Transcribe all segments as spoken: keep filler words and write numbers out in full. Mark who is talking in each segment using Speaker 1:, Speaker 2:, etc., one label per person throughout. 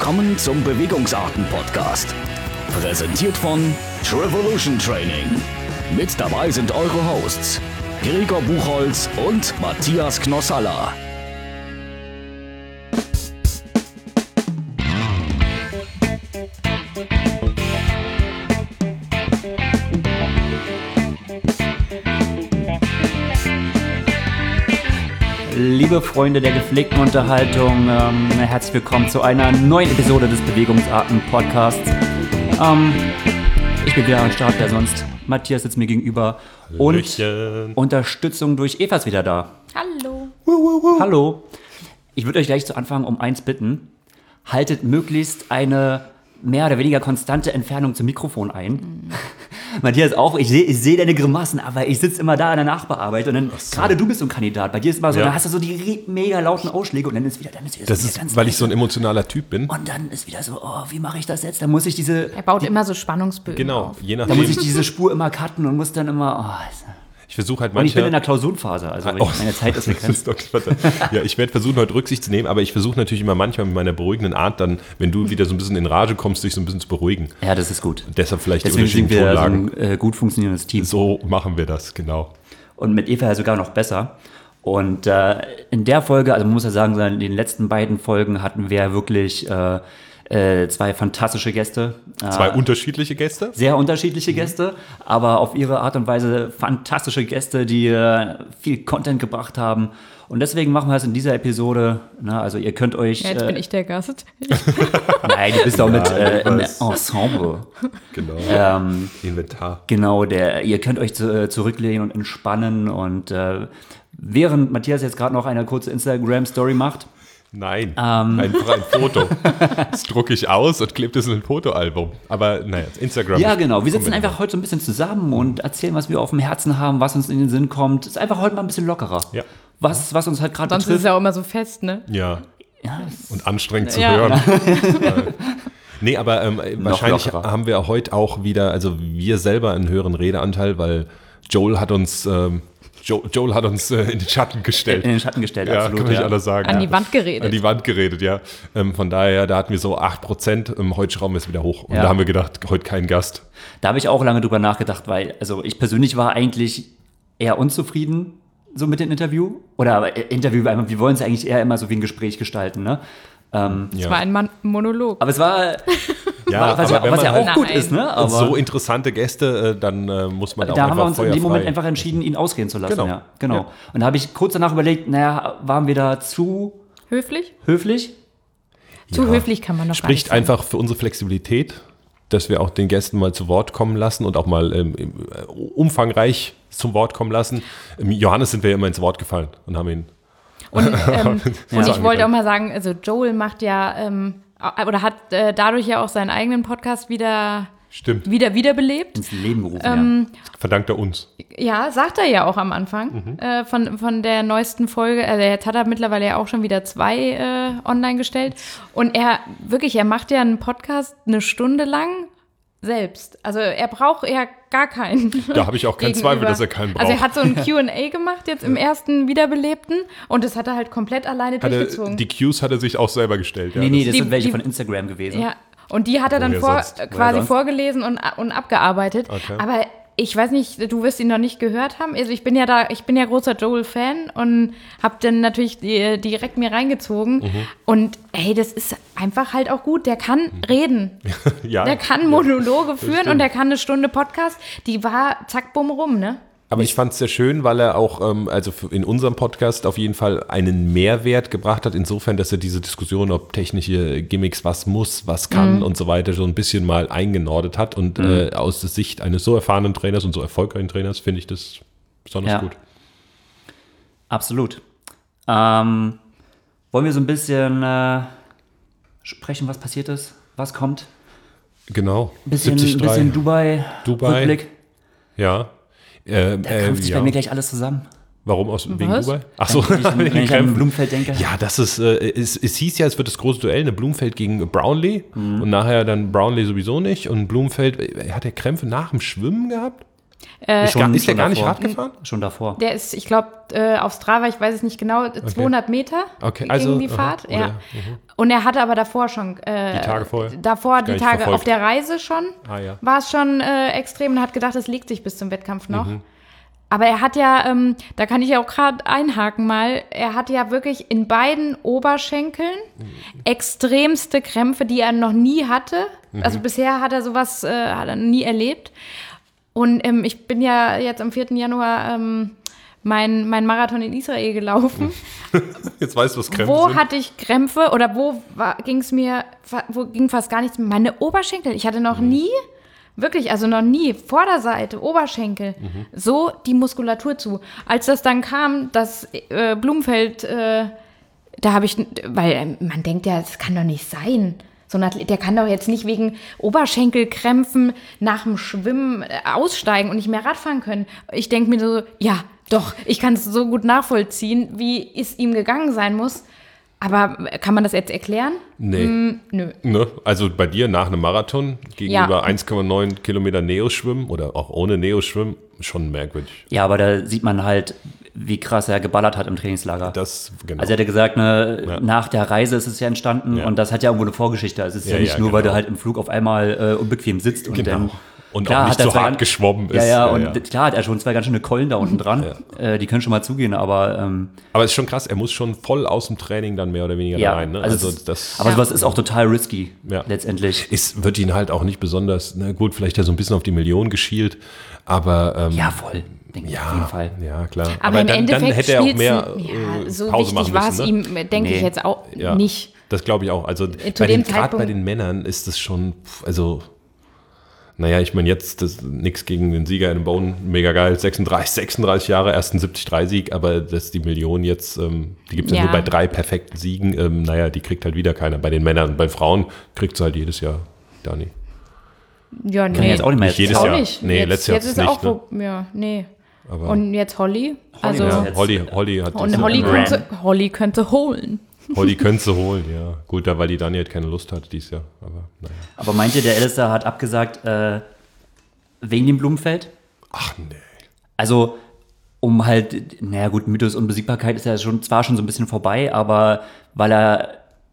Speaker 1: Willkommen zum Bewegungsarten-Podcast. Präsentiert von Trevolution Training. Mit dabei sind eure Hosts Gregor Buchholz und Matthias Knossalla.
Speaker 2: Liebe Freunde der gepflegten Unterhaltung, ähm, herzlich willkommen zu einer neuen Episode des Bewegungsarten-Podcasts. Ähm, ich bin wieder am Start, wer sonst? Matthias sitzt mir gegenüber
Speaker 3: Hallöchen.
Speaker 2: Und Unterstützung durch Eva ist wieder da.
Speaker 4: Hallo.
Speaker 2: Hallo. Ich würde euch gleich zu Anfang um eins bitten. Haltet möglichst eine mehr oder weniger konstante Entfernung zum Mikrofon ein. Mhm. Matthias auch, ich sehe ich seh deine Grimassen, aber ich sitze immer da in der Nachbearbeitung und dann, so. Gerade du bist so ein Kandidat, bei dir ist immer so, ja. Dann hast du so die mega lauten Ausschläge und dann ist wieder, dann ist wieder
Speaker 3: das
Speaker 2: so
Speaker 3: ist,
Speaker 2: ganz
Speaker 3: weil ich so ein emotionaler Typ bin.
Speaker 2: Und dann ist wieder so, oh, wie mache ich das jetzt? Dann muss ich diese...
Speaker 4: Er baut
Speaker 2: die,
Speaker 4: immer so Spannungsbögen
Speaker 3: Genau,
Speaker 4: auf.
Speaker 3: je nachdem.
Speaker 2: Dann muss ich diese Spur immer cutten und muss dann immer... Oh,
Speaker 3: ich versuche halt
Speaker 2: manche... Und ich bin in
Speaker 3: der
Speaker 2: Klausurenphase, also
Speaker 3: oh,
Speaker 2: meine Zeit ist begrenzt.
Speaker 3: Ja, ich werde versuchen, heute Rücksicht zu nehmen, aber ich versuche natürlich immer manchmal mit meiner beruhigenden Art dann, wenn du wieder so ein bisschen in Rage kommst, dich so ein bisschen zu beruhigen.
Speaker 2: Ja, das ist gut.
Speaker 3: Und deshalb vielleicht
Speaker 2: Deswegen
Speaker 3: die unterschiedlichen
Speaker 2: sind wir
Speaker 3: Tonlagen.
Speaker 2: so ein äh, gut funktionierendes Team.
Speaker 3: So machen wir das, genau.
Speaker 2: Und mit Eva ja sogar noch besser. Und äh, in der Folge, also man muss ja sagen, in den letzten beiden Folgen hatten wir wirklich äh, äh, zwei fantastische Gäste.
Speaker 3: Zwei
Speaker 2: äh,
Speaker 3: unterschiedliche Gäste?
Speaker 2: Sehr unterschiedliche mhm. Gäste, aber auf ihre Art und Weise fantastische Gäste, die äh, viel Content gebracht haben. Und deswegen machen wir es in dieser Episode. Na, also ihr könnt euch...
Speaker 4: Ja, jetzt
Speaker 2: äh,
Speaker 4: bin ich der Gast.
Speaker 2: Nein, du bist auch mit
Speaker 3: ja,
Speaker 2: äh, im Ensemble.
Speaker 3: Genau.
Speaker 2: Ähm,
Speaker 3: Inventar.
Speaker 2: Genau, der, ihr könnt euch zu, äh, zurücklehnen und entspannen. Und äh, während Matthias jetzt gerade noch eine kurze Instagram-Story macht.
Speaker 3: Nein,
Speaker 2: ähm.
Speaker 3: einfach ein Foto. Das drucke ich aus und klebe das in ein Fotoalbum. Aber naja, Instagram.
Speaker 2: Ja, genau. Wir sitzen
Speaker 3: wir
Speaker 2: einfach heute so ein bisschen zusammen und erzählen, was wir auf dem Herzen haben, was uns in den Sinn kommt. Es ist einfach heute mal ein bisschen lockerer.
Speaker 3: Ja.
Speaker 2: Was, was uns halt gerade betrifft.
Speaker 4: Sonst ist es ja auch immer so fest, ne?
Speaker 3: Ja.
Speaker 2: Ja.
Speaker 3: Und anstrengend zu
Speaker 4: Ja.
Speaker 3: hören. Nee, aber ähm, wahrscheinlich
Speaker 2: lockerer.
Speaker 3: haben wir heute auch wieder, also wir selber einen höheren Redeanteil, weil Joel hat uns, ähm, Joel, Joel hat uns äh, in den Schatten gestellt.
Speaker 2: In den Schatten gestellt,
Speaker 3: ja,
Speaker 2: absolut.
Speaker 3: kann man nicht
Speaker 2: Ja.
Speaker 3: anders sagen.
Speaker 4: An
Speaker 3: ja.
Speaker 4: die Wand geredet.
Speaker 3: An die Wand geredet, ja. Ähm, von daher, da hatten wir so acht Prozent, ähm, heute schrauben wir es wieder hoch. Und
Speaker 2: Ja.
Speaker 3: da haben wir gedacht, heute kein Gast.
Speaker 2: Da habe ich auch lange drüber nachgedacht, weil also ich persönlich war eigentlich eher unzufrieden so mit dem Interview. Oder aber, äh, Interview, wir wollen es eigentlich eher immer so wie ein Gespräch gestalten, ne? Ähm,
Speaker 4: Es
Speaker 3: Ja.
Speaker 4: war ein Mon- Monolog.
Speaker 2: aber es war,
Speaker 3: Ja,
Speaker 2: was, ja,
Speaker 3: aber wenn
Speaker 2: was ja
Speaker 3: man
Speaker 2: auch
Speaker 3: halt
Speaker 2: gut
Speaker 4: Nein.
Speaker 2: ist, ne? Aber
Speaker 3: so interessante Gäste, äh, dann äh, muss man auch
Speaker 2: da haben wir
Speaker 3: einfach
Speaker 2: uns in dem
Speaker 3: feuerfrei-
Speaker 2: Moment einfach entschieden, ihn ausreden zu lassen.
Speaker 3: Genau.
Speaker 2: Ja, genau.
Speaker 3: Ja.
Speaker 2: Und da habe ich kurz danach überlegt, naja, waren wir da zu
Speaker 4: Höflich?
Speaker 2: höflich?
Speaker 4: Zu
Speaker 3: Ja.
Speaker 4: höflich kann man noch gar nicht
Speaker 3: Spricht
Speaker 4: sagen.
Speaker 3: einfach für unsere Flexibilität, dass wir auch den Gästen mal zu Wort kommen lassen und auch mal ähm, äh, umfangreich zum Wort kommen lassen. Ähm, Johannes sind wir ja immer ins Wort gefallen und haben ihn.
Speaker 4: Und, ähm,
Speaker 3: Ja.
Speaker 4: und ich wollte auch mal sagen, also Joel macht ja, ähm, oder hat äh, dadurch ja auch seinen eigenen Podcast wieder,
Speaker 3: Stimmt,
Speaker 4: wieder wiederbelebt.
Speaker 2: Ins Leben gerufen,
Speaker 4: Ähm,
Speaker 3: verdankt er uns.
Speaker 4: Ja, sagt er ja auch am Anfang äh, von, von der neuesten Folge. Also jetzt hat er mittlerweile ja auch schon wieder zwei äh, online gestellt. Und er, wirklich, er macht ja einen Podcast eine Stunde lang selbst. Also er braucht ja gar keinen.
Speaker 3: Da habe ich auch keinen
Speaker 4: Gegenüber.
Speaker 3: Zweifel, dass er keinen braucht.
Speaker 4: Also er hat so ein Q and A gemacht jetzt im ersten Wiederbelebten und das hat er halt komplett alleine
Speaker 3: Hat er,
Speaker 4: durchgezogen.
Speaker 3: die Cues hat er sich auch selber gestellt. Ja,
Speaker 2: Ja. Nee, nee, das
Speaker 4: Die-
Speaker 2: sind welche
Speaker 4: die-
Speaker 2: von Instagram gewesen.
Speaker 4: Ja, und die hat er dann
Speaker 3: Woher
Speaker 4: vor,
Speaker 3: sonst?
Speaker 4: äh,
Speaker 2: Woher
Speaker 4: quasi
Speaker 2: sonst?
Speaker 4: vorgelesen und, und abgearbeitet.
Speaker 3: Okay.
Speaker 4: Aber ich weiß nicht, du wirst ihn noch nicht gehört haben. Also ich bin ja da, ich bin ja großer Joel-Fan und habe dann natürlich die, direkt mir reingezogen.
Speaker 3: Mhm.
Speaker 4: Und ey, das ist einfach halt auch gut. Der kann reden.
Speaker 3: ja.
Speaker 4: Der kann Monologe führen
Speaker 3: stimmt.
Speaker 4: und der kann eine Stunde Podcast. Die war zack, bumm, rum, ne?
Speaker 3: Aber ich fand es sehr schön, weil er auch, ähm, also für- in unserem Podcast auf jeden Fall einen Mehrwert gebracht hat, insofern, dass er diese Diskussion, ob technische Gimmicks, was muss, was kann
Speaker 4: Mhm.
Speaker 3: und so weiter, so ein bisschen mal eingenordet hat. Und äh, aus der Sicht eines so erfahrenen Trainers und so erfolgreichen Trainers finde ich das besonders
Speaker 2: Ja.
Speaker 3: gut.
Speaker 2: Absolut. Ähm, wollen wir so ein bisschen äh, sprechen, was passiert ist, was kommt?
Speaker 3: Genau.
Speaker 2: Ein bisschen,
Speaker 3: siebzig Komma drei.
Speaker 2: bisschen Dubai,
Speaker 3: Dubai.
Speaker 2: Rückblick.
Speaker 3: Ja. Äh,
Speaker 2: Da
Speaker 3: äh,
Speaker 2: krampft sich
Speaker 3: ja.
Speaker 2: bei mir gleich alles zusammen.
Speaker 3: Warum aus wegen
Speaker 4: Was?
Speaker 3: Dubai? Ach so,
Speaker 2: Wenn ich an, wenn
Speaker 3: wegen
Speaker 2: ich an
Speaker 3: Kämpfen.
Speaker 2: Blumfeld denke.
Speaker 3: Ja, das ist, äh, es, es hieß ja, es wird das große Duell, eine Blumfeld gegen Brownlee
Speaker 2: Mhm.
Speaker 3: und nachher dann Brownlee sowieso nicht und Blumfeld, hat er Krämpfe nach dem Schwimmen gehabt?
Speaker 4: Äh,
Speaker 3: Ist,
Speaker 2: Schon-
Speaker 3: ist der
Speaker 2: schon
Speaker 3: gar nicht
Speaker 2: davor.
Speaker 3: Rad gefahren?
Speaker 2: Schon davor.
Speaker 4: Der ist, ich glaube, äh, auf Strava, ich weiß es nicht genau, zweihundert Meter
Speaker 3: Okay,
Speaker 4: ging
Speaker 3: also,
Speaker 4: die
Speaker 3: aha,
Speaker 4: Fahrt.
Speaker 3: oder,
Speaker 4: Ja. Und er hatte aber davor schon. Äh,
Speaker 3: Die Tage vorher?
Speaker 4: Davor,
Speaker 3: Gar
Speaker 4: die
Speaker 3: nicht
Speaker 4: Tage
Speaker 3: verfolgt.
Speaker 4: auf der Reise schon,
Speaker 3: Ah, ja.
Speaker 4: war es schon äh, extrem und hat gedacht, es legt sich bis zum Wettkampf noch.
Speaker 3: Mhm.
Speaker 4: Aber er hat ja, ähm, da kann ich ja auch gerade einhaken mal, er hat ja wirklich in beiden Oberschenkeln extremste Krämpfe, die er noch nie hatte. Also bisher hat er sowas äh, hat er nie erlebt. Und ähm, ich bin ja jetzt am vierten Januar ähm, mein, mein Marathon in Israel gelaufen.
Speaker 3: Jetzt weißt du, was Krämpfe
Speaker 4: Wo
Speaker 3: sind.
Speaker 4: hatte ich Krämpfe oder wo ging es mir, fa- wo ging fast gar nichts mehr? Meine Oberschenkel. Ich hatte noch nie, wirklich, also noch nie, Vorderseite, Oberschenkel, so die Muskulatur zu. Als das dann kam, das äh, Blumenfeld, äh, da habe ich, weil äh, man denkt ja, das kann doch nicht sein. So ein Athlet, der kann doch jetzt nicht wegen Oberschenkelkrämpfen nach dem Schwimmen äh, aussteigen und nicht mehr Radfahren können. Ich denke mir so, ja, doch, ich kann es so gut nachvollziehen, wie es ihm gegangen sein muss. Aber kann man das jetzt erklären?
Speaker 3: Nee.
Speaker 4: Mm, nö.
Speaker 3: Ne? Also bei dir nach einem Marathon gegenüber
Speaker 4: Ja.
Speaker 3: eins Komma neun Kilometer Neoschwimmen oder auch ohne Neoschwimmen, schon merkwürdig.
Speaker 2: Ja, aber da sieht man halt, wie krass er geballert hat im Trainingslager.
Speaker 3: Das, genau.
Speaker 2: Also er hatte gesagt, ne,
Speaker 3: Ja.
Speaker 2: nach der Reise ist es ja entstanden
Speaker 3: Ja.
Speaker 2: und das hat ja irgendwo eine Vorgeschichte. Also es ist ja,
Speaker 3: Ja,
Speaker 2: nicht
Speaker 3: ja,
Speaker 2: nur, weil
Speaker 3: genau.
Speaker 2: du halt im Flug auf einmal äh, unbequem sitzt und
Speaker 3: Genau.
Speaker 2: dann
Speaker 3: Und
Speaker 2: klar,
Speaker 3: auch nicht
Speaker 2: hat er
Speaker 3: so
Speaker 2: zwar
Speaker 3: hart
Speaker 2: ganz-
Speaker 3: geschwommen ist.
Speaker 2: Ja, ja,
Speaker 3: Ja,
Speaker 2: und
Speaker 3: ja.
Speaker 2: klar hat er schon zwei ganz schöne Keulen da unten dran. Äh, die können schon mal zugehen, aber ähm,
Speaker 3: Aber es ist schon krass, er muss schon voll aus dem Training dann mehr oder weniger
Speaker 2: ja,
Speaker 3: da rein. Ne?
Speaker 2: also,
Speaker 3: Also,
Speaker 2: es ist,
Speaker 3: das
Speaker 2: aber sowas ist auch total risky
Speaker 3: Ja.
Speaker 2: letztendlich.
Speaker 3: ist, wird ihn halt auch nicht besonders, na gut, vielleicht ja so ein bisschen auf die Million geschielt, aber ähm,
Speaker 2: Ja, voll, denke ich
Speaker 3: ja,
Speaker 2: auf jeden Fall.
Speaker 3: ja, klar.
Speaker 4: Aber, im
Speaker 3: dann,
Speaker 4: Endeffekt
Speaker 3: dann hätte er auch
Speaker 4: spielt's-
Speaker 3: mehr
Speaker 4: ja,
Speaker 3: äh,
Speaker 4: so
Speaker 3: Pause
Speaker 4: wichtig
Speaker 3: machen
Speaker 4: war es
Speaker 3: müssen. Ne?
Speaker 4: ihm, denke ich
Speaker 2: Nee.
Speaker 4: jetzt auch
Speaker 3: Ja,
Speaker 4: nicht.
Speaker 3: Das glaube ich auch. Also bei
Speaker 4: dem
Speaker 3: den, gerade
Speaker 4: Zeitpunkt-
Speaker 3: bei den Männern ist das schon, pf, also naja, ich meine jetzt, das nichts gegen den Sieger in Bone, mega geil, sechsunddreißig, sechsunddreißig Jahre, ersten siebzig drei Sieg, aber dass die Million jetzt, ähm, die gibt es ja.
Speaker 4: Ja.
Speaker 3: nur bei drei perfekten Siegen, ähm, naja, die kriegt halt wieder keiner. Bei den Männern und bei Frauen kriegt sie halt jedes Jahr, Dani.
Speaker 4: Ja, nee.
Speaker 2: Kann ich jetzt auch nicht mehr
Speaker 3: Nicht jedes
Speaker 4: auch
Speaker 3: Jahr.
Speaker 4: nicht.
Speaker 3: Nee,
Speaker 4: jetzt,
Speaker 3: letztes Jahr
Speaker 4: jetzt
Speaker 3: hat's
Speaker 4: ist
Speaker 3: nicht,
Speaker 4: auch, wo, ja, nee.
Speaker 3: Aber
Speaker 4: Und jetzt Holly. Also,
Speaker 2: ist
Speaker 3: ja,
Speaker 2: jetzt-
Speaker 3: Holly, Holly hat
Speaker 4: und
Speaker 3: das-
Speaker 4: Holly
Speaker 3: ja.
Speaker 4: könnte, Holly könnte holen.
Speaker 3: Holly könnte sie holen, ja. Gut, da weil die Dani halt keine Lust hat dieses Jahr, aber naja.
Speaker 2: Aber meint ihr, der Alistair hat abgesagt äh, wegen dem Blumenfeld?
Speaker 3: Ach nee.
Speaker 2: Also, um halt, naja gut, Mythos Unbesiegbarkeit ist ja schon zwar schon so ein bisschen vorbei, aber weil er,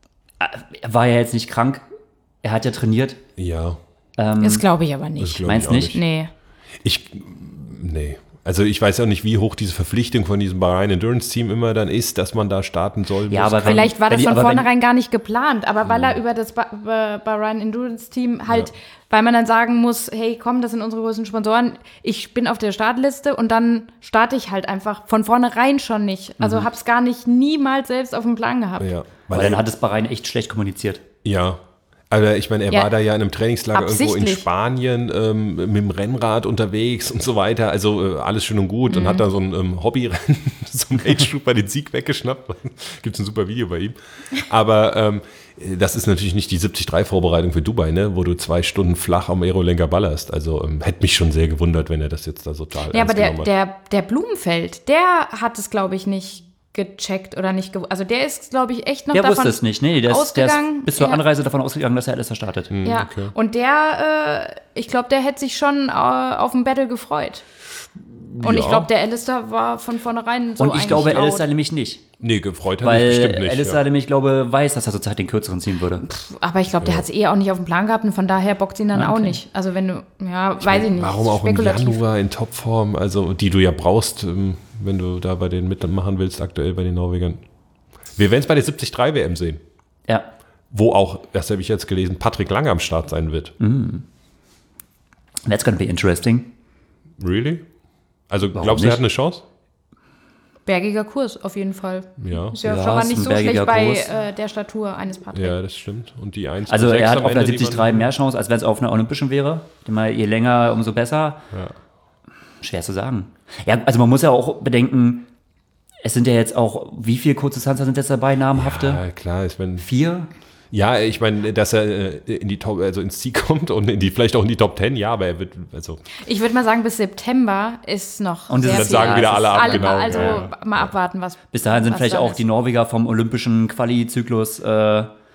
Speaker 2: er war ja jetzt nicht krank, er hat ja trainiert.
Speaker 3: Ja,
Speaker 4: Das glaube ich aber
Speaker 3: das
Speaker 4: nicht.
Speaker 3: glaube
Speaker 2: Meinst
Speaker 3: ich auch
Speaker 2: nicht?
Speaker 3: nicht.
Speaker 4: Nee.
Speaker 3: Ich, nee. Also ich weiß auch nicht, wie hoch diese Verpflichtung von diesem Bahrain Endurance Team immer dann ist, dass man da starten soll.
Speaker 2: Ja,
Speaker 3: muss,
Speaker 2: aber
Speaker 3: kann.
Speaker 4: Vielleicht war
Speaker 2: Wenn
Speaker 4: das
Speaker 2: die-
Speaker 4: von
Speaker 2: aber wenn-
Speaker 4: vornherein gar nicht geplant, aber weil er über das Ba- Ba- Bahrain Endurance Team halt, weil man dann sagen muss, hey, komm, das sind unsere größten Sponsoren, ich bin auf der Startliste und dann starte ich halt einfach von vornherein schon nicht. Also hab's gar nicht niemals selbst auf dem Plan gehabt.
Speaker 3: Ja,
Speaker 2: Weil dann hat es Bahrain echt schlecht kommuniziert.
Speaker 3: ja. Aber ich meine, er
Speaker 4: Ja.
Speaker 3: war da ja in einem Trainingslager irgendwo in
Speaker 4: Absichtlich.
Speaker 3: Spanien ähm, mit dem Rennrad unterwegs und so weiter. Also äh, alles schön und gut und hat da so ein ähm, Hobbyrennen, so ein Age Trooper den Sieg weggeschnappt. Gibt es ein super Video bei ihm. Aber ähm, das ist natürlich nicht die siebzig drei Vorbereitung für Dubai, ne? Wo du zwei Stunden flach am Aerolenker ballerst. Also ähm, hätte mich schon sehr gewundert, wenn er das jetzt da so total
Speaker 4: Ja, aber
Speaker 3: ernst
Speaker 4: der,
Speaker 3: genommen hat.
Speaker 4: der, der Blumenfeld, der hat es, glaube ich, nicht gecheckt oder nicht gewusst. Also der ist, glaube ich, echt noch
Speaker 2: Der
Speaker 4: davon
Speaker 2: wusste es nicht. Nee, der ist, der ist
Speaker 4: ausgegangen.
Speaker 2: bis zur
Speaker 4: Ja.
Speaker 2: Anreise davon ausgegangen, dass er Alistair startet.
Speaker 4: Ja,
Speaker 3: okay.
Speaker 4: und der, äh, ich glaube, der hätte sich schon äh, auf ein Battle gefreut. Und
Speaker 3: Ja.
Speaker 4: ich glaube, der Alistair war von vornherein so
Speaker 2: Und ich glaube,
Speaker 4: eigentlich
Speaker 2: Alistair
Speaker 4: out.
Speaker 2: nämlich nicht.
Speaker 3: Nee, gefreut hat
Speaker 2: Weil
Speaker 3: mich bestimmt nicht.
Speaker 2: Alistair
Speaker 3: ja.
Speaker 2: nämlich, glaube weiß, dass er zurzeit den kürzeren ziehen würde.
Speaker 4: Aber ich glaube, der hat es eh auch nicht auf dem Plan gehabt und von daher bockt ihn dann
Speaker 2: Okay.
Speaker 4: auch nicht. Also wenn du, ja, weiß ich nicht.
Speaker 3: Warum auch im
Speaker 4: spekulativ.
Speaker 3: Januar in Topform, also die du ja brauchst, ähm, wenn du da bei den mitmachen willst, aktuell bei den Norwegern. Wir werden es bei der siebzig drei W M sehen,
Speaker 2: Ja.
Speaker 3: wo auch, das habe ich jetzt gelesen, Patrick Lange am Start sein wird.
Speaker 2: That's gonna be interesting.
Speaker 3: Really? Also
Speaker 2: Warum
Speaker 3: glaubst du, er hat
Speaker 2: nicht?
Speaker 3: eine Chance?
Speaker 4: Bergiger Kurs, auf jeden Fall.
Speaker 3: Ja.
Speaker 4: Ist ja,
Speaker 2: Ja,
Speaker 4: schon mal
Speaker 2: ist
Speaker 4: nicht
Speaker 2: ein
Speaker 4: so schlecht
Speaker 2: bergiger
Speaker 4: bei
Speaker 2: Kurs.
Speaker 4: äh, der Statur eines Patrick.
Speaker 3: Ja, das stimmt. Und die eins
Speaker 2: Also er hat
Speaker 3: am
Speaker 2: auf einer
Speaker 3: Ende, die
Speaker 2: siebzig
Speaker 3: man-
Speaker 2: drei mehr Chance, als wenn es auf einer Olympischen wäre. Immer je länger, umso besser.
Speaker 3: Ja.
Speaker 2: Schwer zu sagen. Ja, also man muss ja auch bedenken, es sind ja jetzt auch, wie viele Kurzdistanzer sind jetzt dabei, namhafte?
Speaker 3: Ja, klar, ich meine,
Speaker 2: Vier?
Speaker 3: ja, ich meine, dass er äh, in die Top, also ins Ziel kommt und in die, vielleicht auch in die Top Ten, ja, aber er wird, also
Speaker 4: Ich würde mal sagen, bis September ist noch
Speaker 2: Und das
Speaker 4: sehr
Speaker 2: ist-
Speaker 3: dann sagen
Speaker 2: ja,
Speaker 3: wieder
Speaker 2: es
Speaker 3: alle
Speaker 2: ist
Speaker 3: ab,
Speaker 4: alle,
Speaker 3: genau.
Speaker 4: Also
Speaker 3: ja, ja.
Speaker 4: mal abwarten, was
Speaker 2: Bis dahin sind
Speaker 4: was
Speaker 2: vielleicht
Speaker 4: da
Speaker 2: auch
Speaker 4: ist.
Speaker 2: die Norweger vom olympischen Quali-Zyklus äh,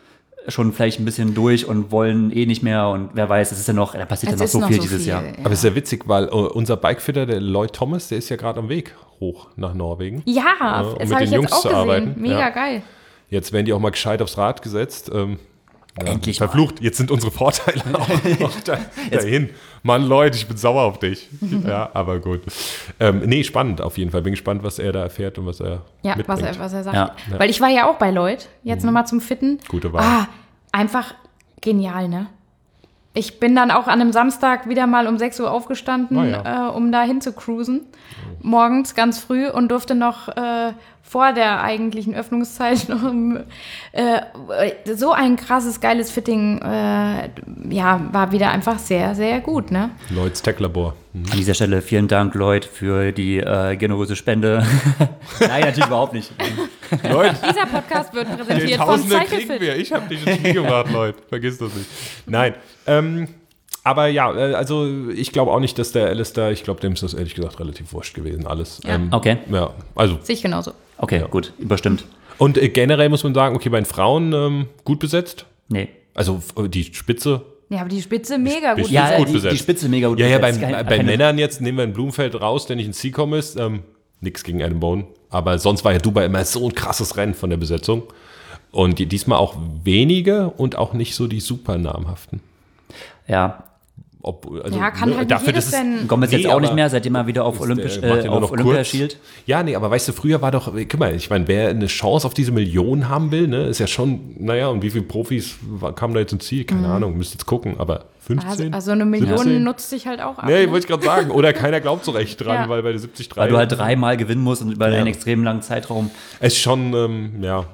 Speaker 2: schon vielleicht ein bisschen durch und wollen eh nicht mehr und wer weiß, es ist ja noch, da passiert ja
Speaker 4: Es
Speaker 2: noch
Speaker 4: ist
Speaker 2: so
Speaker 4: noch
Speaker 2: viel
Speaker 4: so
Speaker 2: dieses
Speaker 4: viel,
Speaker 2: Jahr.
Speaker 4: ja.
Speaker 3: Aber es ist ja witzig, weil uh, unser Bikefitter, der Lloyd Thomas, der ist ja gerade am Weg hoch nach Norwegen.
Speaker 4: Ja,
Speaker 3: um
Speaker 4: das
Speaker 3: mit
Speaker 4: habe
Speaker 3: den
Speaker 4: ich
Speaker 3: Jungs
Speaker 4: jetzt auch
Speaker 3: zu
Speaker 4: gesehen.
Speaker 3: arbeiten.
Speaker 4: Mega
Speaker 3: Ja.
Speaker 4: geil.
Speaker 3: Jetzt werden die auch mal gescheit aufs Rad gesetzt. Ähm, ja,
Speaker 2: Endlich
Speaker 3: verflucht, jetzt sind unsere Vorteile auch noch da, dahin. Mann, Leute, ich bin sauer auf dich. Ja, aber gut. Ähm, nee, spannend auf jeden Fall. Bin gespannt, was er da erfährt und was er
Speaker 4: Ja,
Speaker 3: mitbringt.
Speaker 4: was er, was er sagt.
Speaker 2: Ja.
Speaker 4: Weil ich war ja auch bei Lloyd, jetzt mhm. nochmal zum Fitten.
Speaker 3: Gute Wahl.
Speaker 4: Ah, einfach genial, ne? Ich bin dann auch an einem Samstag wieder mal um sechs Uhr aufgestanden,
Speaker 3: Ah, ja.
Speaker 4: äh, um da hin zu cruisen. Morgens ganz früh und durfte noch äh, vor der eigentlichen Öffnungszeit noch äh, so ein krasses, geiles Fitting, äh, ja, war wieder einfach sehr, sehr gut, ne?
Speaker 3: Lloyds Tech-Labor. Mhm.
Speaker 2: An dieser Stelle vielen Dank, Lloyd, für die äh, generöse Spende. Nein, natürlich überhaupt nicht.
Speaker 3: Lloyd,
Speaker 4: Dieser Podcast wird
Speaker 3: den
Speaker 4: präsentiert von
Speaker 3: Tausender kriegen
Speaker 4: Cyclefit.
Speaker 3: wir. Ich habe dich ins Spiel gemacht, Lloyd. Vergiss das nicht. Nein, ähm, aber ja, äh, also ich glaube auch nicht, dass der Alistair, ich glaube, dem ist das ehrlich gesagt relativ wurscht gewesen, alles.
Speaker 4: Ja.
Speaker 3: Ähm,
Speaker 2: Okay.
Speaker 3: Ja, also.
Speaker 4: Sehe ich genauso.
Speaker 2: Okay,
Speaker 3: Ja.
Speaker 2: gut, überstimmt.
Speaker 3: Und äh, generell muss man sagen, okay, bei den Frauen ähm, gut besetzt.
Speaker 2: Nee.
Speaker 3: Also f- die Spitze.
Speaker 4: Ja, aber die Spitze mega gut.
Speaker 3: Spitze-
Speaker 2: Ja,
Speaker 3: ist gut
Speaker 2: die,
Speaker 3: besetzt.
Speaker 2: die Spitze mega gut
Speaker 3: Ja, ja,
Speaker 2: besetzt.
Speaker 3: beim,
Speaker 2: Keine-
Speaker 3: bei
Speaker 2: keine-
Speaker 3: Männern jetzt nehmen wir einen Blumenfeld raus, der nicht ein C-Com ist. Ähm, nix gegen Adam Bone. Aber sonst war ja Dubai immer so ein krasses Rennen von der Besetzung. Und die, diesmal auch wenige und auch nicht so die super namhaften.
Speaker 2: Ja,
Speaker 3: Ob, also,
Speaker 4: Ja, kann halt nicht
Speaker 3: dafür,
Speaker 4: jedes
Speaker 3: dass es-
Speaker 4: denn-
Speaker 2: Gomez
Speaker 3: Nee,
Speaker 2: jetzt auch
Speaker 3: aber-
Speaker 2: nicht mehr, seitdem er wieder auf,
Speaker 3: Ist,
Speaker 2: Olympisch,
Speaker 3: der macht
Speaker 2: äh,
Speaker 3: ja nur
Speaker 2: auf
Speaker 3: noch
Speaker 2: Olympia
Speaker 3: kurz.
Speaker 2: schielt.
Speaker 3: Ja, nee, aber weißt du, früher war doch, guck mal, ich meine, wer eine Chance auf diese Millionen haben will, ne, ist ja schon, naja, und wie viele Profis war- kamen da jetzt ins Ziel? Keine Ahnung, müsst jetzt gucken, aber
Speaker 4: Also,
Speaker 3: fünfzehn?
Speaker 4: also eine Million
Speaker 3: siebzehn?
Speaker 4: nutzt sich halt auch ab.
Speaker 3: Nee,
Speaker 4: ne?
Speaker 3: wollte ich gerade sagen. Oder keiner glaubt so recht dran,
Speaker 4: Ja.
Speaker 3: weil bei der siebzig drei
Speaker 2: Weil du halt dreimal gewinnen musst und über
Speaker 3: Ja.
Speaker 2: einen extrem langen Zeitraum.
Speaker 3: Es ist schon, ähm, ja,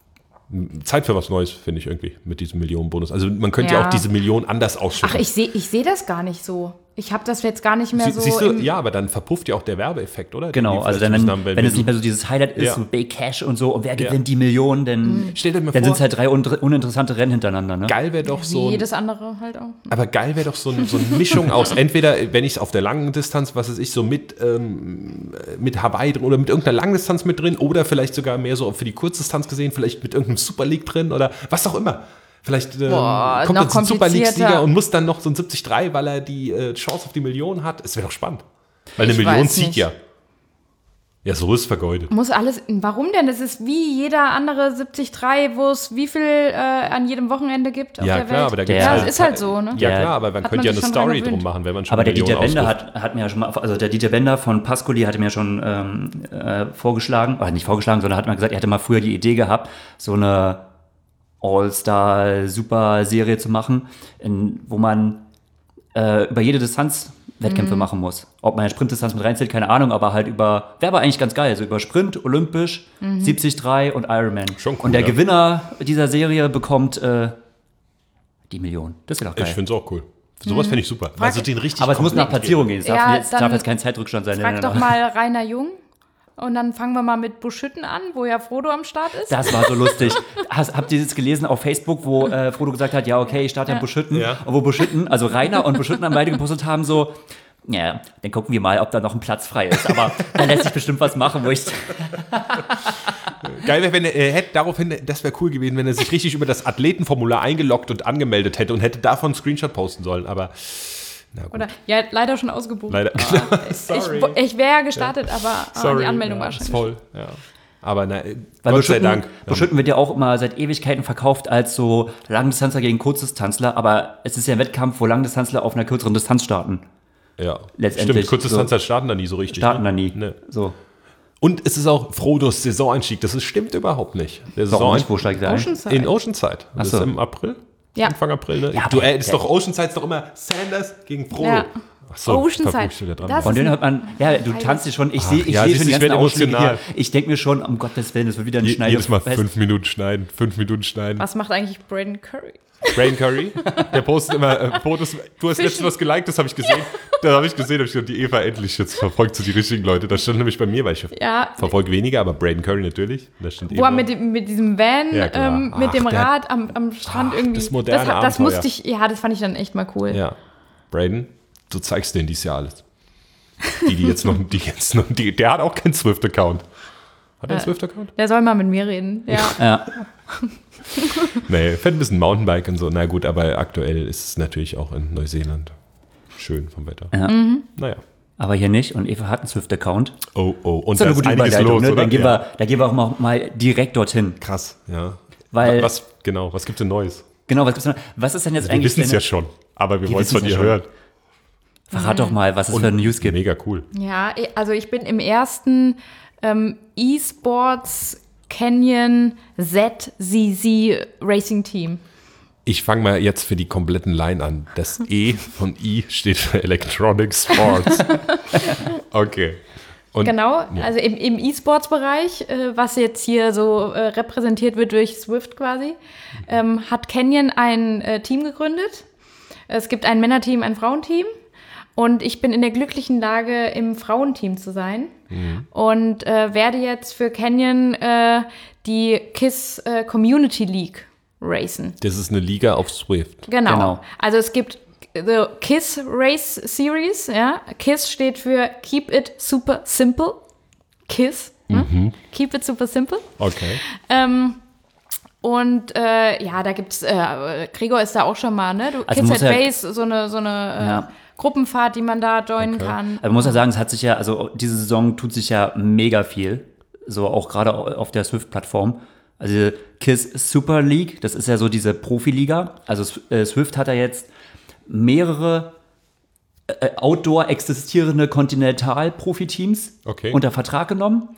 Speaker 3: Zeit für was Neues, finde ich irgendwie, mit diesem Millionenbonus. Also man könnte ja,
Speaker 4: Ja.
Speaker 3: auch diese Million anders ausschütten.
Speaker 4: Ach, ich sehe ich seh das gar nicht so. Ich habe das jetzt gar nicht mehr
Speaker 3: Sie,
Speaker 4: so.
Speaker 3: siehst du,
Speaker 4: im-
Speaker 3: ja, aber dann verpufft ja auch der Werbeeffekt, oder? Den
Speaker 2: Genau,
Speaker 3: die
Speaker 2: also
Speaker 3: vielleicht
Speaker 2: dann,
Speaker 3: müssen
Speaker 2: wenn,
Speaker 3: haben,
Speaker 2: wenn
Speaker 3: wenn
Speaker 2: es
Speaker 3: du-
Speaker 2: nicht mehr so dieses Highlight ist,
Speaker 3: Ja.
Speaker 2: so Big Cash und so, und wer
Speaker 3: Ja.
Speaker 2: gewinnt die Million, dann,
Speaker 3: Stell dir mal
Speaker 2: dann
Speaker 3: vor-
Speaker 2: sind es halt drei un uninteressante Rennen hintereinander. Ne?
Speaker 3: Geil wäre doch
Speaker 4: wie
Speaker 3: so ein,
Speaker 4: jedes andere halt auch.
Speaker 3: aber geil wäre doch so, ein, so eine Mischung aus, entweder, wenn ich es auf der langen Distanz, was weiß ich, so mit, ähm, mit Hawaii drin oder mit irgendeiner Langdistanz mit drin oder vielleicht sogar mehr so für die Kurzdistanz gesehen, vielleicht mit irgendeinem Super League drin oder was auch immer. Vielleicht ähm,
Speaker 4: Boah,
Speaker 3: kommt
Speaker 4: noch
Speaker 3: jetzt ein Super League-Sieger
Speaker 4: komplizierter.
Speaker 3: und muss dann noch so ein siebzig drei, weil er die äh, Chance auf die Million hat. Es wäre doch spannend. Weil eine
Speaker 4: Ich
Speaker 3: Million
Speaker 4: weiß
Speaker 3: zieht
Speaker 4: nicht.
Speaker 3: ja. Ja, so ist vergeudet.
Speaker 4: Muss alles. Warum denn? Das ist wie jeder andere siebzig drei, wo es wie viel äh, an jedem Wochenende gibt auf
Speaker 3: Ja,
Speaker 4: der
Speaker 3: klar,
Speaker 4: Welt.
Speaker 3: aber da
Speaker 2: Der-
Speaker 3: gibt's
Speaker 4: ja,
Speaker 3: halt-
Speaker 4: das ist halt so, ne?
Speaker 3: Ja,
Speaker 2: Der-
Speaker 3: klar, aber man
Speaker 4: Hat
Speaker 3: könnte
Speaker 4: man
Speaker 3: ja
Speaker 4: sich
Speaker 3: eine
Speaker 4: schon dran
Speaker 3: Story
Speaker 4: gewöhnt.
Speaker 3: drum machen, wenn man schon
Speaker 2: Aber der
Speaker 3: eine
Speaker 2: Dieter
Speaker 3: Million
Speaker 2: Bender
Speaker 3: ausruft.
Speaker 2: hat, hat mir ja schon mal, also der Dieter Bender von Pascoli hatte mir schon ähm, äh, vorgeschlagen, oder nicht vorgeschlagen, sondern hat mal gesagt, er hatte mal früher die Idee gehabt, so eine All-Star-Super-Serie zu machen, in, wo man äh, über jede Distanz Wettkämpfe
Speaker 4: Mhm.
Speaker 2: machen muss. Ob man eine Sprintdistanz mit reinzählt, keine Ahnung, aber halt über, wäre aber eigentlich ganz geil, so über Sprint, Olympisch,
Speaker 4: Mhm.
Speaker 2: siebzig drei und Ironman.
Speaker 3: Schon cool,
Speaker 2: und der
Speaker 3: ja.
Speaker 2: Gewinner dieser Serie bekommt äh, die Million. Das wäre doch geil.
Speaker 3: Ich finde es auch cool. Sowas fände ich super. Also den richtig
Speaker 2: Aber es muss nach
Speaker 3: komplett
Speaker 2: Platzierung gehen. Es darf,
Speaker 4: Ja,
Speaker 2: jetzt,
Speaker 4: dann
Speaker 2: darf jetzt kein Zeitrückstand sein.
Speaker 4: Frag
Speaker 2: Nein,
Speaker 4: doch
Speaker 2: nein, nein.
Speaker 4: mal Rainer Jung. Und dann fangen wir mal mit Buschütten an, wo ja Frodo am Start ist.
Speaker 2: Das war so lustig. Hast, habt ihr das gelesen auf Facebook, wo äh, Frodo gesagt hat, ja, okay, ich starte in Buschütten.
Speaker 3: Ja.
Speaker 2: Und wo Buschütten, also Rainer und Buschütten haben beide gepostet haben, so, ja, dann gucken wir mal, ob da noch ein Platz frei ist. Aber da lässt sich bestimmt was machen, wo ich.
Speaker 3: Geil wäre, wenn er, er hätte daraufhin, das wäre cool gewesen, wenn er sich richtig über das Athletenformular eingeloggt und angemeldet hätte und hätte davon einen Screenshot posten sollen. Aber na gut.
Speaker 4: Oder, ja, leider schon ausgebucht.
Speaker 3: Leider.
Speaker 4: Ich, ich wäre ja gestartet, aber äh, die Anmeldung
Speaker 3: ja,
Speaker 4: war schon.
Speaker 3: ist voll. Ja. Aber na,
Speaker 2: Weil
Speaker 3: Gott sei
Speaker 2: Buschütten,
Speaker 3: Dank.
Speaker 2: Buschütten wird ja auch immer seit Ewigkeiten verkauft als so Langdistanzler gegen Kurzdistanzler, aber es ist ja ein Wettkampf, wo Langdistanzler auf einer kürzeren Distanz starten.
Speaker 3: Ja,
Speaker 2: letztendlich
Speaker 3: stimmt. Kurzdistanzler
Speaker 2: so-
Speaker 3: starten da nie so richtig.
Speaker 2: Starten
Speaker 3: ne?
Speaker 2: da nie.
Speaker 3: Ne.
Speaker 2: So.
Speaker 3: Und es ist auch Frodos Saisoneinstieg. Das ist, stimmt überhaupt nicht. Der
Speaker 2: Warum nicht?
Speaker 3: Saisoneinstieg
Speaker 2: Wo steigt der ein?
Speaker 4: Oceanside.
Speaker 3: in Oceanside. Das
Speaker 2: so.
Speaker 3: ist im April.
Speaker 4: Ja.
Speaker 3: Anfang April, ne?
Speaker 2: Ja,
Speaker 3: du,
Speaker 2: aber-
Speaker 3: äh, ist doch Oceanside ist doch immer Sanders gegen Frodo.
Speaker 4: Ja.
Speaker 3: Ach so,
Speaker 4: Oceanside.
Speaker 3: verflucht wieder dran.
Speaker 4: Das
Speaker 2: Von
Speaker 4: ist
Speaker 2: denen
Speaker 4: ein-
Speaker 2: hört man, ja, du tanzt dir schon, ich sehe ich
Speaker 3: ja,
Speaker 2: sehe
Speaker 3: siehst
Speaker 2: schon die
Speaker 3: du, ich
Speaker 2: ganzen
Speaker 3: werd
Speaker 2: Ausschläge hier.
Speaker 3: emotional.
Speaker 2: Ich denke mir schon, um Gottes Willen, das wird wieder ein
Speaker 3: Je,
Speaker 2: Schneider.
Speaker 3: jedes Mal fünf Minuten schneiden, fünf Minuten schneiden.
Speaker 4: Was macht eigentlich Braden Curry?
Speaker 3: Brain Curry, der postet immer äh, Fotos. Du hast letztens was geliked, das habe ich gesehen. Da habe ich gesehen, habe ich gesagt, die Eva endlich, jetzt verfolgt sie die richtigen Leute. Das stand nämlich bei mir, weil ich
Speaker 4: Ja.
Speaker 3: verfolge weniger, aber Braden Curry natürlich. Da stand
Speaker 4: Wo er mit, dem- mit diesem Van,
Speaker 3: Ja, klar.
Speaker 4: ähm, mit
Speaker 3: Ach,
Speaker 4: dem
Speaker 3: der-
Speaker 4: Rad am, am Strand
Speaker 3: Ach,
Speaker 4: irgendwie.
Speaker 3: das moderne
Speaker 4: das, hat- das
Speaker 3: Abenteuer.
Speaker 4: musste ich, ja, das fand ich dann echt mal cool.
Speaker 3: Ja, Braden, du zeigst denen dieses Jahr alles. Die, die jetzt noch, die jetzt noch, die, der hat auch keinen Swift-Account. Hat er einen
Speaker 4: Äh,
Speaker 3: Swift-Account?
Speaker 4: Der soll mal mit mir reden. Ja.
Speaker 2: Ja.
Speaker 3: Nee, fährt ein bisschen Mountainbike und so. Na gut, aber aktuell ist es natürlich auch in Neuseeland schön vom Wetter.
Speaker 2: Ja.
Speaker 4: Mhm.
Speaker 3: Naja.
Speaker 2: Aber hier nicht. Und Eva hat einen Swift-Account.
Speaker 3: Oh, oh. Und
Speaker 2: Das
Speaker 3: da
Speaker 2: ist
Speaker 3: ist
Speaker 2: eine gute
Speaker 3: einiges
Speaker 2: Überleitung,
Speaker 3: los,
Speaker 2: ne?
Speaker 3: oder?
Speaker 2: Da gehen,
Speaker 3: Ja.
Speaker 2: wir, da gehen wir auch mal, mal direkt dorthin.
Speaker 3: Krass, ja.
Speaker 2: Weil,
Speaker 3: was, genau, was gibt's denn Neues?
Speaker 2: genau, was, gibt's noch? Was ist denn jetzt
Speaker 3: Wir
Speaker 2: eigentlich
Speaker 3: wissen es
Speaker 2: deine-
Speaker 3: ja schon, aber wir
Speaker 2: Die
Speaker 3: wollen es
Speaker 2: wissen's
Speaker 3: von
Speaker 2: ja
Speaker 3: dir
Speaker 2: schon.
Speaker 3: hören.
Speaker 2: Verrat doch mal, was es für News gibt.
Speaker 3: Mega cool.
Speaker 4: Ja, also ich bin im ersten ähm, E-Sports Canyon Z Z Z Racing Team.
Speaker 3: Ich fange mal jetzt für die kompletten Line an. Das E von I steht für Electronic Sports. Okay. Und,
Speaker 4: Genau,
Speaker 3: ja.
Speaker 4: also im, im E-Sports-Bereich, äh, was jetzt hier so äh, repräsentiert wird durch Swift quasi, ähm, hat Canyon ein äh, Team gegründet. Es gibt ein Männerteam, ein Frauenteam. Und ich bin in der glücklichen Lage, im Frauenteam zu sein.
Speaker 3: Mhm.
Speaker 4: Und äh, werde jetzt für Canyon äh, die KISS äh, Community League racen.
Speaker 3: Das ist eine Liga auf Swift.
Speaker 4: Genau.
Speaker 2: Genau.
Speaker 4: Also es gibt the KISS Race Series. Ja. KISS steht für Keep It Super Simple. KISS. Ne? Keep It Super Simple.
Speaker 3: Okay.
Speaker 4: Ähm, und äh, ja, da gibt's, äh, Gregor ist da auch schon mal, ne? Du,
Speaker 2: Also
Speaker 4: Kids
Speaker 2: muss
Speaker 4: at
Speaker 2: ja-
Speaker 4: Base, so eine, so eine äh,
Speaker 2: Ja.
Speaker 4: Gruppenfahrt, die man da joinen
Speaker 3: Okay.
Speaker 4: kann.
Speaker 2: Aber man muss ja sagen, es hat sich ja, also diese Saison tut sich ja mega viel. So auch gerade auf der Swift-Plattform. Also KISS Super League, das ist ja so diese Profiliga. Also äh, Swift hat ja jetzt mehrere äh, outdoor existierende Kontinental-Profiteams
Speaker 3: Okay.
Speaker 2: unter Vertrag genommen.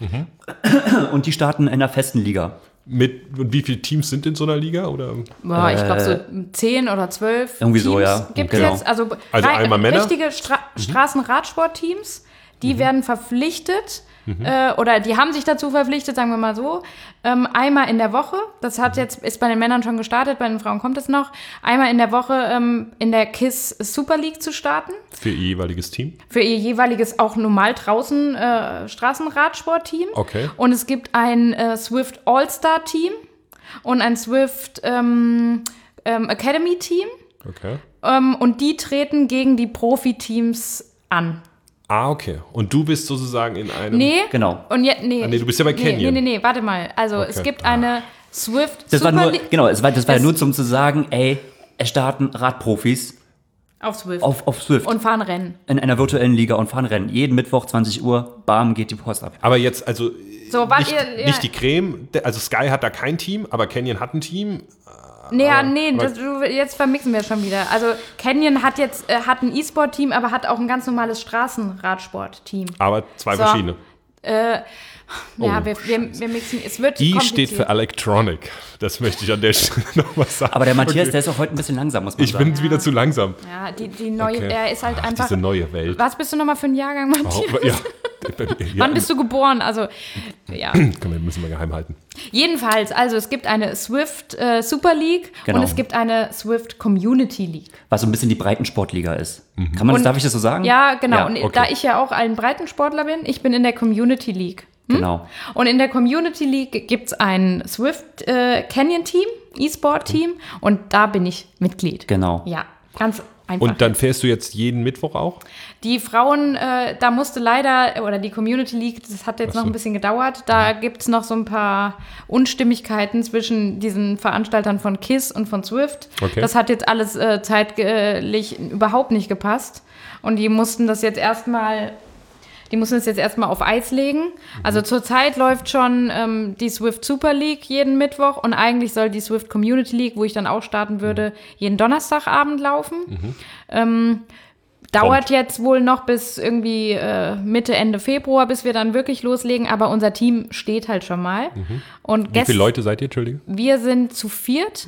Speaker 2: Und die starten in einer festen Liga.
Speaker 3: Mit, und wie viele Teams sind in so einer Liga? Oder?
Speaker 4: Boah, ich glaube so zehn oder zwölf
Speaker 2: Äh, irgendwie
Speaker 4: Teams
Speaker 2: so, ja.
Speaker 4: gibt
Speaker 2: Genau.
Speaker 4: jetzt. Also,
Speaker 3: Also
Speaker 4: rei-
Speaker 3: einmal Männer?
Speaker 4: richtige Stra Straßenradsportteams, die werden verpflichtet äh, oder die haben sich dazu verpflichtet, sagen wir mal so, ähm, einmal in der Woche, das hat jetzt, ist bei den Männern schon gestartet, bei den Frauen kommt es noch, einmal in der Woche ähm, in der KISS Super League zu starten,
Speaker 3: Für ihr jeweiliges Team?
Speaker 4: für ihr jeweiliges auch normal draußen äh, Straßenradsportteam.
Speaker 3: Okay.
Speaker 4: Und es gibt ein äh, Swift All-Star-Team und ein Swift ähm, ähm, Academy-Team.
Speaker 3: Okay.
Speaker 4: Ähm, und die treten gegen die Profiteams an.
Speaker 3: Ah, okay. Und du bist sozusagen in einem...
Speaker 4: Nee.
Speaker 2: Genau.
Speaker 4: Und je, nee,
Speaker 3: Ah, nee, du bist ja bei
Speaker 4: nee,
Speaker 3: Canyon.
Speaker 4: Nee, nee, nee, warte mal. Also
Speaker 3: Okay.
Speaker 4: es gibt eine Swift
Speaker 2: Das war
Speaker 4: Super
Speaker 2: nur,
Speaker 4: League
Speaker 2: genau, es war, das war ja
Speaker 4: Es-
Speaker 2: nur zum zu sagen, ey, es starten Radprofis
Speaker 4: auf Swift
Speaker 2: auf, auf Swift
Speaker 4: und fahren Rennen.
Speaker 2: in einer virtuellen Liga und fahren Rennen. Jeden Mittwoch zwanzig Uhr, bam, geht die Post ab.
Speaker 3: Aber jetzt, also
Speaker 4: So, wart
Speaker 3: nicht,
Speaker 4: ihr, ja,
Speaker 3: nicht die Creme, also Sky hat da kein Team, aber Canyon hat ein Team.
Speaker 4: Nee, ja, nee,
Speaker 3: aber-
Speaker 4: das, du, jetzt vermixen wir schon wieder. Also Canyon hat jetzt äh, hat ein E-Sport-Team, aber hat auch ein ganz normales Straßenradsport-Team.
Speaker 3: Aber zwei
Speaker 4: So.
Speaker 3: verschiedene.
Speaker 4: Äh, ja,
Speaker 3: Oh,
Speaker 4: wir, wir, wir mixen. Es wird
Speaker 3: I
Speaker 4: kompliziert.
Speaker 3: steht für Electronic. Das möchte ich an der Stelle nochmal sagen.
Speaker 2: Aber der Matthias,
Speaker 3: Okay.
Speaker 2: der ist auch heute ein bisschen langsam, muss man
Speaker 3: Ich
Speaker 2: sagen.
Speaker 3: bin wieder zu langsam.
Speaker 4: Ja, die, die neue,
Speaker 3: Okay.
Speaker 4: er ist halt
Speaker 3: Ach,
Speaker 4: einfach.
Speaker 3: diese neue Welt.
Speaker 4: Was bist du nochmal für ein Jahrgang, Matthias?
Speaker 3: Oh, ja.
Speaker 4: Wann bist du geboren? Also, ja.
Speaker 3: Können wir, müssen wir geheim halten.
Speaker 4: Jedenfalls, also es gibt eine Swift äh, Super League
Speaker 2: Genau.
Speaker 4: und es gibt eine Swift Community League.
Speaker 2: Was so ein bisschen die Breitensportliga ist. Kann man das,
Speaker 4: Und-
Speaker 2: darf ich das so sagen?
Speaker 4: Ja, genau.
Speaker 2: Ja,
Speaker 4: und
Speaker 3: okay.
Speaker 4: da ich ja auch ein Breitensportler bin, ich bin in der Community League.
Speaker 2: genau.
Speaker 4: Und in der Community League gibt es ein Swift äh, Canyon Team, E-Sport Team und da bin ich Mitglied.
Speaker 2: Genau.
Speaker 4: Ja, ganz einfach.
Speaker 3: Und dann fährst du jetzt jeden Mittwoch auch?
Speaker 4: Die Frauen, äh, da musste leider, oder die Community League, das hat jetzt
Speaker 3: Ach so.
Speaker 4: noch ein bisschen gedauert, da gibt es noch so ein paar Unstimmigkeiten zwischen diesen Veranstaltern von KISS und von Swift.
Speaker 3: Okay.
Speaker 4: Das hat jetzt alles äh, zeitlich überhaupt nicht gepasst. Und die mussten das jetzt erstmal, die mussten das jetzt erstmal auf Eis legen. Also zurzeit läuft schon ähm, die Swift Super League jeden Mittwoch und eigentlich soll die Swift Community League, wo ich dann auch starten würde, jeden Donnerstagabend laufen. Ähm, Dauert
Speaker 3: Kommt.
Speaker 4: jetzt wohl noch bis irgendwie äh, Mitte, Ende Februar, bis wir dann wirklich loslegen. Aber unser Team steht halt schon mal. Und
Speaker 3: Wie
Speaker 4: gest-
Speaker 3: viele Leute seid ihr, Entschuldige?
Speaker 4: wir sind zu viert.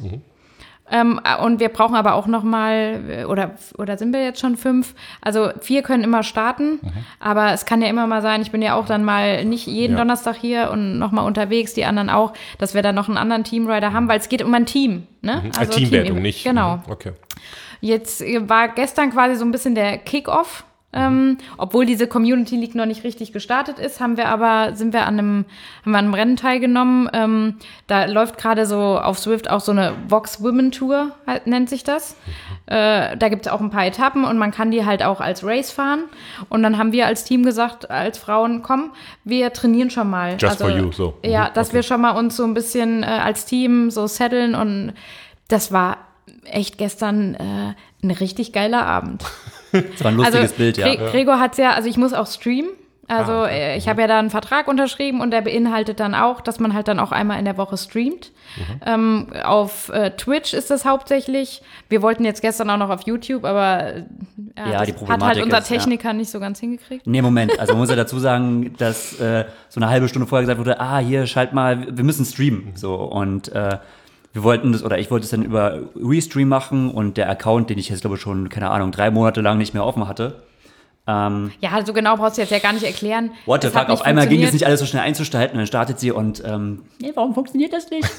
Speaker 4: Ähm, und wir brauchen aber auch noch mal, oder, oder sind wir jetzt schon fünf? Also vier können immer starten. Aber es kann ja immer mal sein, ich bin ja auch dann mal nicht jeden
Speaker 3: Ja.
Speaker 4: Donnerstag hier und noch mal unterwegs, die anderen auch, dass wir dann noch einen anderen Teamrider haben, weil es geht um ein Team. Ne?
Speaker 3: Also Teamwertung, nicht?
Speaker 4: Genau.
Speaker 3: Mhm. Okay.
Speaker 4: Jetzt war gestern quasi so ein bisschen der Kick-Off Ähm, obwohl diese Community League noch nicht richtig gestartet ist, haben wir aber, sind wir an einem, haben wir an einem Rennen teilgenommen. Ähm, da läuft gerade so auf Zwift auch so eine Vox Women Tour, halt, nennt sich das. Äh, da gibt es auch ein paar Etappen und man kann die halt auch als Race fahren. Und dann haben wir als Team gesagt, als Frauen, komm, wir trainieren schon mal.
Speaker 3: Just
Speaker 4: also,
Speaker 3: for you, so.
Speaker 4: Ja,
Speaker 3: Mhm,
Speaker 4: dass
Speaker 3: okay.
Speaker 4: wir schon mal uns so ein bisschen äh, als Team so setteln und das war echt gestern äh, ein richtig geiler Abend.
Speaker 2: Das war ein lustiges
Speaker 4: also,
Speaker 2: Bild, ja.
Speaker 4: Gre- Gregor hat's ja, also ich muss auch streamen. Also
Speaker 3: Ah, okay.
Speaker 4: äh, ich habe ja da einen Vertrag unterschrieben und der beinhaltet dann auch, dass man halt dann auch einmal in der Woche streamt.
Speaker 3: Mhm.
Speaker 4: Ähm, auf äh, Twitch ist das hauptsächlich. Wir wollten jetzt gestern auch noch auf YouTube, aber äh,
Speaker 2: Ja,
Speaker 4: das
Speaker 2: die
Speaker 4: hat
Speaker 2: Problematik
Speaker 4: halt unser
Speaker 2: ist, ja.
Speaker 4: Techniker nicht so ganz hingekriegt.
Speaker 2: Nee, Moment. Also man muss ja dazu sagen, dass äh, so eine halbe Stunde vorher gesagt wurde, ah, hier, schalt mal, wir müssen streamen. So, und äh, wir wollten das, oder ich wollte es dann über Restream machen und der Account, den ich jetzt, glaube ich, schon, keine Ahnung, drei Monate lang nicht mehr offen hatte. Ähm,
Speaker 4: Ja, so genau brauchst du jetzt ja gar nicht erklären.
Speaker 2: what the
Speaker 4: Das hat
Speaker 2: fuck,
Speaker 4: nicht
Speaker 2: auf einmal ging es
Speaker 4: funktioniert.
Speaker 2: nicht alles so schnell einzustalten und dann startet sie und, ähm, nee, warum funktioniert das nicht?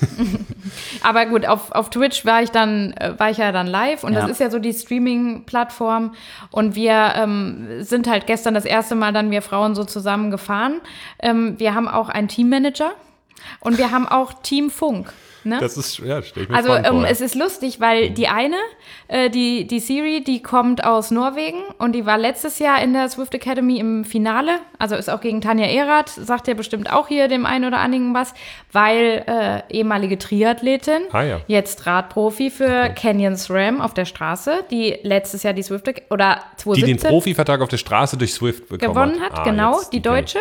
Speaker 4: Aber gut, auf, auf Twitch war ich dann, äh, war ich ja dann live und
Speaker 2: Ja.
Speaker 4: das ist ja so die Streaming-Plattform und wir ähm, sind halt gestern das erste Mal dann wir Frauen so zusammen gefahren. Ähm, wir haben auch einen Teammanager und wir haben auch Team Funk. Ne?
Speaker 3: Das ist, ja, stell ich mir
Speaker 4: Also
Speaker 3: spannend
Speaker 4: ähm,
Speaker 3: vor.
Speaker 4: es ist lustig, weil die eine, äh, die, die Siri, die kommt aus Norwegen und die war letztes Jahr in der Zwift Academy im Finale, also ist auch gegen Tanja Erath, sagt ja bestimmt auch hier dem einen oder anderen was, weil äh, ehemalige Triathletin,
Speaker 3: Ah, ja.
Speaker 4: jetzt Radprofi für Canyon SRAM auf der Straße, die letztes Jahr die Zwift Ac- oder
Speaker 3: Die den
Speaker 4: zwanzig siebzehn
Speaker 3: Profivertrag auf der Straße durch Swift bekommen
Speaker 4: gewonnen hat,
Speaker 3: Ah,
Speaker 4: genau,
Speaker 3: jetzt,
Speaker 4: die
Speaker 3: okay.
Speaker 4: Deutsche.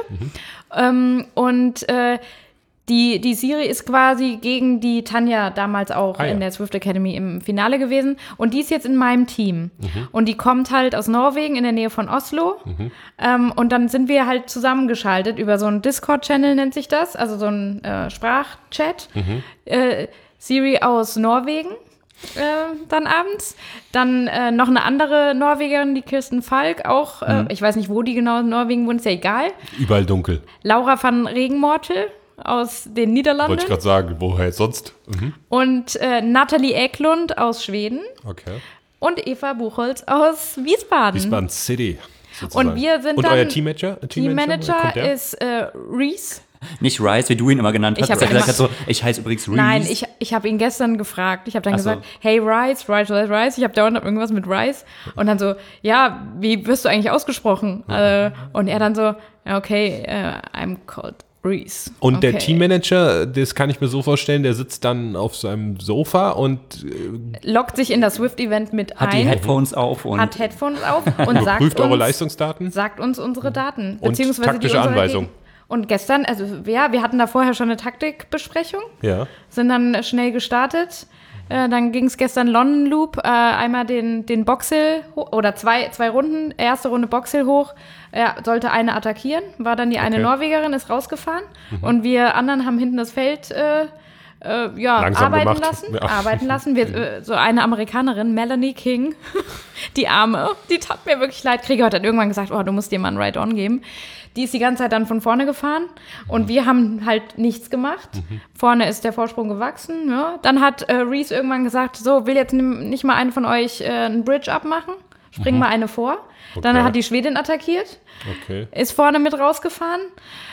Speaker 4: Ähm, und äh, die, die Siri ist quasi gegen die Tanja damals auch
Speaker 3: Ah, ja.
Speaker 4: in der Zwift Academy im Finale gewesen. Und die ist jetzt in meinem Team.
Speaker 3: Mhm.
Speaker 4: Und die kommt halt aus Norwegen in der Nähe von Oslo.
Speaker 3: Mhm.
Speaker 4: Ähm, und dann sind wir halt zusammengeschaltet über so einen Discord-Channel, nennt sich das. Also so ein äh, Sprachchat.
Speaker 3: Mhm.
Speaker 4: Äh, Siri aus Norwegen. Äh, dann abends. Dann äh, noch eine andere Norwegerin, die Kirsten Falk, auch, äh, ich weiß nicht, wo die genau in Norwegen wohnt, ist ja egal.
Speaker 3: Überall dunkel.
Speaker 4: Laura van Regenmortel aus den Niederlanden
Speaker 3: Wollte ich gerade sagen, woher sonst? Mhm.
Speaker 4: und äh, Nathalie Eklund aus Schweden
Speaker 3: Okay.
Speaker 4: und Eva Buchholz aus Wiesbaden.
Speaker 3: Wiesbaden City. Sozusagen.
Speaker 4: Und wir sind
Speaker 3: Und
Speaker 4: dann
Speaker 3: euer Teammanager?
Speaker 4: Teammanager
Speaker 3: Kommt der?
Speaker 4: ist äh, Reese.
Speaker 2: Nicht Rice, wie du ihn immer genannt hast.
Speaker 4: Ich hab
Speaker 2: dass er
Speaker 4: immer-
Speaker 2: gesagt hat so, ich heiße übrigens Reese.
Speaker 4: Nein, ich, ich habe ihn gestern gefragt. Ich habe dann
Speaker 2: Ach so.
Speaker 4: gesagt, hey Rice, Rice, Rice, Rice. Ich habe dauernd irgendwas mit Rice. Und dann so, ja, wie wirst du eigentlich ausgesprochen? Äh, und er dann so, ja, okay, uh, I'm called Reese.
Speaker 3: Und
Speaker 4: okay.
Speaker 3: der Teammanager, das kann ich mir so vorstellen, der sitzt dann auf seinem Sofa und äh,
Speaker 4: lockt sich in das Swift-Event mit
Speaker 2: Hat die
Speaker 4: ein,
Speaker 2: Headphones auf und
Speaker 4: hat Headphones auf und sagt
Speaker 3: prüft eure
Speaker 4: uns,
Speaker 3: Leistungsdaten.
Speaker 4: sagt uns unsere Daten.
Speaker 3: Und
Speaker 4: beziehungsweise
Speaker 3: taktische
Speaker 4: die unserer
Speaker 3: Anweisungen.
Speaker 4: Geg- Und gestern, also ja, wir hatten da vorher schon eine Taktikbesprechung,
Speaker 3: Ja.
Speaker 4: sind dann schnell gestartet. Äh, dann ging es gestern London Loop, äh, einmal den, den Boxhill ho- oder zwei, zwei Runden, erste Runde Boxhill hoch, er sollte eine attackieren, war dann die eine
Speaker 3: Okay.
Speaker 4: Norwegerin, ist rausgefahren und wir anderen haben hinten das Feld äh, äh, ja,
Speaker 3: Langsam
Speaker 4: arbeiten
Speaker 3: gemacht.
Speaker 4: lassen.
Speaker 3: Ja.
Speaker 4: Arbeiten lassen. Wir, äh, so eine Amerikanerin, Melanie King, die Arme, die tat mir wirklich leid. Krieger hat dann irgendwann gesagt, oh, du musst dir mal einen Ride-On geben. Die ist die ganze Zeit dann von vorne gefahren und wir haben halt nichts gemacht. Vorne ist der Vorsprung gewachsen. Ja. Dann hat äh, Reese irgendwann gesagt, so, will jetzt nimm- nicht mal eine von euch äh, einen Bridge-Up machen? Spring mal eine vor. Dann
Speaker 3: Okay.
Speaker 4: hat die Schwedin attackiert,
Speaker 3: Okay.
Speaker 4: ist vorne mit rausgefahren.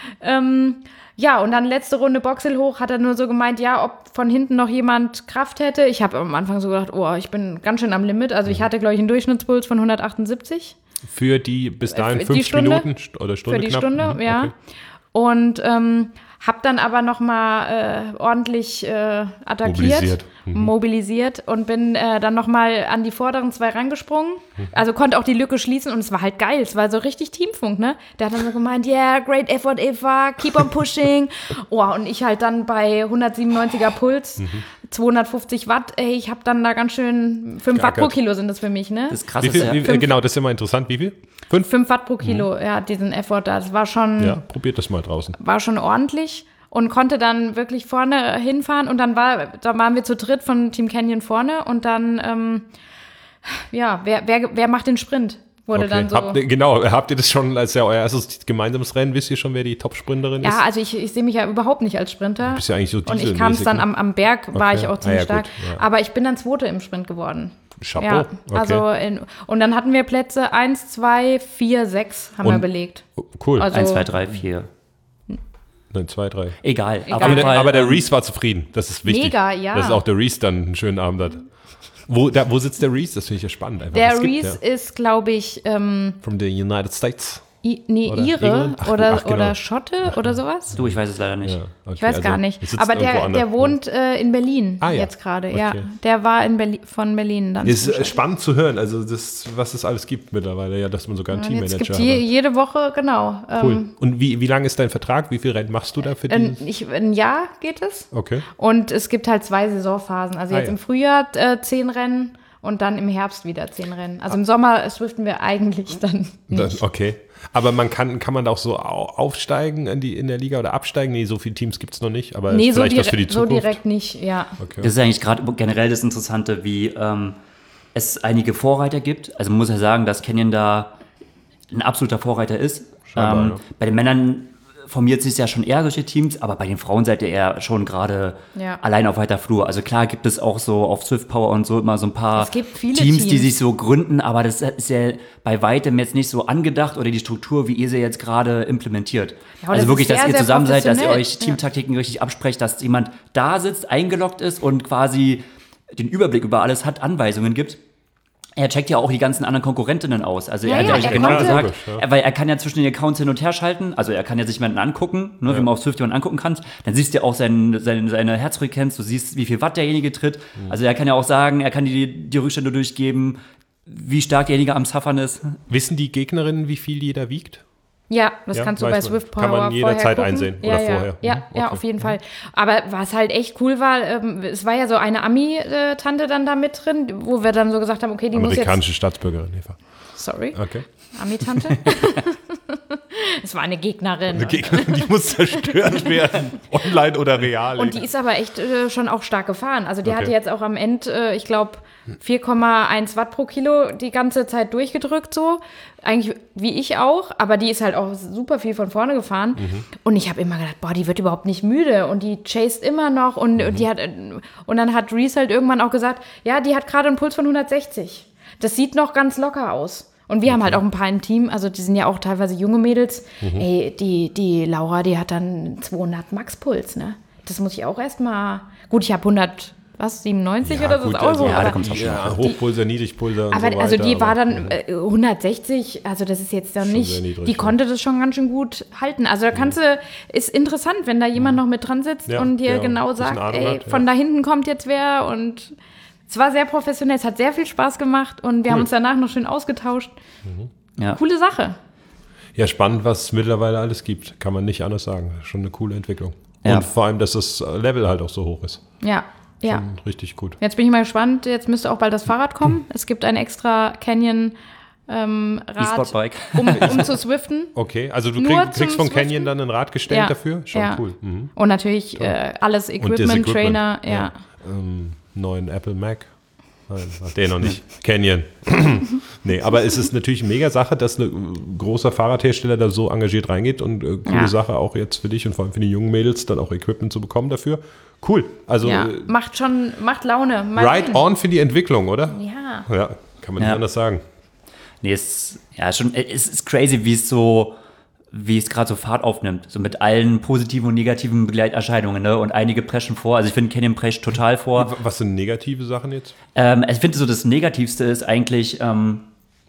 Speaker 4: Ähm, ja, und dann letzte Runde Boxhill hoch, hat er nur so gemeint, ja, ob von hinten noch jemand Kraft hätte. Ich habe am Anfang so gedacht, oh, ich bin ganz schön am Limit. Also ich hatte, glaube ich, einen Durchschnittspuls von hundertachtundsiebzig.
Speaker 3: Für die bis dahin
Speaker 4: Für die
Speaker 3: fünf
Speaker 4: Stunde.
Speaker 3: Minuten st- oder Stunde
Speaker 4: Für die
Speaker 3: knapp?
Speaker 4: Stunde,
Speaker 3: Mhm,
Speaker 4: ja.
Speaker 3: okay.
Speaker 4: Und ähm, habe dann aber noch mal äh, ordentlich äh, attackiert,
Speaker 3: Mobilisiert. Mhm.
Speaker 4: mobilisiert und bin äh, dann noch mal an die vorderen zwei rangesprungen.
Speaker 3: Mhm.
Speaker 4: Also konnte auch die Lücke schließen und es war halt geil. Es war so richtig Teamfunk, ne? Der hat dann so gemeint, yeah, great effort, Eva, keep on pushing. Oh, und ich halt dann bei hundertsiebenundneunziger Puls,
Speaker 3: Mhm.
Speaker 4: zweihundertfünfzig Watt. Ey, ich habe dann da ganz schön, fünf Watt pro
Speaker 3: Geackert.
Speaker 4: Kilo sind das für mich, ne?
Speaker 2: das
Speaker 3: Wie
Speaker 2: Krasse
Speaker 3: viel,
Speaker 2: ist
Speaker 3: wie,
Speaker 2: ja,
Speaker 3: äh, genau, das ist immer interessant. Wie viel? Fünf?
Speaker 4: fünf Watt pro Kilo, ja, diesen Effort da. Das war schon...
Speaker 3: Ja, probiert das mal draußen.
Speaker 4: war schon ordentlich und konnte dann wirklich vorne hinfahren und dann war, da waren wir zu dritt von Team Canyon vorne und dann, ähm, ja, wer, wer, wer macht den Sprint? Wurde
Speaker 3: Okay.
Speaker 4: dann so.
Speaker 3: Habt ihr, genau, habt ihr das schon als ja euer erstes gemeinsames Rennen? Wisst ihr schon, wer die Top-Sprinterin ist?
Speaker 4: Ja, also ich, ich sehe mich ja überhaupt nicht als Sprinter.
Speaker 3: bist ja eigentlich so
Speaker 4: und ich
Speaker 3: dieselmäßig,
Speaker 4: kam es dann
Speaker 3: ne?
Speaker 4: am, am Berg, war
Speaker 3: Okay.
Speaker 4: ich auch ziemlich
Speaker 3: Ah, ja,
Speaker 4: stark.
Speaker 3: gut, ja.
Speaker 4: Aber ich bin dann Zweite im Sprint geworden.
Speaker 3: Chapeau.
Speaker 4: Ja,
Speaker 3: okay.
Speaker 4: also in, und dann hatten wir Plätze eins, zwei, vier, sechs haben
Speaker 3: Und-
Speaker 4: wir belegt.
Speaker 3: Oh, cool.
Speaker 4: Also-
Speaker 2: eins, zwei, drei, vier.
Speaker 3: Nein, zwei, drei.
Speaker 2: Egal.
Speaker 4: Egal.
Speaker 2: Auf
Speaker 3: Aber
Speaker 2: jeden
Speaker 3: der,
Speaker 2: Fall,
Speaker 3: aber der
Speaker 2: ähm,
Speaker 3: Reese war zufrieden. Das ist wichtig.
Speaker 4: Mega, ja.
Speaker 3: Dass auch der Reese dann einen schönen Abend hat. Wo, da, wo sitzt der Reese? Das finde ich ja spannend. Einfach.
Speaker 4: Der
Speaker 3: Was gibt
Speaker 4: Reese
Speaker 3: der?
Speaker 4: ist, glaube ich, ähm,
Speaker 3: From the United States.
Speaker 4: I, nee,
Speaker 3: Oder
Speaker 4: Ire
Speaker 3: England? Ach,
Speaker 4: oder,
Speaker 3: ach, genau.
Speaker 4: oder Schotte oder sowas.
Speaker 2: Du, ich weiß es leider nicht.
Speaker 3: Ja, okay,
Speaker 4: Ich weiß
Speaker 3: also
Speaker 4: gar nicht.
Speaker 3: sitzt
Speaker 4: Aber
Speaker 3: irgendwo
Speaker 4: der,
Speaker 3: anders.
Speaker 4: der wohnt äh, in Berlin
Speaker 3: Ah, ja.
Speaker 4: jetzt gerade. Ja,
Speaker 3: Okay.
Speaker 4: der war in Berlin, von Berlin dann.
Speaker 3: Ist
Speaker 4: zum
Speaker 3: äh,
Speaker 4: Schluss.
Speaker 3: spannend zu hören, also das, was es alles gibt mittlerweile, ja, dass man sogar einen
Speaker 4: Und jetzt
Speaker 3: Teammanager
Speaker 4: gibt je,
Speaker 3: hat.
Speaker 4: jede Woche, genau.
Speaker 3: Cool.
Speaker 4: Ähm,
Speaker 3: Und wie, wie lang ist dein Vertrag? Wie viel Rennen machst du da für die?
Speaker 4: ein, ich, ein Jahr geht es.
Speaker 3: Okay.
Speaker 4: Und es gibt halt zwei Saisonphasen. Also
Speaker 3: Ah,
Speaker 4: jetzt
Speaker 3: ja.
Speaker 4: im Frühjahr äh, zehn Rennen und dann im Herbst wieder zehn Rennen. Also im Sommer swiften wir eigentlich dann
Speaker 3: Dann,
Speaker 4: nicht.
Speaker 3: okay. Aber man kann, kann man da auch so au- aufsteigen in, die, in der Liga oder absteigen? Nee, so viele Teams gibt es noch nicht, aber
Speaker 4: Nee,
Speaker 3: ist
Speaker 4: so,
Speaker 3: vielleicht was
Speaker 4: direkt,
Speaker 3: für die
Speaker 4: so
Speaker 3: Zukunft.
Speaker 4: direkt nicht, ja.
Speaker 3: Okay.
Speaker 2: Das ist eigentlich gerade generell das Interessante, wie ähm, es einige Vorreiter gibt. Also man muss ja sagen, dass Canyon da ein absoluter Vorreiter ist.
Speaker 3: Scheinbar,
Speaker 2: ähm,
Speaker 3: ja.
Speaker 2: Bei den Männern formiert sich ja schon eher solche Teams, aber bei den Frauen seid ihr eher schon gerade
Speaker 4: Ja.
Speaker 2: allein auf weiter Flur. Also klar gibt es auch so auf Swift Power und so immer so ein paar
Speaker 4: Es gibt viele
Speaker 2: Teams, die
Speaker 4: Teams.
Speaker 2: sich so gründen, aber das ist ja bei weitem jetzt nicht so angedacht oder die Struktur, wie ihr sie jetzt gerade implementiert.
Speaker 4: Ja, aber
Speaker 2: also
Speaker 4: das
Speaker 2: wirklich,
Speaker 4: ist
Speaker 2: dass
Speaker 4: sehr,
Speaker 2: ihr
Speaker 4: sehr
Speaker 2: zusammen seid, dass ihr
Speaker 4: professionell.
Speaker 2: euch
Speaker 4: Ja.
Speaker 2: Teamtaktiken richtig absprecht, dass jemand da sitzt, eingeloggt ist und quasi den Überblick über alles hat, Anweisungen gibt. Er checkt ja auch die ganzen anderen Konkurrentinnen aus. Also
Speaker 4: Ja,
Speaker 2: er hat
Speaker 4: ja,
Speaker 2: ja euch
Speaker 4: er
Speaker 2: genau
Speaker 4: konnte-
Speaker 2: gesagt,
Speaker 3: Logisch, ja.
Speaker 2: er- weil er kann ja zwischen den Accounts hin und her schalten. Also er kann ja sich jemanden angucken, ne, wie man auf Swift jemanden angucken kann. Dann siehst du ja auch sein, sein, seine Herzfrequenz, du siehst, wie viel Watt derjenige tritt.
Speaker 3: Mhm.
Speaker 2: Also er kann ja auch sagen, er kann dir die, die Rückstände durchgeben, wie stark derjenige am Suffern ist.
Speaker 3: Wissen die Gegnerinnen, wie viel jeder wiegt?
Speaker 4: Ja, das
Speaker 3: Ja,
Speaker 4: kannst du
Speaker 3: weiß
Speaker 4: bei
Speaker 3: man.
Speaker 4: Swift Power
Speaker 3: Kann man
Speaker 4: vorher
Speaker 3: jederzeit
Speaker 4: gucken.
Speaker 3: einsehen
Speaker 4: ja,
Speaker 3: oder
Speaker 4: ja.
Speaker 3: vorher.
Speaker 4: Ja,
Speaker 3: Mhm,
Speaker 4: ja,
Speaker 3: okay.
Speaker 4: auf jeden Fall. Aber was halt echt cool war, ähm, es war ja so eine Ami-Tante dann da mit drin, wo wir dann so gesagt haben, okay, die muss jetzt...
Speaker 3: Amerikanische Staatsbürgerin, Eva.
Speaker 4: Sorry,
Speaker 3: Okay.
Speaker 4: Ami-Tante. Es war eine Gegnerin.
Speaker 3: Eine Gegnerin, die muss zerstört werden, online oder real.
Speaker 4: Und die ist aber echt äh, schon auch stark gefahren. Also die
Speaker 3: Okay.
Speaker 4: hatte jetzt auch am Ende, äh, ich glaube, vier Komma eins Watt pro Kilo die ganze Zeit durchgedrückt so. Eigentlich wie ich auch, aber die ist halt auch super viel von vorne gefahren.
Speaker 3: Mhm.
Speaker 4: Und ich habe immer gedacht, boah, die wird überhaupt nicht müde und die chased immer noch. Und,
Speaker 3: Mhm.
Speaker 4: und, die hat, und dann hat Reese halt irgendwann auch gesagt, ja, die hat gerade einen Puls von hundertsechzig. Das sieht noch ganz locker aus. Und wir haben halt auch ein paar im Team, also die sind ja auch teilweise junge Mädels.
Speaker 3: Mhm.
Speaker 4: Ey, die, die Laura, die hat dann zweihundert Max-Puls, ne? Das muss ich auch erstmal. Gut, ich habe hundert, was, siebenundneunzig oder so,
Speaker 3: gut,
Speaker 4: ist auch
Speaker 3: also-
Speaker 4: so.
Speaker 2: Ja, da
Speaker 4: aber
Speaker 2: kommt's auch schon.
Speaker 3: Ja, Hochpulser, Niedrigpulser und
Speaker 4: aber
Speaker 3: so weiter.
Speaker 4: also die war
Speaker 3: aber-
Speaker 4: dann äh, hundertsechzig, also das ist jetzt dann
Speaker 3: Schon
Speaker 4: nicht,
Speaker 3: sehr niedrig,
Speaker 4: die
Speaker 3: ja.
Speaker 4: konnte das schon ganz schön gut halten. Also da kannst du, ist interessant, wenn da jemand noch mit dran sitzt
Speaker 3: Ja,
Speaker 4: und dir
Speaker 3: der
Speaker 4: genau
Speaker 3: ein bisschen
Speaker 4: sagt,
Speaker 3: Ahnung
Speaker 4: ey,
Speaker 3: hat, ja.
Speaker 4: von da hinten kommt jetzt wer und es war sehr professionell, es hat sehr viel Spaß gemacht und wir haben uns danach noch schön ausgetauscht.
Speaker 2: Ja.
Speaker 4: Coole Sache.
Speaker 3: Ja, spannend, was es mittlerweile alles gibt. Kann man nicht anders sagen. Schon eine coole Entwicklung.
Speaker 2: Ja.
Speaker 3: Und vor allem, dass das Level halt auch so hoch ist.
Speaker 4: Ja, ja.
Speaker 3: Schon richtig gut.
Speaker 4: Jetzt bin ich mal gespannt, jetzt müsste auch bald das Fahrrad kommen. Es gibt ein extra Canyon ähm, Rad,
Speaker 2: E-Sport-Bike.
Speaker 4: um, um zu swiften.
Speaker 3: Okay, also du
Speaker 4: Nur
Speaker 3: krieg,
Speaker 4: zum
Speaker 3: kriegst von
Speaker 4: Swiften?
Speaker 3: Canyon dann ein Rad gestellt
Speaker 4: Ja,
Speaker 3: dafür? Schon
Speaker 4: ja.
Speaker 3: cool. Mhm.
Speaker 4: Und natürlich äh, alles
Speaker 3: Und das
Speaker 4: Equipment,
Speaker 3: Equipment.
Speaker 4: Trainer, ja.
Speaker 3: Ähm, neuen Apple Mac. Nein, hat der noch nicht. Canyon. Nee, aber es ist natürlich eine mega Sache, dass ein großer Fahrradhersteller da so engagiert reingeht und äh, coole
Speaker 4: Ja.
Speaker 3: Sache auch jetzt für dich und vor allem für die jungen Mädels dann auch Equipment zu bekommen dafür. Cool. Also
Speaker 4: ja.
Speaker 3: äh,
Speaker 4: Macht schon, macht Laune. Mal
Speaker 3: right
Speaker 4: sehen.
Speaker 3: on für die Entwicklung, oder?
Speaker 4: Ja.
Speaker 3: Ja, kann man nicht
Speaker 2: Ja.
Speaker 3: anders sagen.
Speaker 2: Nee, es, ja, schon, es ist crazy, wie es so, wie es gerade so Fahrt aufnimmt. So mit allen positiven und negativen Begleiterscheinungen, ne? Und einige preschen vor. Also ich finde, Canyon prescht total vor.
Speaker 3: Was sind negative Sachen jetzt?
Speaker 2: Ähm, ich finde so, das Negativste ist eigentlich ähm,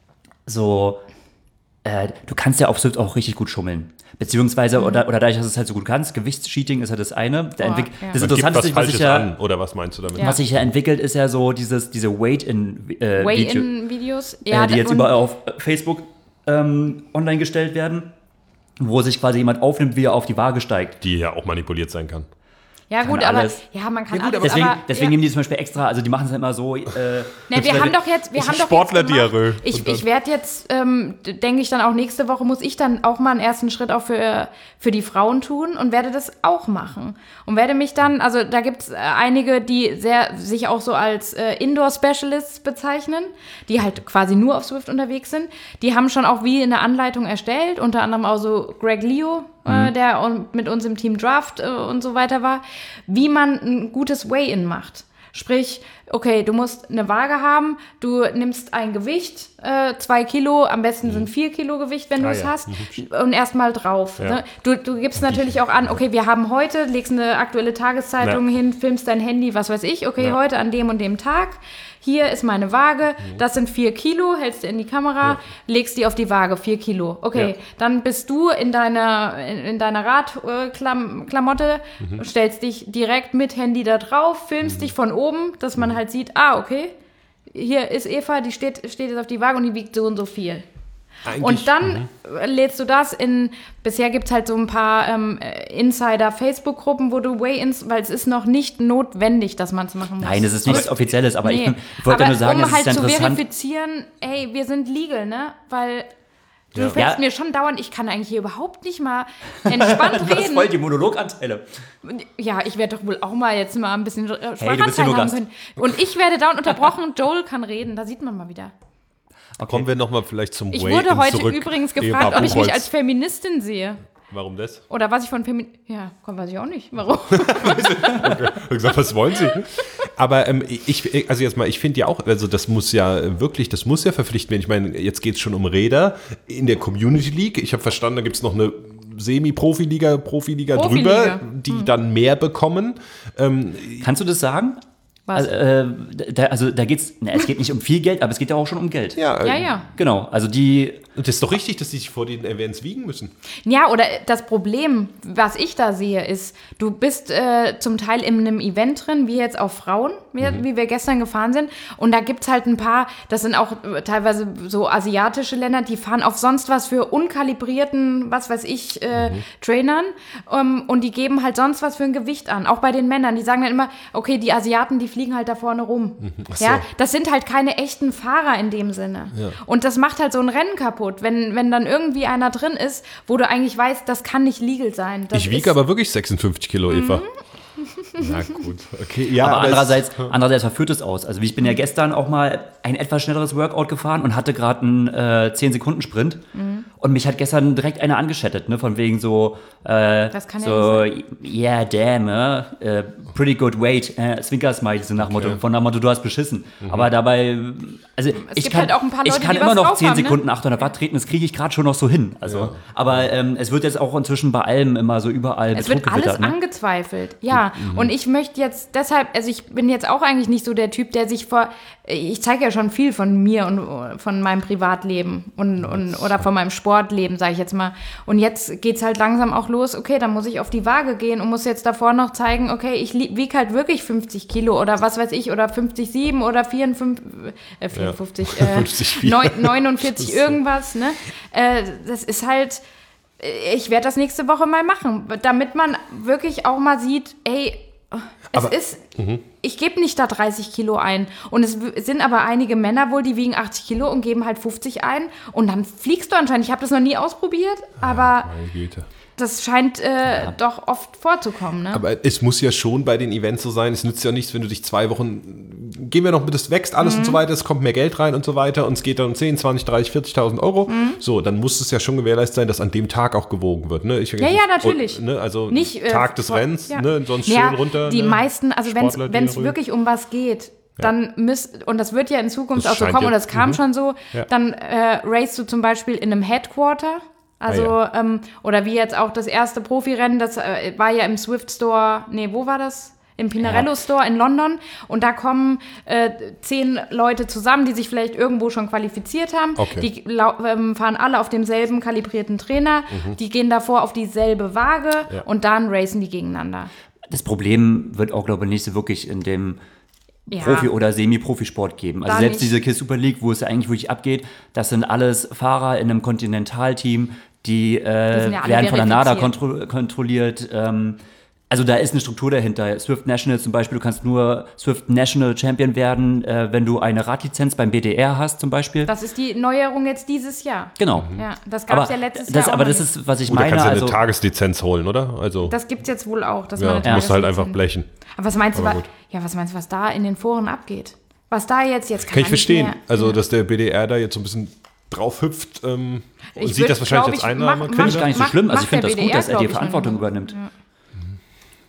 Speaker 2: so, äh, du kannst ja auf Swift auch richtig gut schummeln. Beziehungsweise, oder, oder dadurch, dass du es halt so gut kannst, Gewichtscheating ist ja das eine. Der
Speaker 4: Oh,
Speaker 2: Entwick-
Speaker 4: ja.
Speaker 2: Das
Speaker 3: Man gibt was
Speaker 2: Interessanteste, was
Speaker 3: Falsches
Speaker 2: sich ja,
Speaker 3: an, oder was meinst du damit?
Speaker 4: Ja.
Speaker 2: was sich ja entwickelt, ist ja so dieses, diese Weight-in-Video. Äh, Video-
Speaker 4: Way-in-Videos. Ja,
Speaker 2: äh, die jetzt
Speaker 4: und-
Speaker 2: überall auf Facebook ähm, online gestellt werden, wo sich quasi jemand aufnimmt, wie er auf die Waage steigt.
Speaker 3: Die ja auch manipuliert sein kann.
Speaker 4: Ja,
Speaker 2: kann
Speaker 4: gut, aber
Speaker 2: alles.
Speaker 4: ja, man kann
Speaker 2: Ja, gut,
Speaker 4: alles,
Speaker 2: aber deswegen,
Speaker 4: aber,
Speaker 2: deswegen
Speaker 4: ja.
Speaker 2: nehmen die zum Beispiel extra, also die machen es immer so. Äh,
Speaker 4: Ne, wir haben doch jetzt, wir
Speaker 3: ist
Speaker 4: haben
Speaker 3: ein
Speaker 4: doch
Speaker 3: Sportler-Diarrhoe.
Speaker 4: jetzt gemacht- Ich,
Speaker 3: Und dann-
Speaker 4: ich werde jetzt, ähm, denke ich dann auch nächste Woche, muss ich dann auch mal einen ersten Schritt auch für, für die Frauen tun und werde das auch machen. Und werde mich dann, also da gibt es äh, einige, die sehr, sich auch so als äh, Indoor-Specialists bezeichnen, die halt quasi nur auf Swift unterwegs sind. Die haben schon auch wie eine Anleitung erstellt, unter anderem auch so Greg Leo, äh, der und mit uns im Team Draft äh, und so weiter war, wie man ein gutes Weigh-In macht. Sprich, okay, du musst eine Waage haben, du nimmst ein Gewicht, äh, zwei Kilo, am besten sind vier Kilo Gewicht, wenn du
Speaker 3: Ah,
Speaker 4: es
Speaker 3: ja.
Speaker 4: hast, und erstmal drauf.
Speaker 3: Ja.
Speaker 4: Ne? Du, du gibst natürlich auch an, okay, wir haben heute, legst eine aktuelle Tageszeitung
Speaker 3: Ja.
Speaker 4: hin, filmst dein Handy, was weiß ich, okay,
Speaker 3: Ja.
Speaker 4: heute an dem und dem Tag, hier ist meine Waage, das sind vier Kilo, hältst du in die Kamera,
Speaker 3: Ja.
Speaker 4: legst die auf die Waage, vier Kilo. Okay,
Speaker 3: Ja.
Speaker 4: dann bist du in deiner, in, in deiner Radklamotte,
Speaker 3: Mhm.
Speaker 4: stellst dich direkt mit Handy da drauf, filmst dich von oben, dass man halt sieht, ah, okay, hier ist Eva, die steht, steht jetzt auf die Waage und die wiegt so und so viel.
Speaker 3: Eigentlich-
Speaker 4: Und dann lädst du das in, bisher gibt es halt so ein paar ähm, Insider-Facebook-Gruppen, wo du Weigh-ins, weil es ist noch nicht notwendig, dass man es machen muss.
Speaker 2: Nein, das ist nichts Offizielles, aber ich,
Speaker 4: Nee.
Speaker 2: bin, ich wollte
Speaker 4: Aber
Speaker 2: nur sagen,
Speaker 4: um
Speaker 2: das
Speaker 4: halt
Speaker 2: ist
Speaker 4: zu
Speaker 2: interessant.
Speaker 4: verifizieren, ey, wir sind legal, ne? Weil du
Speaker 3: Ja.
Speaker 4: fällst
Speaker 2: Ja.
Speaker 4: mir schon dauernd, ich kann eigentlich hier überhaupt nicht mal entspannt
Speaker 2: Du hast voll
Speaker 4: reden.
Speaker 2: die Monologanteile.
Speaker 4: Ja, ich werde doch wohl auch mal jetzt mal ein bisschen äh,
Speaker 2: Hey, du bist ja
Speaker 4: Sprachanteil
Speaker 2: nur
Speaker 4: haben
Speaker 2: Gast.
Speaker 4: können. Und ich werde dauernd unterbrochen, Joel kann reden, da sieht man mal wieder.
Speaker 3: Kommen wir nochmal vielleicht zum
Speaker 4: Ich
Speaker 3: Weigh-in
Speaker 4: wurde heute
Speaker 3: zurück.
Speaker 4: übrigens
Speaker 3: Eva
Speaker 4: gefragt, ob ich mich
Speaker 3: Buchholz.
Speaker 4: als Feministin sehe.
Speaker 3: Warum das?
Speaker 4: Oder was ich von Femin... Ja, komm, weiß ich auch nicht. Warum?
Speaker 3: Ich hab gesagt, was wollen Sie? Aber ähm, ich, also jetzt mal, ich finde ja auch, also das muss ja wirklich, das muss ja verpflichtend werden. Ich meine, jetzt geht es schon um Räder in der Community League. Ich habe verstanden, da gibt es noch eine Semi-Profiliga, Profiliga
Speaker 4: Profiliga.
Speaker 3: drüber, die dann mehr bekommen. Ähm,
Speaker 2: Kannst du das sagen?
Speaker 4: Was?
Speaker 2: Also, äh, da, also da geht's, ne, es geht nicht um viel Geld, aber es geht ja auch schon um Geld.
Speaker 3: ja, äh,
Speaker 4: Ja, ja.
Speaker 2: Genau, also die,
Speaker 3: Und das ist doch richtig, dass die sich vor den Events wiegen müssen.
Speaker 4: Ja, oder das Problem, was ich da sehe, ist, du bist äh, zum Teil in einem Event drin, wie jetzt auch Frauen, wie,
Speaker 3: Mhm.
Speaker 4: wie wir gestern gefahren sind. Und da gibt es halt ein paar, das sind auch äh, teilweise so asiatische Länder, die fahren auf sonst was für unkalibrierten, was weiß ich, äh,
Speaker 3: Mhm.
Speaker 4: Trainern. Um, und die geben halt sonst was für ein Gewicht an. Auch bei den Männern. Die sagen dann immer, okay, die Asiaten, die fliegen halt da vorne rum.
Speaker 3: Ach so.
Speaker 4: Ja, das sind halt keine echten Fahrer in dem Sinne. Und das macht halt so ein Rennen kaputt, wenn, wenn dann irgendwie einer drin ist, wo du eigentlich weißt, das kann nicht legal sein. Das
Speaker 3: Ich
Speaker 4: ist-
Speaker 3: wiege aber wirklich sechsundfünfzig Kilo, Eva. Na gut, okay. Ja,
Speaker 2: aber
Speaker 3: es-
Speaker 2: andererseits, andererseits verführt es aus. Also ich bin ja gestern auch mal ein etwas schnelleres Workout gefahren und hatte gerade einen äh, zehn-Sekunden-Sprint. Und mich hat gestern direkt einer angeschattet, ne? Von wegen so, äh,
Speaker 4: Das kann ja
Speaker 2: so, yeah, damn, äh, pretty good weight, äh, Zwinker-Smiley, so nach dem Motto, von dem Motto, du hast beschissen. Aber dabei, also ich
Speaker 4: gibt
Speaker 2: kann,
Speaker 4: halt auch ein paar
Speaker 2: ich
Speaker 4: Leute,
Speaker 2: kann
Speaker 4: die
Speaker 2: immer
Speaker 4: was
Speaker 2: noch
Speaker 4: drauf
Speaker 2: zehn
Speaker 4: haben, ne?
Speaker 2: Sekunden achthundert Watt treten, das kriege ich gerade schon noch so hin. Also, aber ähm, es wird jetzt auch inzwischen bei allem immer so überall
Speaker 4: Es wird
Speaker 2: Betrug
Speaker 4: alles
Speaker 2: gewittert, ne?
Speaker 4: angezweifelt, ja. Und ich möchte jetzt deshalb, also ich bin jetzt auch eigentlich nicht so der Typ, der sich vor, ich zeige ja schon viel von mir und von meinem Privatleben und, und oder von meinem Sportleben, sage ich jetzt mal. Und jetzt geht's halt langsam auch los, okay, dann muss ich auf die Waage gehen und muss jetzt davor noch zeigen, okay, ich wiege halt wirklich fünfzig Kilo oder was weiß ich, oder fünfzig Komma sieben oder vierundfünfzig, äh, vierundfünfzig, äh,
Speaker 3: fünfzig Komma vier.
Speaker 4: neun- neunundvierzig irgendwas, ne? Äh, das ist halt, ich werde das nächste Woche mal machen, damit man wirklich auch mal sieht, ey, es
Speaker 3: Aber-
Speaker 4: ist, ich gebe nicht da dreißig Kilo ein. Und es w- sind aber einige Männer wohl, die wiegen achtzig Kilo und geben halt fünfzig ein. Und dann fliegst du anscheinend. Ich habe das noch nie ausprobiert, aber
Speaker 3: Meine Güte.
Speaker 4: das scheint äh, doch oft vorzukommen. Ne?
Speaker 3: Aber es muss ja schon bei den Events so sein, es nützt ja nichts, wenn du dich zwei Wochen, gehen wir noch mit, es wächst alles
Speaker 4: Mhm.
Speaker 3: und so weiter, es kommt mehr Geld rein und so weiter und es geht dann um zehn, zwanzig, dreißig, vierzigtausend Euro.
Speaker 4: Mhm.
Speaker 3: So, dann muss es ja schon gewährleistet sein, dass an dem Tag auch gewogen wird. Ne? Ich,
Speaker 4: Ja, ja, natürlich.
Speaker 3: Und, ne, also
Speaker 4: Nicht, äh,
Speaker 3: Tag des
Speaker 4: vor-
Speaker 3: Rennens,
Speaker 4: ja.
Speaker 3: ne, sonst
Speaker 4: Ja,
Speaker 3: schön runter.
Speaker 4: Die
Speaker 3: ne?
Speaker 4: meisten, also
Speaker 3: Sportler,
Speaker 4: wenn es
Speaker 3: die
Speaker 4: wirklich um was geht, dann müsst, und das wird ja in Zukunft
Speaker 3: Das
Speaker 4: auch so
Speaker 3: scheint
Speaker 4: kommen,
Speaker 3: ja-
Speaker 4: und das kam
Speaker 3: mhm.
Speaker 4: schon so,
Speaker 3: Ja.
Speaker 4: dann äh, racest du zum Beispiel in einem Headquarter. Also,
Speaker 3: Ah,
Speaker 4: ähm, oder wie jetzt auch das erste Profirennen, das äh, war ja im Swift Store, nee, wo war das? Im Pinarello Store in London. Und da kommen äh, zehn Leute zusammen, die sich vielleicht irgendwo schon qualifiziert haben.
Speaker 3: Okay.
Speaker 4: Die lau- ähm, fahren alle auf demselben kalibrierten Trainer. Die gehen davor auf dieselbe Waage
Speaker 3: Ja.
Speaker 4: und dann racen die gegeneinander.
Speaker 2: Das Problem wird auch, glaube ich, nicht so wirklich in dem
Speaker 4: Ja.
Speaker 2: Profi- oder Semi-Profisport geben. Also
Speaker 4: Da
Speaker 2: selbst
Speaker 4: nicht.
Speaker 2: diese Kiss Super League, wo es ja eigentlich wirklich abgeht, das sind alles Fahrer in einem Kontinentalteam, die, äh,
Speaker 4: Die sind ja alle
Speaker 2: werden von der NADA
Speaker 4: verifiziert.
Speaker 2: kontro kontrolliert. Ähm, also da ist eine Struktur dahinter. Swift National zum Beispiel, du kannst nur Swift National Champion werden, äh, wenn du eine Radlizenz beim B D R hast zum Beispiel.
Speaker 4: Das ist die Neuerung jetzt dieses Jahr.
Speaker 2: genau.
Speaker 4: Ja, das gab
Speaker 2: Aber,
Speaker 4: es ja letztes
Speaker 2: das,
Speaker 4: Jahr
Speaker 2: aber
Speaker 4: auch
Speaker 2: das
Speaker 4: noch nicht.
Speaker 2: ist, was ich
Speaker 3: Gut, da
Speaker 2: meine.
Speaker 3: kannst du ja
Speaker 2: Also,
Speaker 3: eine Tageslizenz holen, oder? Also,
Speaker 4: Das gibt es jetzt wohl auch. Dass
Speaker 3: ja,
Speaker 4: man
Speaker 3: du
Speaker 4: eine
Speaker 3: musst halt einfach
Speaker 4: Tageslizenz-
Speaker 3: blechen.
Speaker 4: Aber was meinst du,
Speaker 3: Aber
Speaker 4: wa-
Speaker 3: gut.
Speaker 4: ja, was meinst du, was da in den Foren abgeht? Was da jetzt, jetzt kann,
Speaker 3: Kann ich
Speaker 4: man nicht
Speaker 3: verstehen.
Speaker 4: mehr-
Speaker 3: Also, dass der B D R da jetzt so ein bisschen drauf hüpft ähm, und
Speaker 4: Ich
Speaker 3: sieht
Speaker 4: würd,
Speaker 3: das wahrscheinlich
Speaker 4: glaub
Speaker 3: als
Speaker 4: ich,
Speaker 3: Einnahme.
Speaker 4: mach-
Speaker 2: Finde ich gar nicht so
Speaker 4: Macht-
Speaker 2: schlimm. Also
Speaker 4: macht
Speaker 2: ich finde
Speaker 4: der
Speaker 2: das
Speaker 4: B D
Speaker 2: gut,
Speaker 4: R,
Speaker 2: dass er
Speaker 4: glaub
Speaker 2: die
Speaker 4: ich,
Speaker 2: Verantwortung
Speaker 4: noch.
Speaker 2: übernimmt.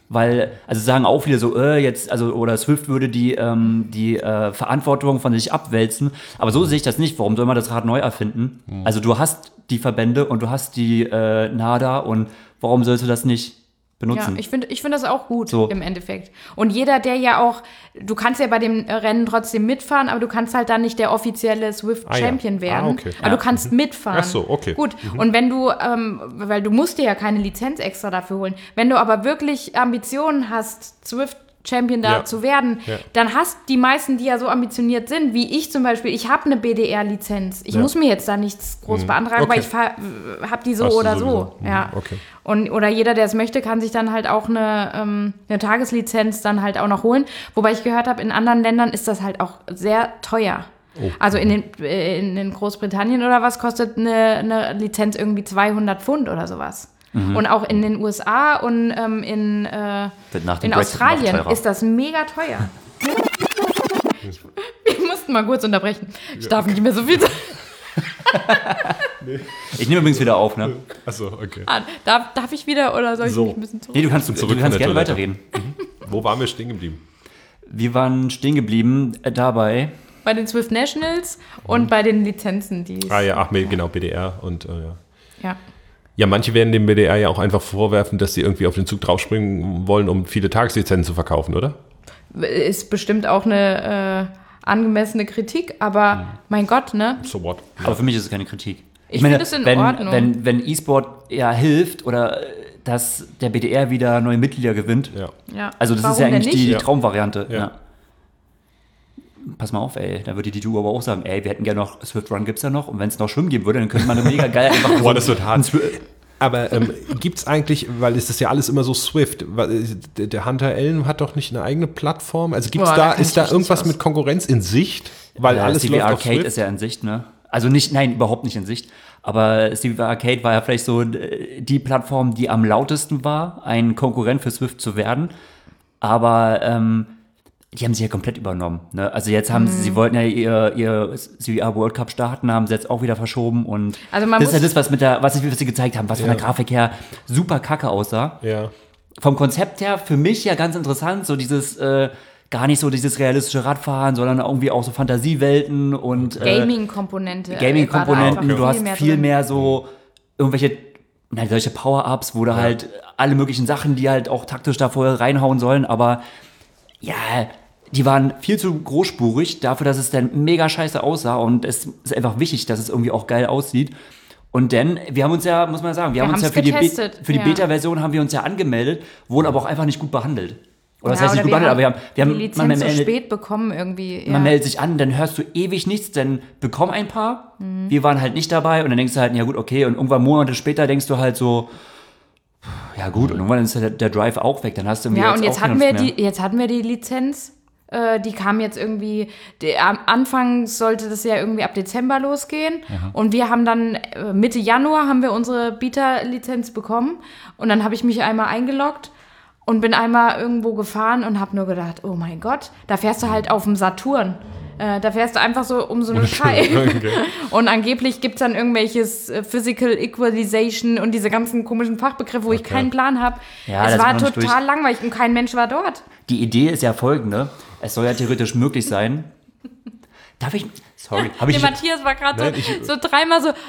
Speaker 2: Weil, also sagen auch viele so, äh, jetzt, also, oder Swift würde die, ähm, die äh, Verantwortung von sich abwälzen. Aber so sehe ich das nicht. Warum soll man das Rad neu erfinden? Mhm. Also du hast die Verbände und du hast die äh, NADA und warum sollst du das nicht benutzen?
Speaker 4: Ja, ich finde ich find das auch gut
Speaker 2: so.
Speaker 4: Im Endeffekt. Und jeder, der ja auch, du kannst ja bei dem Rennen trotzdem mitfahren, aber du kannst halt dann nicht der offizielle Swift-Champion ah, ja. werden. Ah, okay. Aber ja. du kannst mhm. mitfahren.
Speaker 3: Ach so, okay.
Speaker 4: Gut,
Speaker 3: mhm.
Speaker 4: und wenn du, ähm, weil du musst dir ja keine Lizenz extra dafür holen, wenn du aber wirklich Ambitionen hast, Swift Champion da ja. zu werden, ja. dann hast die meisten, die ja so ambitioniert sind, wie ich zum Beispiel, ich habe eine B D R-Lizenz. Ich ja. muss mir jetzt da nichts groß mhm. beantragen, okay. weil ich habe die so hast oder so. Mhm. Ja.
Speaker 3: Okay.
Speaker 4: Und, oder jeder, der es möchte, kann sich dann halt auch eine, ähm, eine Tageslizenz dann halt auch noch holen. Wobei ich gehört habe, in anderen Ländern ist das halt auch sehr teuer. Oh. Also in, den, in, in Großbritannien oder was kostet eine, eine Lizenz irgendwie zweihundert Pfund oder sowas. Mhm. Und auch in den U S A und ähm, in, äh, in Australien ist das mega teuer. Wir mussten mal kurz unterbrechen. Ich darf nicht mehr so viel sagen.
Speaker 2: nee. Ich nehme übrigens wieder auf, ne?
Speaker 3: Achso, okay.
Speaker 4: Ah, darf, darf ich wieder oder soll ich
Speaker 3: so.
Speaker 4: mich ein bisschen zurück?
Speaker 2: Nee, du kannst, zurück du kannst gerne
Speaker 3: Toilette.
Speaker 2: weiterreden.
Speaker 3: Mhm. Wo waren wir stehen geblieben?
Speaker 2: Wir waren stehen geblieben äh, dabei.
Speaker 4: Bei den Swift Nationals und mhm. bei den Lizenzen, die
Speaker 3: Ah ja, ach genau, B D R und äh, ja.
Speaker 4: Ja.
Speaker 3: Ja, manche werden dem B D R ja auch einfach vorwerfen, dass sie irgendwie auf den Zug draufspringen wollen, um viele Tageslizenzen zu verkaufen, oder?
Speaker 4: Ist bestimmt auch eine äh, angemessene Kritik, aber mhm. mein Gott, ne?
Speaker 3: So what?
Speaker 2: Aber für mich ist es keine Kritik.
Speaker 4: Ich, ich finde es in
Speaker 2: wenn,
Speaker 4: Ordnung.
Speaker 2: Wenn, wenn E-Sport ja hilft oder dass der B D R wieder neue Mitglieder gewinnt,
Speaker 3: ja.
Speaker 4: Ja.
Speaker 2: Also das
Speaker 4: Warum
Speaker 2: ist ja eigentlich die, die
Speaker 3: ja.
Speaker 2: Traumvariante.
Speaker 3: Ja.
Speaker 2: Ja. Pass mal auf, ey, da würde die D T U aber auch sagen, ey, wir hätten gerne noch, Swift Run gibt's ja noch und wenn es noch Schwimmen geben würde, dann könnte man eine mega geil einfach
Speaker 3: Boah, das wird hart. Aber ähm, gibt es eigentlich, weil es ist ja alles immer so Swift, weil, der Hunter Allen hat doch nicht eine eigene Plattform? Also gibt's Boah, da, da ist da irgendwas was. mit Konkurrenz in Sicht? Weil
Speaker 2: ja,
Speaker 3: alles
Speaker 2: Stevie
Speaker 3: läuft
Speaker 2: Arcade
Speaker 3: auf Swift?
Speaker 2: ist ja in Sicht, ne? Also nicht, nein, überhaupt nicht in Sicht. Aber Stevie Arcade war ja vielleicht so die Plattform, die am lautesten war, ein Konkurrent für Swift zu werden. Aber ähm, die haben sich ja komplett übernommen. Ne? Also jetzt haben mhm. sie, sie wollten ja ihr, ihr C V R World Cup starten, haben sie jetzt auch wieder verschoben und
Speaker 4: also man
Speaker 2: das ist ja das, was mit der, was, ich, was sie gezeigt haben, was ja. von der Grafik her super kacke aussah.
Speaker 3: Ja.
Speaker 2: Vom Konzept her für mich ja ganz interessant, so dieses äh, gar nicht so dieses realistische Radfahren, sondern irgendwie auch so Fantasiewelten und äh,
Speaker 4: Gaming-Komponente.
Speaker 2: Gaming-Komponenten, du hast
Speaker 4: mehr
Speaker 2: viel
Speaker 4: drin.
Speaker 2: mehr so irgendwelche na, solche Power-Ups, wo du ja. halt alle möglichen Sachen, die halt auch taktisch da vorher reinhauen sollen, aber ja, die waren viel zu großspurig dafür, dass es dann mega scheiße aussah und es ist einfach wichtig, dass es irgendwie auch geil aussieht. Und dann, wir haben uns ja, muss man sagen, wir, wir haben uns ja für die, Be- für die ja. Beta-Version haben wir uns ja angemeldet, wurden aber auch einfach nicht gut behandelt. Oder das
Speaker 4: ja,
Speaker 2: heißt nicht gut behandelt, aber wir haben, wir haben
Speaker 4: die Lizenz man, man, so spät bekommen irgendwie. Ja.
Speaker 2: Man meldet sich an, dann hörst du ewig nichts, dann bekomm ein paar. Mhm. Wir waren halt nicht dabei und dann denkst du halt, ja gut, okay. Und irgendwann Monate später denkst du halt so, ja gut, und irgendwann ist der, der Drive auch weg. Dann hast du irgendwie
Speaker 4: ja,
Speaker 2: jetzt
Speaker 4: und jetzt
Speaker 2: auch
Speaker 4: hatten, wir
Speaker 2: mehr.
Speaker 4: die, jetzt hatten wir die Lizenz. Äh, die kam jetzt irgendwie, die, am Anfang sollte das ja irgendwie ab Dezember losgehen.
Speaker 2: Aha.
Speaker 4: Und wir haben dann, äh, Mitte Januar haben wir unsere Beta-Lizenz bekommen. Und dann habe ich mich einmal eingeloggt. Und bin einmal irgendwo gefahren und habe nur gedacht, oh mein Gott, da fährst du halt auf dem Saturn. Äh, da fährst du einfach so um so eine Scheibe. Okay. Und angeblich gibt es dann irgendwelches äh, Physical Equalization und diese ganzen komischen Fachbegriffe, wo okay. ich keinen Plan habe.
Speaker 2: Ja,
Speaker 4: es war total
Speaker 2: durch.
Speaker 4: langweilig und kein Mensch war dort.
Speaker 2: Die Idee ist ja folgende. Es soll ja theoretisch möglich sein. Darf ich? Sorry. Hab ich
Speaker 4: Der Matthias war gerade so, so dreimal so... Äh,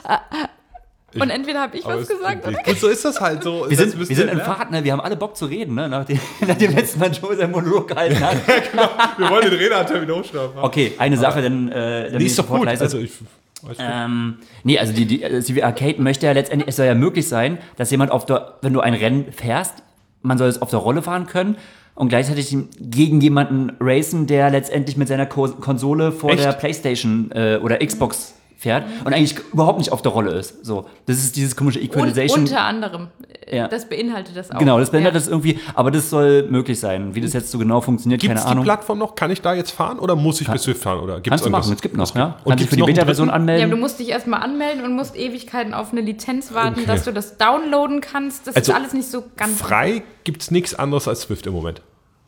Speaker 4: Und
Speaker 3: ich,
Speaker 4: entweder habe ich was gesagt oder
Speaker 3: und so ist das halt so.
Speaker 2: Wir sind, wir sind in Fahrt, ne? Wir haben alle Bock zu reden, ne? Nach dem, nach dem letzten Mal Joe seinen Monolog gehalten hat.
Speaker 3: Ja, genau. Wir wollen den Redeanteil wieder hochschlafen.
Speaker 2: Okay, eine Sache, aber dann äh,
Speaker 3: die ist doch gut. Also ich,
Speaker 2: ähm, nee, also die, die C V Arcade möchte ja letztendlich, es soll ja möglich sein, dass jemand auf der, wenn du ein Rennen fährst, man soll es auf der Rolle fahren können und gleichzeitig gegen jemanden racen, der letztendlich mit seiner Ko- Konsole vor
Speaker 3: Echt?
Speaker 2: der PlayStation äh, oder Xbox fährt und eigentlich überhaupt nicht auf der Rolle ist. So, das ist dieses komische Equalization.
Speaker 4: Und unter anderem.
Speaker 2: Ja.
Speaker 4: Das beinhaltet das auch.
Speaker 2: Genau, das beinhaltet
Speaker 4: ja.
Speaker 2: das irgendwie, aber das soll möglich sein. Wie das jetzt so genau funktioniert,
Speaker 3: gibt's
Speaker 2: keine Ahnung.
Speaker 3: Gibt es die Plattform noch? Kann ich da jetzt fahren oder muss ich
Speaker 2: Kann,
Speaker 3: bis Swift fahren? Oder gibt's
Speaker 2: kannst du
Speaker 3: irgendwas?
Speaker 2: machen, es gibt noch, ja.
Speaker 3: Und
Speaker 2: Kannst dich für die Beta-Version anmelden.
Speaker 4: Ja, du musst dich erstmal anmelden und musst Ewigkeiten auf eine Lizenz warten,
Speaker 3: okay.
Speaker 4: dass du das downloaden kannst. Das
Speaker 3: also
Speaker 4: ist alles nicht so ganz...
Speaker 3: Frei gibt es nichts anderes als Swift im Moment.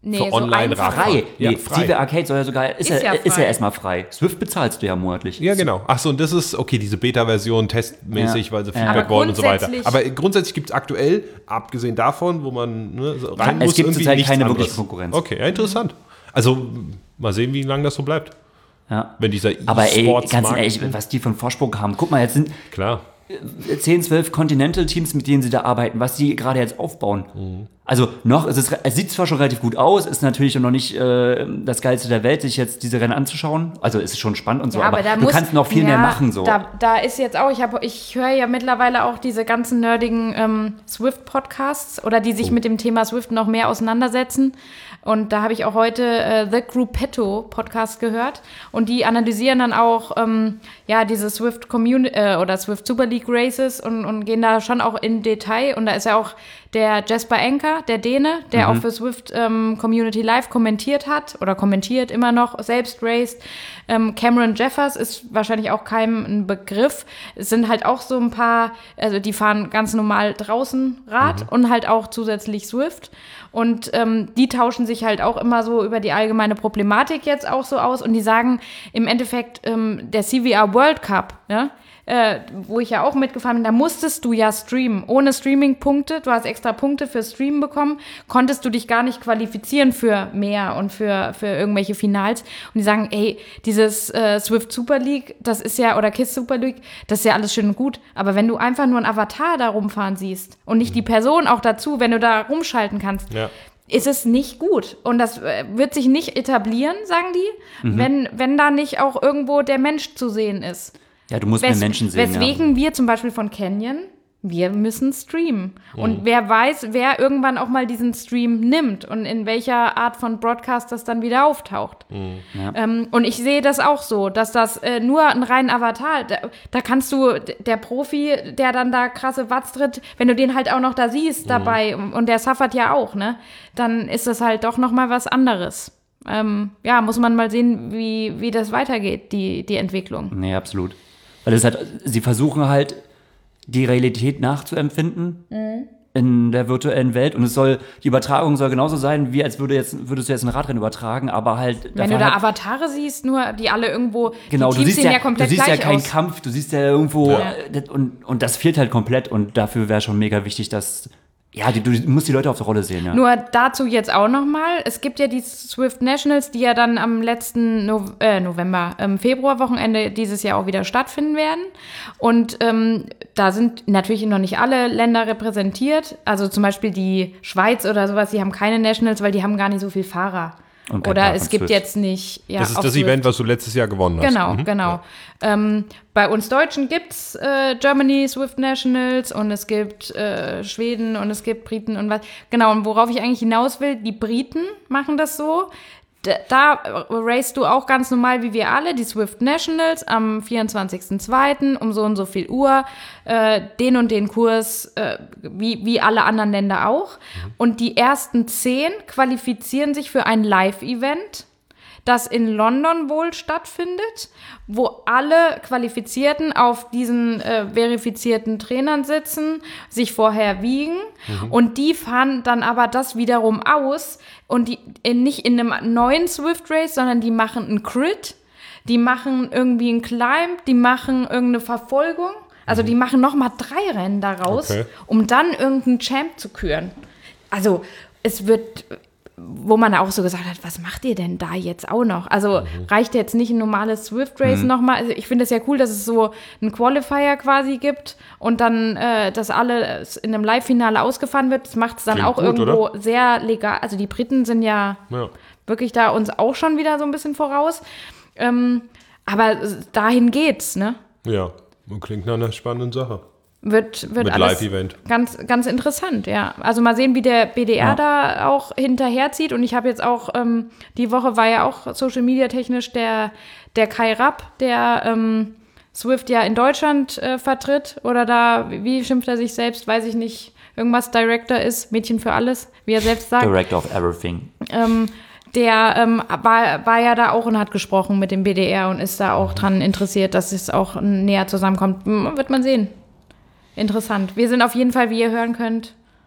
Speaker 4: Nee,
Speaker 3: für
Speaker 4: so
Speaker 3: Online-Radfahren.
Speaker 2: Frei.
Speaker 3: Ja,
Speaker 2: Nee,
Speaker 3: frei.
Speaker 2: Zive Arcade soll ja sogar, ist,
Speaker 4: Ist
Speaker 2: ja,
Speaker 4: ja
Speaker 2: ist ja
Speaker 4: frei.
Speaker 2: erstmal frei. Swift bezahlst du ja monatlich.
Speaker 3: Ja, genau. Achso, und das ist, okay, diese Beta-Version testmäßig,
Speaker 2: Ja.
Speaker 3: weil sie
Speaker 2: Ja.
Speaker 3: Feedback
Speaker 4: Aber
Speaker 3: wollen und so weiter.
Speaker 4: grundsätzlich-
Speaker 3: Aber grundsätzlich gibt es aktuell, abgesehen davon, wo man ne, so rein
Speaker 2: Es
Speaker 3: muss,
Speaker 2: gibt
Speaker 3: irgendwie
Speaker 2: zurzeit
Speaker 3: nichts
Speaker 2: keine
Speaker 3: anderes.
Speaker 2: wirkliche Konkurrenz.
Speaker 3: Okay, ja, interessant. Also, mal sehen, wie lange das so bleibt.
Speaker 2: Ja.
Speaker 3: Wenn dieser
Speaker 2: Aber ey, ganz
Speaker 3: E-Sports-Markt-
Speaker 2: ehrlich, was die für einen Vorsprung haben. Guck mal, jetzt sind
Speaker 3: Klar.
Speaker 2: zehn, zwölf Continental-Teams, mit denen sie da arbeiten, was die gerade jetzt aufbauen.
Speaker 3: Mhm.
Speaker 2: Also noch, es, ist, es sieht zwar schon relativ gut aus, ist natürlich noch nicht äh, das Geilste der Welt, sich jetzt diese Rennen anzuschauen. Also es ist schon spannend und so,
Speaker 4: Ja,
Speaker 2: aber,
Speaker 4: da
Speaker 2: du
Speaker 4: muss-
Speaker 2: kannst noch viel
Speaker 4: ja,
Speaker 2: mehr machen. So.
Speaker 4: Da, da ist jetzt auch, ich, hab, ich höre ja mittlerweile auch diese ganzen nerdigen ähm, Swift-Podcasts oder die sich
Speaker 3: Oh.
Speaker 4: mit dem Thema Swift noch mehr auseinandersetzen. Und da habe ich auch heute äh, The Gruppetto Podcast gehört. Und die analysieren dann auch ähm, ja, diese Swift Community äh, oder Swift Super League Races und, und gehen da schon auch in Detail. Und da ist ja auch der Jesper Enker, der Däne, der auch für Swift ähm, Community Live kommentiert hat oder kommentiert immer noch, selbst raced. Ähm, Cameron Jeffers ist wahrscheinlich auch keinem ein Begriff. Es sind halt auch so ein paar, also die fahren ganz normal draußen Rad und halt auch zusätzlich Swift. Und ähm, die tauschen sich halt auch immer so über die allgemeine Problematik jetzt auch so aus. Und die sagen im Endeffekt, ähm, der C V R World Cup, ja, äh, wo ich ja auch mitgefahren bin, da musstest du ja streamen. Ohne Streaming-Punkte, du hast extra Punkte für Streamen bekommen, konntest du dich gar nicht qualifizieren für mehr und für, für irgendwelche Finals. Und die sagen, ey, dieses äh, Swift Super League, das ist ja, oder KISS Super League, das ist ja alles schön und gut. Aber wenn du einfach nur einen Avatar da rumfahren siehst und nicht die Person auch dazu, wenn du da rumschalten kannst,
Speaker 3: Ja.
Speaker 4: ist es nicht gut. Und das äh, wird sich nicht etablieren, sagen die, wenn, wenn da nicht auch irgendwo der Mensch zu sehen ist.
Speaker 2: Ja, du musst
Speaker 4: Wes-
Speaker 2: mehr Menschen sehen.
Speaker 4: Weswegen wir zum Beispiel von Canyon, wir müssen streamen. Und wer weiß, wer irgendwann auch mal diesen Stream nimmt und in welcher Art von Broadcast das dann wieder auftaucht. Ähm, und ich sehe das auch so, dass das äh, nur ein rein Avatar, da, da kannst du, d- der Profi, der dann da krasse Watts tritt, wenn du den halt auch noch da siehst dabei und, und der suffert ja auch, ne, dann ist das halt doch noch mal was anderes. Ähm, ja, muss man mal sehen, wie, wie das weitergeht, die, die Entwicklung.
Speaker 2: Ja. Nee, absolut. Weil es halt, sie versuchen halt, die Realität nachzuempfinden
Speaker 4: Mhm.
Speaker 2: in der virtuellen Welt. Und es soll, die Übertragung soll genauso sein, wie als würde jetzt, würdest du jetzt ein Radrennen übertragen, aber halt.
Speaker 4: Wenn du
Speaker 2: davon
Speaker 4: da
Speaker 2: halt,
Speaker 4: Avatare siehst, nur die alle irgendwo,
Speaker 2: Genau,
Speaker 4: die
Speaker 2: du
Speaker 4: Teams
Speaker 2: siehst
Speaker 4: sehen
Speaker 2: ja,
Speaker 4: ja komplett
Speaker 2: du siehst ja
Speaker 4: gleich
Speaker 2: keinen
Speaker 4: aus.
Speaker 2: Kampf, du siehst ja irgendwo,
Speaker 4: Ja.
Speaker 2: äh, das- und, und das fehlt halt komplett und dafür wäre schon mega wichtig, dass, ja, die, du musst die Leute auf der Rolle sehen, ja.
Speaker 4: Nur dazu jetzt auch nochmal, es gibt ja die Swift Nationals, die ja dann am letzten no äh, November, ähm, Februarwochenende dieses Jahr auch wieder stattfinden werden. Und ähm, da sind natürlich noch nicht alle Länder repräsentiert. Also zum Beispiel die Schweiz oder sowas, die haben keine Nationals, weil die haben gar nicht so viel Fahrer.
Speaker 2: Und kein
Speaker 4: Oder
Speaker 2: Plan
Speaker 4: es
Speaker 2: von
Speaker 4: gibt
Speaker 2: Swift.
Speaker 4: jetzt nicht. Ja,
Speaker 3: Das ist
Speaker 4: auf
Speaker 3: das
Speaker 4: Swift.
Speaker 3: Event, was du letztes Jahr gewonnen hast.
Speaker 4: Genau,
Speaker 3: Mhm.
Speaker 4: genau. Ähm, bei uns Deutschen gibt es äh, Germany Swift Nationals und es gibt äh, Schweden und es gibt Briten und was. Genau, und worauf ich eigentlich hinaus will, die Briten machen das so. Da, da racest du auch ganz normal wie wir alle, die Swift Nationals am vierundzwanzigsten zweiten um so und so viel Uhr, äh, den und den Kurs, äh, wie, wie alle anderen Länder auch. Und die ersten zehn qualifizieren sich für ein Live-Event, das in London wohl stattfindet, wo alle Qualifizierten auf diesen äh, verifizierten Trainern sitzen, sich vorher wiegen und die fahren dann aber das wiederum aus und die in, nicht in einem neuen Swift Race, sondern die machen einen Crit, die machen irgendwie einen Climb, die machen irgendeine Verfolgung, also die machen nochmal drei Rennen daraus,
Speaker 3: Okay.
Speaker 4: um dann irgendeinen Champ zu küren. Also es wird, wo man auch so gesagt hat, was macht ihr denn da jetzt auch noch? Also reicht jetzt nicht ein normales Swift Race
Speaker 2: Mhm.
Speaker 4: nochmal? Also ich finde es ja cool, dass es so einen Qualifier quasi gibt und dann, äh, dass alles in einem Live-Finale ausgefahren wird. Das macht es dann
Speaker 3: Klingt
Speaker 4: auch
Speaker 3: gut,
Speaker 4: irgendwo
Speaker 3: oder?
Speaker 4: sehr legal. Also die Briten sind ja,
Speaker 3: Ja.
Speaker 4: wirklich da uns auch schon wieder so ein bisschen voraus. Ähm, aber dahin geht's, ne?
Speaker 3: Ja, klingt nach einer spannenden Sache.
Speaker 4: Wird, wird
Speaker 3: Mit
Speaker 4: alles
Speaker 3: Live-Event.
Speaker 4: ganz, ganz interessant, ja. Also mal sehen, wie der B D R
Speaker 2: Ja.
Speaker 4: da auch hinterherzieht. Und ich habe jetzt auch, ähm, die Woche war ja auch Social Media technisch der, der Kai Rapp, der ähm, Swift ja in Deutschland äh, vertritt. Oder da, wie, wie schimpft er sich selbst, weiß ich nicht, irgendwas Director ist, Mädchen für alles, wie er selbst sagt.
Speaker 2: Director of Everything.
Speaker 4: Ähm, der ähm, war, war ja da auch und hat gesprochen mit dem B D R und ist da auch dran interessiert, dass es auch näher zusammenkommt. Hm, wird man sehen. Interessant. Wir sind auf jeden Fall, wie ihr hören könnt,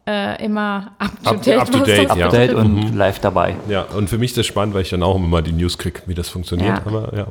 Speaker 4: äh, immer up to
Speaker 3: Up-
Speaker 4: date,
Speaker 3: up to
Speaker 4: was
Speaker 3: date,
Speaker 4: das
Speaker 3: ja.
Speaker 2: Update
Speaker 4: betrifft.
Speaker 2: und live dabei.
Speaker 3: Ja, und für mich ist das spannend, weil ich dann auch immer die News kriege, wie das funktioniert.
Speaker 4: Ja.
Speaker 3: Aber ja.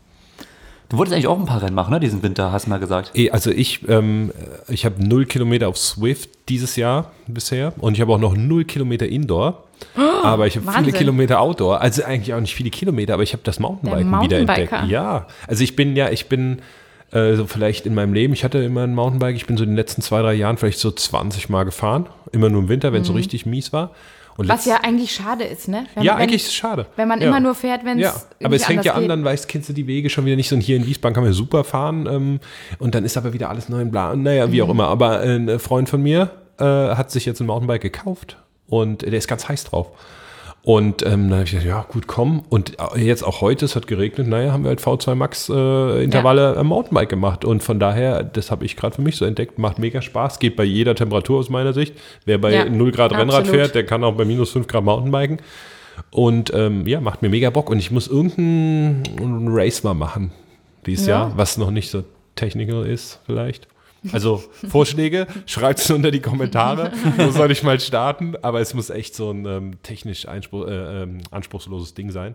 Speaker 2: Du wolltest eigentlich auch ein paar Rennen machen, ne, diesen Winter, hast du mal gesagt.
Speaker 3: Eh, Also ich, ähm, ich habe null Kilometer auf Swift dieses Jahr bisher und ich habe auch noch null Kilometer Indoor. Aber ich habe viele
Speaker 4: Wahnsinn.
Speaker 3: Kilometer Outdoor. Also eigentlich auch nicht viele Kilometer, aber ich habe das Mountainbiken
Speaker 4: Der
Speaker 3: wieder entdeckt.
Speaker 4: Mountainbiker.
Speaker 3: Ja, also ich bin ja, ich bin äh, so vielleicht in meinem Leben, ich hatte immer ein Mountainbike, ich bin so in den letzten zwei, drei Jahren vielleicht so zwanzig Mal gefahren. Immer nur im Winter, wenn es so richtig mies war. Und
Speaker 4: Was
Speaker 3: letzt-
Speaker 4: ja eigentlich schade ist, ne? Wenn,
Speaker 3: ja,
Speaker 4: wenn,
Speaker 3: eigentlich ist es schade.
Speaker 4: Wenn man
Speaker 3: ja.
Speaker 4: immer nur fährt, wenn es
Speaker 3: Ja, aber es fängt ja an, dann weißt, kennst du die Wege schon wieder nicht so. Und hier in Wiesbaden kann man ja super fahren. Ähm, und dann ist aber wieder alles neu in bla. Naja, wie auch immer. Aber äh, ein Freund von mir äh, hat sich jetzt ein Mountainbike gekauft. Und der ist ganz heiß drauf. Und ähm, dann habe ich gesagt, ja gut, komm. Und jetzt auch heute, es hat geregnet, naja, haben wir halt V zwei Max äh, Intervalle am Mountainbike gemacht. Und von daher, das habe ich gerade für mich so entdeckt, macht mega Spaß, geht bei jeder Temperatur aus meiner Sicht. Wer bei
Speaker 4: Ja,
Speaker 3: null Grad Rennrad
Speaker 4: absolut.
Speaker 3: fährt, der kann auch bei minus fünf Grad Mountainbiken. Und ähm, ja, macht mir mega Bock. Und ich muss irgendein Race mal machen dieses
Speaker 4: Ja.
Speaker 3: Jahr, was noch nicht so technical ist vielleicht. Also Vorschläge, schreibt es unter die Kommentare. Wo soll ich mal starten? Aber es muss echt so ein ähm, technisch einspruch, äh, ähm, anspruchsloses Ding sein.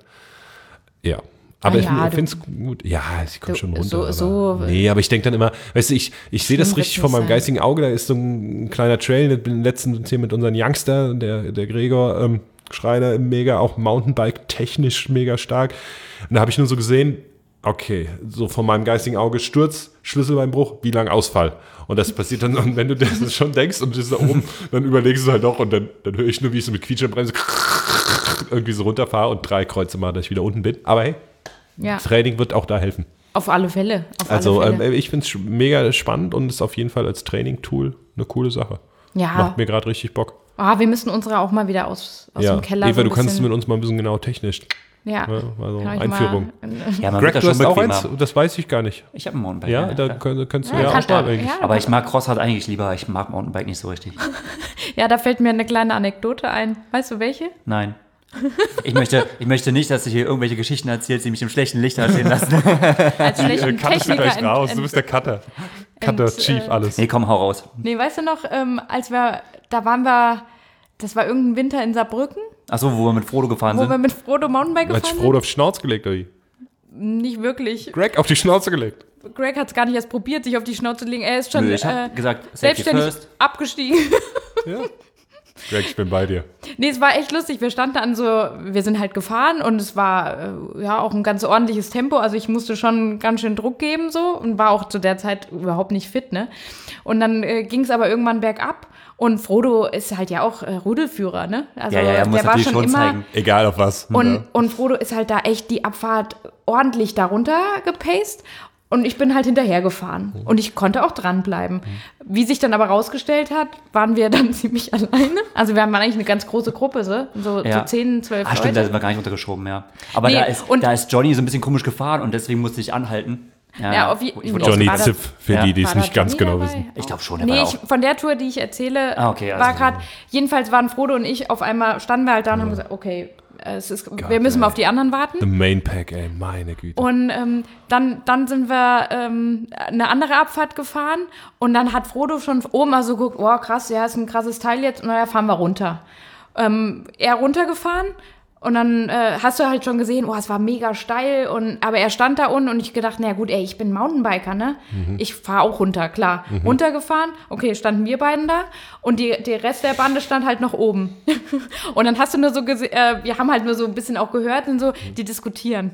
Speaker 3: Ja. Aber
Speaker 4: Ah
Speaker 3: ich,
Speaker 4: ja,
Speaker 3: ich finde es gut. Ja, ich komme
Speaker 4: Du-
Speaker 3: schon runter.
Speaker 4: so-
Speaker 3: aber,
Speaker 4: so-
Speaker 3: nee, aber ich denke dann immer, weißt du, ich, ich sehe das
Speaker 4: Schlimm
Speaker 3: richtig
Speaker 4: wird's
Speaker 3: vor
Speaker 4: nicht
Speaker 3: meinem
Speaker 4: sein.
Speaker 3: geistigen Auge. Da ist so ein kleiner Trail. Ich bin letztens hier mit unserem Youngster, der, der Gregor ähm, Schreiner, mega, auch Mountainbike technisch mega stark. Und da habe ich nur so gesehen, okay, so von meinem geistigen Auge Sturz, Schlüsselbeinbruch, wie lang Ausfall? Und das passiert dann, und wenn du das schon denkst und bist da oben, dann überlegst du halt doch und dann, dann höre ich nur, wie ich so mit quietschender Bremse irgendwie so runterfahre und drei Kreuze mache, dass ich wieder unten bin. Aber hey,
Speaker 4: Ja,
Speaker 3: Training wird auch da helfen.
Speaker 4: auf alle Fälle. Auf
Speaker 3: Also
Speaker 4: alle
Speaker 3: ähm,
Speaker 4: Fälle.
Speaker 3: ich finde es mega spannend und ist auf jeden Fall als Training-Tool eine coole Sache.
Speaker 4: ja,
Speaker 3: Macht mir gerade richtig Bock.
Speaker 4: ah, wir müssen unsere auch mal wieder aus, aus
Speaker 3: ja.
Speaker 4: dem Keller
Speaker 3: Eva,
Speaker 4: so ein
Speaker 3: du kannst
Speaker 4: bisschen-
Speaker 3: mit uns mal ein bisschen genau technisch.
Speaker 4: Ja,
Speaker 3: Ja, also
Speaker 4: kann ich
Speaker 3: Einführung.
Speaker 4: Mal,
Speaker 2: Ja, man
Speaker 3: Greg,
Speaker 2: wird
Speaker 3: du
Speaker 2: da
Speaker 3: hast
Speaker 2: schon
Speaker 3: auch
Speaker 2: bequemer.
Speaker 3: eins? Das weiß ich gar nicht.
Speaker 2: Ich habe ein Mountainbike.
Speaker 3: Ja, da
Speaker 2: klar.
Speaker 3: könnt, kannst du
Speaker 4: Ja,
Speaker 3: ja,
Speaker 4: kann-
Speaker 3: auch mal eigentlich.
Speaker 4: ja.
Speaker 2: Aber ich mag Crossrad eigentlich lieber. Ich mag Mountainbike nicht so richtig.
Speaker 4: ja, da fällt mir eine kleine Anekdote ein. Weißt du welche?
Speaker 2: Nein. Ich möchte, ich möchte nicht, dass du hier irgendwelche Geschichten erzählst, die mich im schlechten Licht erzählen lassen.
Speaker 4: Als schlechten Techniker. ent- ent-
Speaker 3: Du bist der Cutter. Cutter,
Speaker 4: ent-
Speaker 3: Chief,
Speaker 4: äh,
Speaker 3: alles.
Speaker 2: Nee, komm, hau raus.
Speaker 4: Nee, weißt du noch, ähm, als wir, da waren wir, das war irgendein Winter in Saarbrücken,
Speaker 2: Achso, wo wir mit Frodo gefahren
Speaker 4: wo wir
Speaker 2: sind.
Speaker 4: mit Frodo Mountainbike
Speaker 3: Hat
Speaker 4: gefahren
Speaker 3: Frodo auf die Schnauze gelegt, oder wie?
Speaker 4: sind. Nicht wirklich.
Speaker 3: Greg auf die Schnauze gelegt.
Speaker 4: Greg hat es gar nicht erst probiert, sich auf die Schnauze zu legen. Er ist schon
Speaker 2: Nö, ich hab
Speaker 4: äh,
Speaker 2: gesagt, Safety
Speaker 4: selbstständig
Speaker 2: first.
Speaker 4: abgestiegen.
Speaker 3: Ja. Greg, ich bin bei dir.
Speaker 4: Nee, es war echt lustig. Wir standen an so, wir sind halt gefahren und es war äh, ja auch ein ganz ordentliches Tempo. Also ich musste schon ganz schön Druck geben so und war auch zu der Zeit überhaupt nicht fit, ne? Und dann äh, ging es aber irgendwann bergab und Frodo ist halt ja auch äh, Rudelführer, ne? Also
Speaker 2: Ja, ja, er muss
Speaker 4: der war
Speaker 2: natürlich
Speaker 4: schon
Speaker 2: schon
Speaker 4: immer
Speaker 2: zeigen.
Speaker 3: Egal auf was.
Speaker 4: und,
Speaker 3: Ja.
Speaker 4: und Frodo ist halt da echt die Abfahrt ordentlich darunter gepaced. Und ich bin halt hinterhergefahren. Und ich konnte auch dranbleiben. Wie sich dann aber rausgestellt hat, waren wir dann ziemlich alleine. Also wir haben eigentlich eine ganz große Gruppe, so, so,
Speaker 2: Ja.
Speaker 4: so zehn, zwölf
Speaker 2: Ah, stimmt, da
Speaker 4: Leute.
Speaker 2: sind wir gar nicht runtergeschoben, ja. Aber
Speaker 4: Nee,
Speaker 2: da, ist,
Speaker 4: und-
Speaker 2: da ist Johnny so ein bisschen komisch gefahren und deswegen musste ich anhalten.
Speaker 4: Ja, auf je-
Speaker 2: ich wurde
Speaker 4: nee,
Speaker 3: Johnny
Speaker 4: war das-
Speaker 3: Zipf, für
Speaker 2: Ja.
Speaker 3: die, die es
Speaker 4: War da
Speaker 3: nicht ganz
Speaker 4: Johnny
Speaker 3: genau
Speaker 4: dabei?
Speaker 3: wissen.
Speaker 2: Ich glaube schon, der war
Speaker 4: Nee,
Speaker 2: auch.
Speaker 4: ich, von der Tour, die ich erzähle,
Speaker 2: Ah, okay, also-
Speaker 4: war gerade, jedenfalls waren Frodo und ich auf einmal, standen wir halt da und haben gesagt, okay, es ist, wir müssen mal auf die anderen warten.
Speaker 3: The Main Pack, ey, meine Güte.
Speaker 4: Und ähm, dann, dann sind wir ähm, eine andere Abfahrt gefahren und dann hat Frodo schon oben mal so geguckt, oh krass, ja, ist ein krasses Teil jetzt, und naja, fahren wir runter. Ähm, er runtergefahren und dann äh, hast du halt schon gesehen, oh, es war mega steil, und, aber er stand da unten und ich gedacht, na gut, ey, ich bin Mountainbiker, ne?
Speaker 3: Mhm.
Speaker 4: Ich fahre auch runter, klar. Runtergefahren, okay, standen wir beiden da und die, der Rest der Bande stand halt noch oben. Und dann hast du nur so gesehen, äh, wir haben halt nur so ein bisschen auch gehört und so, die diskutieren.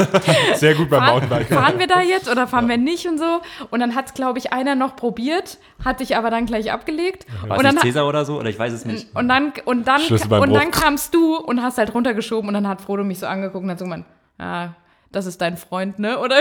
Speaker 3: Sehr gut beim
Speaker 4: Fahren,
Speaker 3: Mountainbiker.
Speaker 4: fahren wir da jetzt oder fahren wir nicht und so? Und dann hat es, glaube ich, einer noch probiert, hat sich aber dann gleich abgelegt.
Speaker 2: War
Speaker 4: Und
Speaker 2: es
Speaker 4: dann,
Speaker 2: nicht Cäsar oder so? Oder ich weiß es nicht.
Speaker 4: und dann, und dann,
Speaker 3: Schlüsselbeinbruch.
Speaker 4: und dann kamst du und hast halt runtergeschoben und dann hat Frodo mich so angeguckt und hat so gemeint, ah, das ist dein Freund, ne? Oder?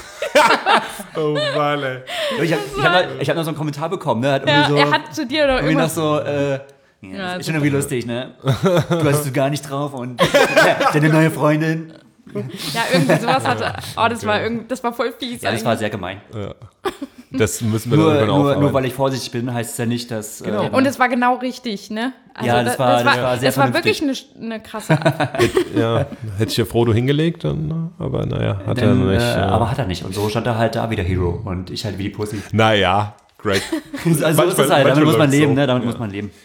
Speaker 3: Oh, Mann, ey.
Speaker 2: Ich habe ich hab, noch- ich hab noch so einen Kommentar bekommen, ne? Hat
Speaker 4: Ja,
Speaker 2: irgendwie so,
Speaker 4: er hat zu dir oder
Speaker 2: irgendwie noch
Speaker 4: irgendwas.
Speaker 2: so, äh, ja,
Speaker 4: Ja,
Speaker 2: ist schon irgendwie lustig, ne? Du hast du gar nicht drauf und ja, deine neue Freundin.
Speaker 4: Ja, irgendwie sowas hatte. Oh, das war irgendwie, das war voll fies.
Speaker 2: Ja, das war
Speaker 4: eigentlich.
Speaker 2: sehr gemein.
Speaker 3: Das müssen wir
Speaker 2: Nur,
Speaker 3: dann irgendwann
Speaker 2: nur, nur
Speaker 3: aufarbeiten.
Speaker 2: weil ich vorsichtig bin, heißt es ja nicht, dass. Genau. Äh,
Speaker 4: Und es war genau richtig, ne? Also
Speaker 2: Ja, das war- das war sehr
Speaker 4: das war
Speaker 2: vernünftig.
Speaker 4: wirklich eine, eine krasse Abfahrt.
Speaker 3: Ja, hätte ich ja Frodo hingelegt, dann, aber naja, hat er
Speaker 2: Denn,
Speaker 3: nicht.
Speaker 2: äh,
Speaker 3: äh,
Speaker 2: aber hat er nicht. Und so stand er halt da wie der Hero. Und ich halt wie die Pussy.
Speaker 3: naja, Greg.
Speaker 2: Also so ist
Speaker 3: Manchmal-
Speaker 2: es halt, damit
Speaker 3: manchmal
Speaker 2: muss man
Speaker 3: läuft's
Speaker 2: leben,
Speaker 3: so.
Speaker 2: ne? Damit
Speaker 3: Ja.
Speaker 2: muss man leben.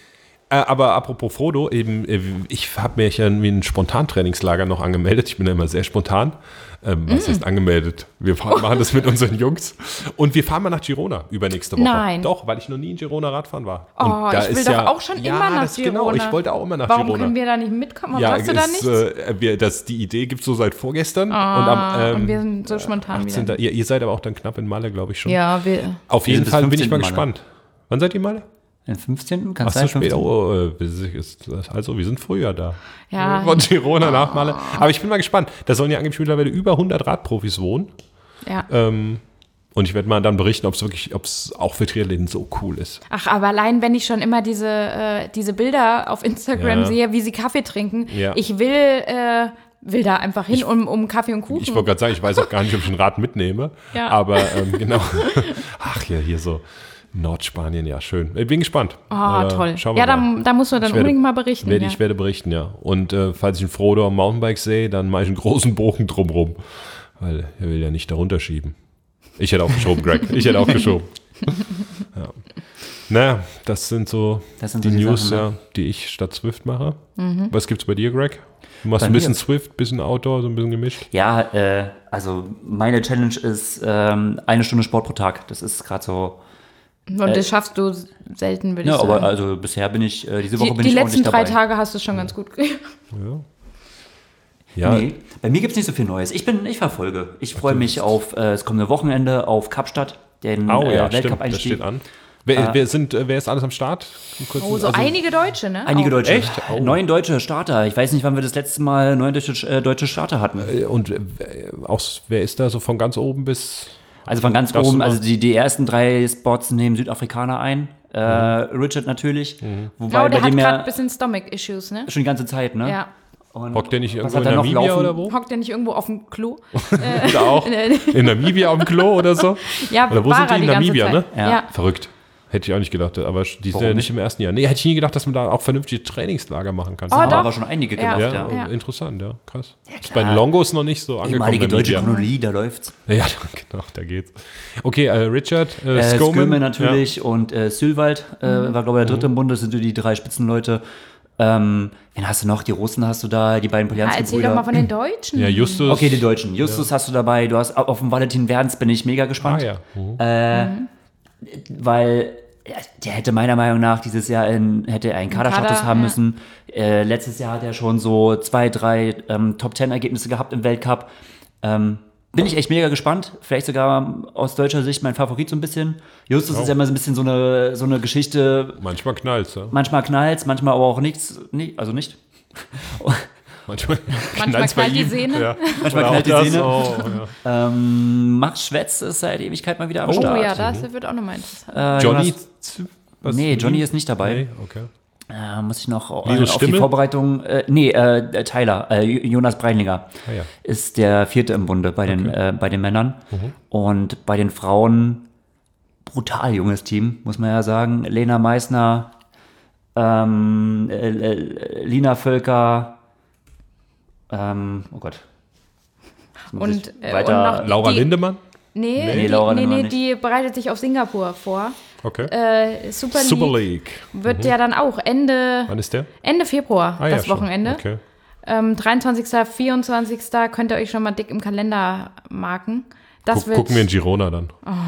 Speaker 3: Äh, aber apropos Frodo, eben, äh, ich habe mich ja wie ein Spontantrainingslager noch angemeldet. Ich bin ja immer sehr spontan. Ähm, was
Speaker 4: Mm.
Speaker 3: heißt angemeldet? Wir fahren, machen das mit unseren Jungs. Und wir fahren mal nach Girona übernächste Woche.
Speaker 4: Nein.
Speaker 3: Doch, weil ich noch nie in Girona Radfahren war.
Speaker 4: Oh,
Speaker 3: Und da
Speaker 4: ich will
Speaker 3: ist
Speaker 4: doch
Speaker 3: ja,
Speaker 4: auch schon
Speaker 3: ja,
Speaker 4: immer nach
Speaker 3: das,
Speaker 4: Girona.
Speaker 3: Genau, ich wollte auch immer nach
Speaker 4: Warum
Speaker 3: Girona.
Speaker 4: können wir da nicht mitkommen?
Speaker 3: ja,
Speaker 4: Hast du da
Speaker 3: ist,
Speaker 4: nichts?
Speaker 3: äh, wir, das, die Idee gibt es so seit vorgestern.
Speaker 4: Ah,
Speaker 3: und am, ähm,
Speaker 4: und wir sind so spontan
Speaker 3: achtzehn
Speaker 4: wieder.
Speaker 3: Ihr, ihr seid aber auch dann knapp in Malle, glaube ich schon.
Speaker 4: Ja, wir,
Speaker 3: Auf
Speaker 2: Wir
Speaker 3: jeden
Speaker 2: sind bis
Speaker 3: Fall bin ich mal
Speaker 2: fünfzehnten Malle.
Speaker 3: gespannt. Wann seid ihr in Malle?
Speaker 2: Den fünfzehnten Kann
Speaker 3: Ach
Speaker 2: es
Speaker 3: so,
Speaker 2: sein?
Speaker 3: später.
Speaker 2: fünfzehnten
Speaker 3: Oh, äh, ist das- also, wir sind früher da.
Speaker 4: ja.
Speaker 3: Von Girona nach Malle. Aber ich bin mal gespannt. Da sollen ja angeblich mittlerweile über hundert Radprofis wohnen.
Speaker 4: ja.
Speaker 3: Ähm, und ich werde mal dann berichten, ob es wirklich, ob es auch für Triathleten so cool ist.
Speaker 4: Ach, aber allein, wenn ich schon immer diese, äh, diese Bilder auf Instagram
Speaker 3: Ja.
Speaker 4: sehe, wie sie Kaffee trinken,
Speaker 3: Ja.
Speaker 4: ich will, äh, will da einfach hin, um, um Kaffee und Kuchen.
Speaker 3: Ich wollte gerade sagen, ich weiß auch gar nicht, ob ich ein Rad mitnehme.
Speaker 4: Ja.
Speaker 3: Aber ähm, genau. Ach ja, hier so Nordspanien, ja, schön. Ich bin gespannt.
Speaker 4: Oh,
Speaker 3: Äh,
Speaker 4: toll.
Speaker 3: Schauen wir
Speaker 4: Ja,
Speaker 3: mal.
Speaker 4: da, da muss man dann
Speaker 3: Ich werde-
Speaker 4: unbedingt mal berichten.
Speaker 3: Werde,
Speaker 4: ja.
Speaker 3: Ich werde berichten, ja. Und äh, falls ich einen Frodo am Mountainbike sehe, dann mache ich einen großen Bogen drumrum. Weil er will ja nicht darunter schieben. Ich hätte auch geschoben, Greg. Ich hätte auch geschoben. Ja. Naja, das sind so
Speaker 2: Das sind
Speaker 3: die
Speaker 2: so die
Speaker 3: News,
Speaker 2: Sachen, ne?
Speaker 3: ja, die ich statt Swift mache.
Speaker 4: Mhm.
Speaker 3: Was gibt's bei dir, Greg? Du machst
Speaker 2: Bei
Speaker 3: ein bisschen
Speaker 2: mir?
Speaker 3: Swift, ein bisschen Outdoor, so ein bisschen gemischt.
Speaker 2: Ja, äh, also meine Challenge ist ähm, eine Stunde Sport pro Tag. Das ist gerade so.
Speaker 4: Und das schaffst du selten, würde
Speaker 2: Ja,
Speaker 4: ich sagen.
Speaker 2: aber also bisher bin ich, äh, diese Woche
Speaker 4: die
Speaker 2: bin
Speaker 4: die
Speaker 2: ich
Speaker 4: letzten
Speaker 2: ordentlich
Speaker 4: drei
Speaker 2: dabei.
Speaker 4: Tage hast du schon ganz gut gemacht.
Speaker 3: Ja,
Speaker 2: Nee, bei mir gibt es nicht so viel Neues. Ich bin, ich verfolge. Ich freue mich auf äh, das kommende Wochenende auf Kapstadt, den
Speaker 3: oh ja,
Speaker 2: äh,
Speaker 3: stimmt, das
Speaker 2: Weltcup-Einstieg.
Speaker 3: steht an. Wer, wer, sind, äh, wer ist alles am Start? Kurz,
Speaker 4: Oh, so
Speaker 3: also,
Speaker 4: einige Deutsche, ne?
Speaker 2: Einige
Speaker 4: Auch.
Speaker 2: Deutsche.
Speaker 3: Echt? Oh.
Speaker 2: Neun deutsche Starter. Ich weiß nicht, wann wir das letzte Mal neun deutsche, äh, deutsche Starter hatten.
Speaker 3: äh, Und äh, auch, wer ist da so von ganz oben bis...
Speaker 2: Also von ganz
Speaker 3: Darfst du
Speaker 2: oben,
Speaker 3: mal-
Speaker 2: also die, die ersten drei Spots nehmen Südafrikaner ein. Äh, Richard natürlich. Wobei
Speaker 4: Oh, der
Speaker 2: bei
Speaker 4: hat
Speaker 2: dem
Speaker 4: gerade ein
Speaker 2: ja
Speaker 4: bisschen Stomach-Issues, ne?
Speaker 2: schon die ganze Zeit, ne?
Speaker 4: Ja.
Speaker 2: Und
Speaker 3: Hockt der nicht
Speaker 2: was
Speaker 3: irgendwo
Speaker 2: hat
Speaker 3: in
Speaker 2: er noch
Speaker 3: Namibia
Speaker 2: laufen?
Speaker 3: oder wo?
Speaker 4: Hockt der nicht irgendwo auf dem Klo?
Speaker 3: Oder auch in Namibia auf dem Klo oder so?
Speaker 4: Ja,
Speaker 3: Oder wo
Speaker 4: war
Speaker 3: sind
Speaker 4: er
Speaker 3: die? In
Speaker 4: ganze
Speaker 3: Namibia,
Speaker 4: Zeit.
Speaker 3: ne?
Speaker 4: Ja.
Speaker 2: Ja.
Speaker 3: Verrückt. Hätte ich auch nicht gedacht, aber die sind
Speaker 2: Warum
Speaker 3: ja nicht
Speaker 2: nicht?
Speaker 3: im ersten Jahr. Nee, hätte ich nie gedacht, dass man da auch vernünftige Trainingslager machen kann.
Speaker 4: Oh,
Speaker 2: haben
Speaker 4: doch.
Speaker 2: aber schon einige
Speaker 4: Ja.
Speaker 2: gemacht,
Speaker 3: ja,
Speaker 2: ja.
Speaker 4: Ja.
Speaker 3: interessant, ja, krass. ist bei den Longos noch nicht so angekommen.
Speaker 2: Ehemalige deutsche
Speaker 3: Namibia.
Speaker 2: Chronologie, da läuft's.
Speaker 3: Ja, genau, da geht's. Okay, äh, Richard, äh,
Speaker 2: Äh,
Speaker 3: Skoman.
Speaker 2: Skirme natürlich und äh, Sülwald äh, war, glaube ich, der dritte im Bunde. Das sind so die drei Spitzenleute. Ähm, wen hast du noch? Die Russen hast du da, die beiden
Speaker 4: Ja, erzähl doch mal
Speaker 2: Poljanski-Brüder.
Speaker 4: von den Deutschen.
Speaker 3: Ja, Justus.
Speaker 2: Okay, die Deutschen. Justus hast du dabei. Du hast auf dem Valentin Werns bin ich mega
Speaker 3: Ah
Speaker 2: gespannt.
Speaker 3: ja. Mhm.
Speaker 2: Weil ja, der hätte meiner Meinung nach dieses Jahr in, hätte einen Kaderstatus
Speaker 4: Kader,
Speaker 2: haben
Speaker 4: ja.
Speaker 2: müssen. Äh, letztes Jahr hat er schon so zwei, drei ähm, Top-Ten-Ergebnisse gehabt im Weltcup. Ähm, bin ich echt mega gespannt. Vielleicht sogar aus deutscher Sicht mein Favorit so ein bisschen. Justus ist ja immer so ein bisschen so eine, so eine Geschichte.
Speaker 3: Manchmal knallt's, ja.
Speaker 2: Manchmal knallt's, manchmal aber auch nichts. Nee, also nicht.
Speaker 3: Manchmal,
Speaker 4: Manchmal
Speaker 3: knallt's bei
Speaker 4: knallt die
Speaker 3: ihm.
Speaker 4: Sehne.
Speaker 3: Ja.
Speaker 2: Manchmal
Speaker 3: Oder
Speaker 2: knallt die
Speaker 3: auch das,
Speaker 2: Sehne.
Speaker 3: Oh, ja.
Speaker 2: Ähm, Max Schwetz ist seit Ewigkeit mal wieder am
Speaker 4: Oh
Speaker 2: Start.
Speaker 4: ja, das wird auch nochmal interessant.
Speaker 2: Äh,
Speaker 3: Johnny?
Speaker 2: Jonas,
Speaker 3: Was?
Speaker 2: nee, Johnny ist nicht dabei.
Speaker 3: Nee, okay.
Speaker 2: Äh, muss ich noch äh,
Speaker 3: Linus
Speaker 2: auf die
Speaker 3: Stimmel?
Speaker 2: Vorbereitung. Äh, nee, äh, Tyler, äh, Jonas Breinlinger
Speaker 3: Ah, ja.
Speaker 2: ist der vierte im Bunde bei den, äh, bei den Männern.
Speaker 3: Mhm.
Speaker 2: Und bei den Frauen brutal junges Team, muss man ja sagen. Lena Meissner, ähm, äh, äh, Lina Völker, ähm, oh Gott. Jetzt muss
Speaker 4: Und,
Speaker 2: ich
Speaker 4: äh,
Speaker 2: weiter,
Speaker 4: und noch-
Speaker 3: Laura
Speaker 4: Die-
Speaker 3: Lindemann?
Speaker 4: Nee,
Speaker 2: Nee,
Speaker 4: die,
Speaker 2: Laura
Speaker 4: nee,
Speaker 2: Lindemann
Speaker 4: nee,
Speaker 2: nicht.
Speaker 4: die bereitet sich auf Singapur vor.
Speaker 3: Okay.
Speaker 4: Äh, Super League,
Speaker 3: Super League.
Speaker 4: wird ja dann auch Ende,
Speaker 3: Wann ist der?
Speaker 4: Ende Februar,
Speaker 3: Ah, ja,
Speaker 4: das
Speaker 3: schon.
Speaker 4: Wochenende.
Speaker 3: Okay.
Speaker 4: Ähm, dreiundzwanzigsten, vierundzwanzigsten könnt ihr euch schon mal dick im Kalender marken. Das
Speaker 3: Guck,
Speaker 4: wird
Speaker 3: gucken wir in Girona dann.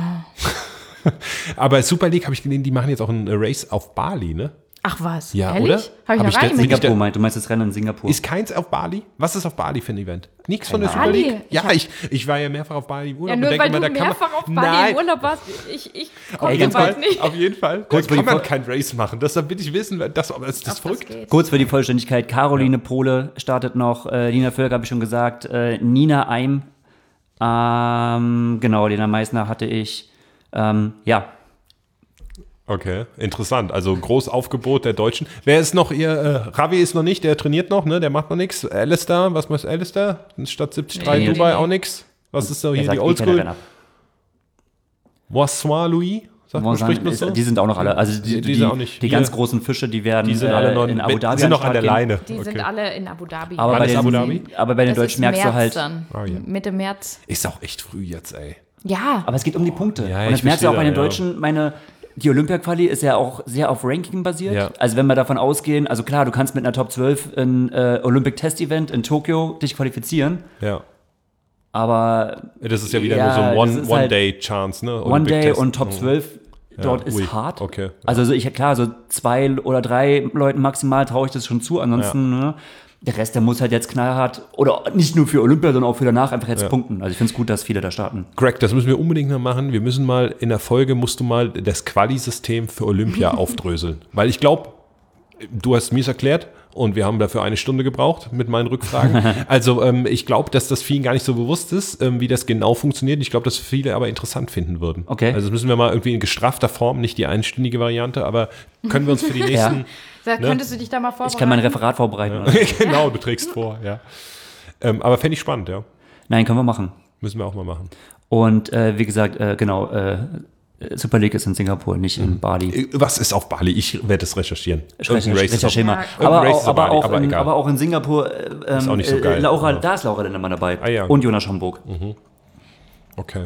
Speaker 3: Aber Super League habe ich gesehen, die machen jetzt auch einen Race auf Bali, ne?
Speaker 4: Ach was,
Speaker 3: Ja,
Speaker 4: ehrlich?
Speaker 3: oder?
Speaker 4: Habe ich
Speaker 3: Hab
Speaker 4: noch
Speaker 3: ich
Speaker 4: gar
Speaker 3: das
Speaker 4: nicht
Speaker 3: nicht-
Speaker 4: mit.
Speaker 2: Singapur meint, du meinst das Rennen in Singapur.
Speaker 3: Ist keins auf Bali? Was ist auf Bali für ein Event? Nichts von der Super
Speaker 4: Bali?
Speaker 3: League? Ja, ich, ich war ja mehrfach auf Bali im Urlaub.
Speaker 4: Ja,
Speaker 3: und
Speaker 4: nur
Speaker 3: denke
Speaker 4: weil
Speaker 3: immer,
Speaker 4: du
Speaker 3: da kann
Speaker 4: mehrfach
Speaker 3: man,
Speaker 4: auf Bali
Speaker 3: Nein,
Speaker 4: im Urlaub warst. Ich, ich komme
Speaker 2: Ey,
Speaker 4: so
Speaker 2: ganz
Speaker 4: weit
Speaker 2: kurz-
Speaker 4: nicht.
Speaker 3: auf jeden Fall. Da
Speaker 2: Kurz
Speaker 3: kann
Speaker 2: vor die
Speaker 3: man
Speaker 2: Vor-
Speaker 3: kein Race machen. Deshalb will ich wissen, das, das ist das
Speaker 4: Ob das
Speaker 3: verrückt.
Speaker 4: geht.
Speaker 2: Kurz für die Vollständigkeit, Caroline Pohle startet noch, äh, Lina Völker habe ich schon gesagt, äh, Nina Eim, ähm, genau, Lena Meissner hatte ich, ähm, ja,
Speaker 3: Okay, interessant. Also groß Aufgebot der Deutschen. Wer ist noch ihr? Äh, Ravi ist noch nicht, der trainiert noch, ne? Der macht noch nichts. Alistair, was macht Alistair? Stadt siebzig drei
Speaker 2: Nee, nee,
Speaker 3: Dubai
Speaker 4: nee.
Speaker 3: auch nichts. Was ist so
Speaker 2: er
Speaker 3: hier
Speaker 2: sagt
Speaker 3: die
Speaker 2: eh keine
Speaker 3: Oldschool?
Speaker 2: Renner.
Speaker 3: Boissois Louis? Sagt man, spricht man
Speaker 2: Ist-
Speaker 3: so?
Speaker 2: Die sind auch noch alle, also die,
Speaker 3: Die
Speaker 2: die,
Speaker 3: sind auch nicht.
Speaker 2: die
Speaker 3: Hier-
Speaker 2: ganz großen Fische, die werden
Speaker 3: Die sind
Speaker 2: äh,
Speaker 3: alle noch,
Speaker 2: in Abu Dhabi
Speaker 3: sind noch
Speaker 2: an
Speaker 3: an
Speaker 2: den
Speaker 3: der
Speaker 2: Start gehen.
Speaker 3: Leine.
Speaker 4: Die
Speaker 3: Okay.
Speaker 4: sind alle in Abu Dhabi.
Speaker 2: Aber
Speaker 3: Wann
Speaker 2: bei,
Speaker 3: ist
Speaker 2: den,
Speaker 3: Abu Dhabi?
Speaker 2: aber bei den
Speaker 4: das
Speaker 2: Deutschen
Speaker 4: ist
Speaker 2: merkst du
Speaker 4: März
Speaker 2: halt,
Speaker 4: dann.
Speaker 3: Ah, ja.
Speaker 4: Mitte März.
Speaker 3: Ist auch echt früh jetzt, ey.
Speaker 4: Ja,
Speaker 2: aber es geht um die Punkte.
Speaker 3: Ja,
Speaker 2: und
Speaker 3: ich
Speaker 2: das merkst du auch bei
Speaker 3: verstehe
Speaker 2: den
Speaker 3: da, ja.
Speaker 2: Deutschen, meine, die Olympia-Quali ist ja auch sehr auf Ranking basiert.
Speaker 3: Ja.
Speaker 2: Also wenn wir davon ausgehen, also klar, du kannst mit einer Top zwölf ein äh, Olympic-Test-Event in Tokio dich qualifizieren,
Speaker 3: Ja.
Speaker 2: aber
Speaker 3: Das ist ja wieder
Speaker 2: Ja,
Speaker 3: nur so
Speaker 2: das
Speaker 3: ein
Speaker 2: ist halt
Speaker 3: One-Day-Chance, ne?
Speaker 2: One Day
Speaker 3: Olympic-Test.
Speaker 2: und Top zwölf dort
Speaker 3: Ja,
Speaker 2: ist
Speaker 3: ui,
Speaker 2: hart.
Speaker 3: okay, ja.
Speaker 2: Also so ich, klar, so zwei oder drei Leuten maximal traue ich das schon zu, ansonsten ne, der Rest, der muss halt jetzt knallhart, oder nicht nur für Olympia, sondern auch für danach einfach jetzt
Speaker 3: Ja.
Speaker 2: punkten. Also ich finde es gut, dass viele da starten.
Speaker 3: Greg, das müssen wir unbedingt noch machen. Wir müssen mal, in der Folge musst du mal das Quali-System für Olympia aufdröseln. Weil ich glaube, du hast mir es erklärt und wir haben dafür eine Stunde gebraucht mit meinen Rückfragen. Also ähm, ich glaube, dass das vielen gar nicht so bewusst ist, ähm, wie das genau funktioniert. Ich glaube, dass viele aber interessant finden würden.
Speaker 2: Okay.
Speaker 3: Also das müssen wir mal irgendwie in gestrafter Form, nicht die einstündige Variante, aber können wir uns für die nächsten...
Speaker 4: Da könntest du dich da mal vorbereiten.
Speaker 2: Ich kann mein Referat vorbereiten. Oder?
Speaker 3: Genau, du trägst vor, ja. Ähm, aber fände ich spannend, ja.
Speaker 2: Nein, können wir machen.
Speaker 3: Müssen wir auch mal machen.
Speaker 2: Und äh, wie gesagt, äh, genau, äh, Super League ist in Singapur, nicht in Bali.
Speaker 3: Äh, Was ist auf Bali? Ich werde es recherchieren. Irgendein Race ist auf-
Speaker 2: Recherchier mal.
Speaker 3: Irgendein
Speaker 2: Aber,
Speaker 3: Race
Speaker 2: auch,
Speaker 3: ist auf
Speaker 2: aber,
Speaker 3: Bali,
Speaker 2: auch
Speaker 3: aber
Speaker 2: in,
Speaker 3: egal.
Speaker 2: aber auch in Singapur, äh, ähm,
Speaker 3: Ist auch nicht so
Speaker 2: äh,
Speaker 3: geil.
Speaker 2: Laura,
Speaker 3: Ja.
Speaker 2: da ist Laura dann immer dabei.
Speaker 3: Ah, ja.
Speaker 2: Und Jonas Schomburg.
Speaker 3: Okay.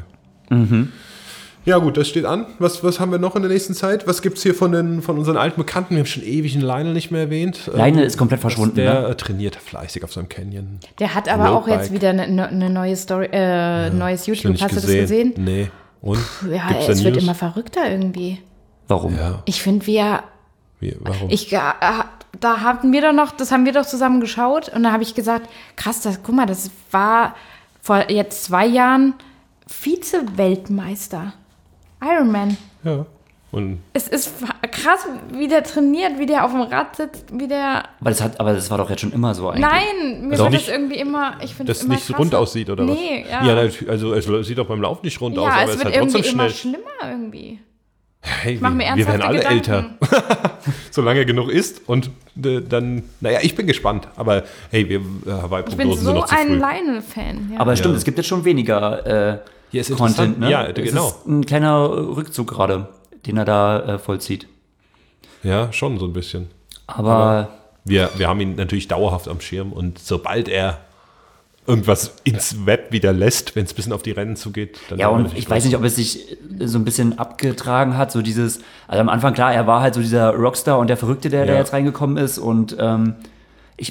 Speaker 3: Ja gut, das steht an. Was, was haben wir noch in der nächsten Zeit? Was gibt es hier von, den, von unseren alten Bekannten? Wir haben schon ewig einen Lionel nicht mehr erwähnt.
Speaker 2: Lionel
Speaker 3: Ähm,
Speaker 2: ist komplett verschwunden.
Speaker 3: Der
Speaker 2: Ne?
Speaker 3: äh, trainiert fleißig auf seinem Canyon.
Speaker 4: Der hat aber auch
Speaker 3: Roadbike.
Speaker 4: jetzt wieder eine, eine neue Story, äh, neues
Speaker 3: Schon
Speaker 4: YouTube.
Speaker 3: nicht
Speaker 4: Hast du das gesehen?
Speaker 3: Nee. Und?
Speaker 4: Ja,
Speaker 3: Gibt's da
Speaker 4: es wird
Speaker 3: News?
Speaker 4: immer verrückter irgendwie.
Speaker 2: Warum?
Speaker 3: Ja,
Speaker 4: Ich finde, wir,
Speaker 3: wie, warum?
Speaker 4: ich, äh, da hatten wir doch noch, das haben wir doch zusammen geschaut und da habe ich gesagt, krass, das, guck mal, das war vor jetzt zwei Jahren Vize-Weltmeister. Ironman.
Speaker 3: ja. Und
Speaker 4: Es ist krass, wie der trainiert, wie der auf dem Rad sitzt, wie der.
Speaker 2: Aber das, hat, aber das war doch jetzt schon immer so eigentlich.
Speaker 4: Nein, mir
Speaker 3: Also
Speaker 4: wird
Speaker 3: nicht-
Speaker 4: das irgendwie immer. Ich finde
Speaker 3: das
Speaker 4: immer
Speaker 3: nicht so
Speaker 4: krasser.
Speaker 3: rund aussieht, oder
Speaker 4: nee,
Speaker 3: was?
Speaker 4: Ja,
Speaker 3: Ja, natürlich, also es sieht doch beim Lauf nicht rund aus,
Speaker 4: ja,
Speaker 3: aber
Speaker 4: es
Speaker 3: es ist
Speaker 4: wird
Speaker 3: halt
Speaker 4: irgendwie
Speaker 3: trotzdem
Speaker 4: immer
Speaker 3: schnell.
Speaker 4: schlimmer irgendwie.
Speaker 3: Hey,
Speaker 4: mach mir
Speaker 3: wir, wir werden alle
Speaker 4: ernsthafte
Speaker 3: älter.
Speaker 4: Gedanken.
Speaker 3: Solange er genug isst und äh, dann, naja, ich bin gespannt. Aber hey, wir äh,
Speaker 4: Ich bin
Speaker 3: Hawaii-Prognosen sind
Speaker 4: so
Speaker 3: noch zu
Speaker 4: ein
Speaker 3: früh.
Speaker 4: Lionel-Fan. Ja.
Speaker 2: Aber stimmt,
Speaker 3: Ja.
Speaker 2: es gibt jetzt schon weniger äh,
Speaker 3: Ja, ist
Speaker 2: Content.
Speaker 3: interessant.
Speaker 2: Ne?
Speaker 3: Ja,
Speaker 2: Es
Speaker 3: genau.
Speaker 2: ist ein kleiner Rückzug gerade, den er da äh, vollzieht.
Speaker 3: Ja, schon so ein bisschen.
Speaker 2: Aber
Speaker 3: Wir, wir haben ihn natürlich dauerhaft am Schirm und sobald er irgendwas ins Web wieder lässt, wenn es ein bisschen auf die Rennen zugeht, dann
Speaker 2: ja,
Speaker 3: haben wir
Speaker 2: und
Speaker 3: natürlich
Speaker 2: ich weiß nicht, ob es sich so ein bisschen abgetragen hat, so dieses, also am Anfang, klar, er war halt so dieser Rockstar und der Verrückte, der
Speaker 3: Ja.
Speaker 2: da jetzt reingekommen ist und ähm, ich,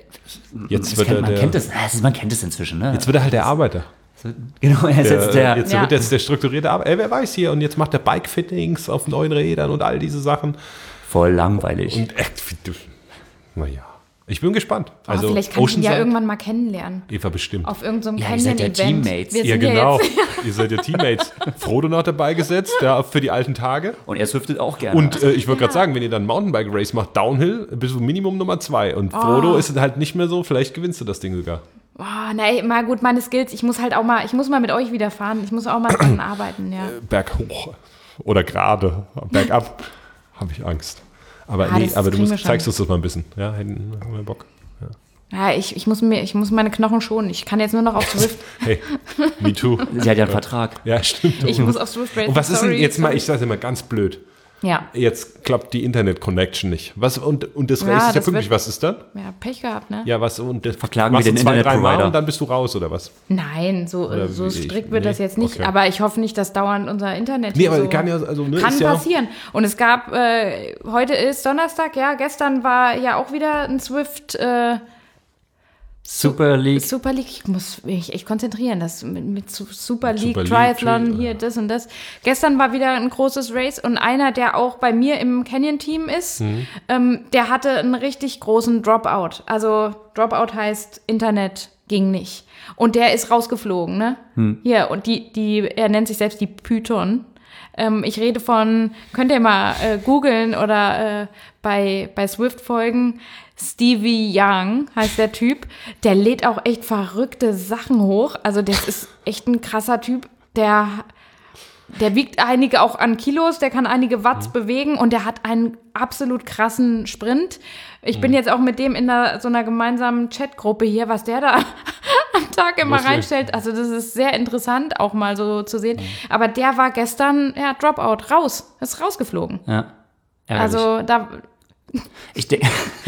Speaker 3: Jetzt
Speaker 2: es
Speaker 3: wird
Speaker 2: kennt,
Speaker 3: er
Speaker 2: man,
Speaker 3: der-
Speaker 2: kennt es, es ist, man kennt es inzwischen, ne?
Speaker 3: Jetzt wird er halt der Arbeiter.
Speaker 2: Genau, er ist
Speaker 3: Der,
Speaker 2: jetzt der,
Speaker 3: jetzt
Speaker 4: Ja.
Speaker 3: wird jetzt der strukturierte Arbeiter. Ey, wer weiß hier, und jetzt macht er Bike-Fittings auf neuen Rädern und all diese Sachen.
Speaker 2: voll langweilig.
Speaker 3: Und echt, naja, ich bin gespannt.
Speaker 4: Oh,
Speaker 3: Also
Speaker 4: vielleicht kann ich ihn ja
Speaker 3: Oceanside,
Speaker 4: irgendwann mal kennenlernen.
Speaker 3: Eva bestimmt.
Speaker 4: Auf irgendeinem
Speaker 2: Ja, ihr seid ja
Speaker 4: Canyon-Event.
Speaker 2: Teammates.
Speaker 4: Wir
Speaker 3: Ja,
Speaker 4: sind
Speaker 3: genau.
Speaker 4: Ja jetzt,
Speaker 3: Ihr seid ja Teammates. Frodo noch dabei gesetzt, ja, für die alten Tage.
Speaker 2: Und er swiftet auch gerne.
Speaker 3: Und äh, ich würde gerade sagen, wenn ihr dann Mountainbike-Race macht, Downhill, bist du Minimum Nummer zwei. Und Frodo ist halt nicht mehr so, vielleicht gewinnst du das Ding sogar.
Speaker 4: oh, na, ey, mal gut, meine Skills. Ich muss halt auch mal, ich muss mal mit euch wieder fahren. Ich muss auch mal dran arbeiten, ja.
Speaker 3: Berghoch oder gerade, bergab, habe ich Angst. Aber,
Speaker 4: Ah,
Speaker 3: nee,
Speaker 4: das
Speaker 3: aber du
Speaker 4: kriegen wir
Speaker 3: musst,
Speaker 4: schon.
Speaker 3: zeigst uns das mal ein bisschen. Ja, hätten haben wir Bock.
Speaker 4: Ja, ich, ich, muss mir, ich muss meine Knochen schonen. Ich kann jetzt nur noch auf Swift.
Speaker 3: Hey, me too.
Speaker 2: Sie hat ja einen Vertrag.
Speaker 3: Ja, stimmt.
Speaker 4: Ich muss auf Swift racen.
Speaker 3: Und was ist denn
Speaker 4: sorry,
Speaker 3: jetzt mal,
Speaker 4: sorry.
Speaker 3: ich sage immer ganz blöd,
Speaker 4: Ja,
Speaker 3: jetzt klappt die Internet-Connection nicht. Was, und, und das Race
Speaker 4: Ja,
Speaker 3: ist ja
Speaker 4: das
Speaker 3: pünktlich,
Speaker 4: wird-
Speaker 3: was ist dann?
Speaker 4: ja, Pech gehabt, ne?
Speaker 3: Ja, was, und das
Speaker 2: Verklagen
Speaker 3: machst
Speaker 2: wir
Speaker 3: du
Speaker 2: den
Speaker 3: zwei, drei Mal
Speaker 2: Internetprovider.
Speaker 3: und dann bist du raus, oder was?
Speaker 4: Nein, so,
Speaker 3: Oder
Speaker 4: so
Speaker 3: wie-
Speaker 4: strikt
Speaker 3: ich-
Speaker 4: wird
Speaker 3: nee,
Speaker 4: das jetzt nicht.
Speaker 3: okay.
Speaker 4: Aber ich hoffe nicht, dass dauernd unser Internet
Speaker 3: Nee,
Speaker 4: hier
Speaker 3: aber
Speaker 4: so
Speaker 3: kann ja, also, ne,
Speaker 4: kann
Speaker 3: ist ja,
Speaker 4: passieren. Und es gab, äh, heute ist Donnerstag, ja, gestern war ja auch wieder ein Swift äh,
Speaker 2: Super League.
Speaker 4: Super League. Ich muss mich echt konzentrieren, das mit, mit Su- Super League,
Speaker 3: Super League,
Speaker 4: Triathlon,
Speaker 3: Tri-
Speaker 4: hier das und das. Gestern war wieder ein großes Race und einer, der auch bei mir im Canyon-Team ist,
Speaker 3: Mhm.
Speaker 4: ähm, der hatte einen richtig großen Dropout. Also Dropout heißt Internet ging nicht. Und der ist rausgeflogen, ne? Hier, und die, die, er nennt sich selbst die Python. Ähm, ich rede von, könnt ihr mal äh, googeln oder äh, bei, bei Swift folgen. Stevie Young heißt der Typ. Der lädt auch echt verrückte Sachen hoch. Also das ist echt ein krasser Typ. Der, der wiegt einige auch an Kilos, der kann einige Watts bewegen und der hat einen absolut krassen Sprint. Ich bin jetzt auch mit dem in der, so einer gemeinsamen Chatgruppe hier, was der da am Tag immer
Speaker 3: Lustig.
Speaker 4: reinstellt. Also das ist sehr interessant, auch mal so zu sehen. Aber der war gestern, ja, Dropout, raus. Ist rausgeflogen.
Speaker 2: Ja. Ärgerlich.
Speaker 4: Also da,
Speaker 2: ich denke,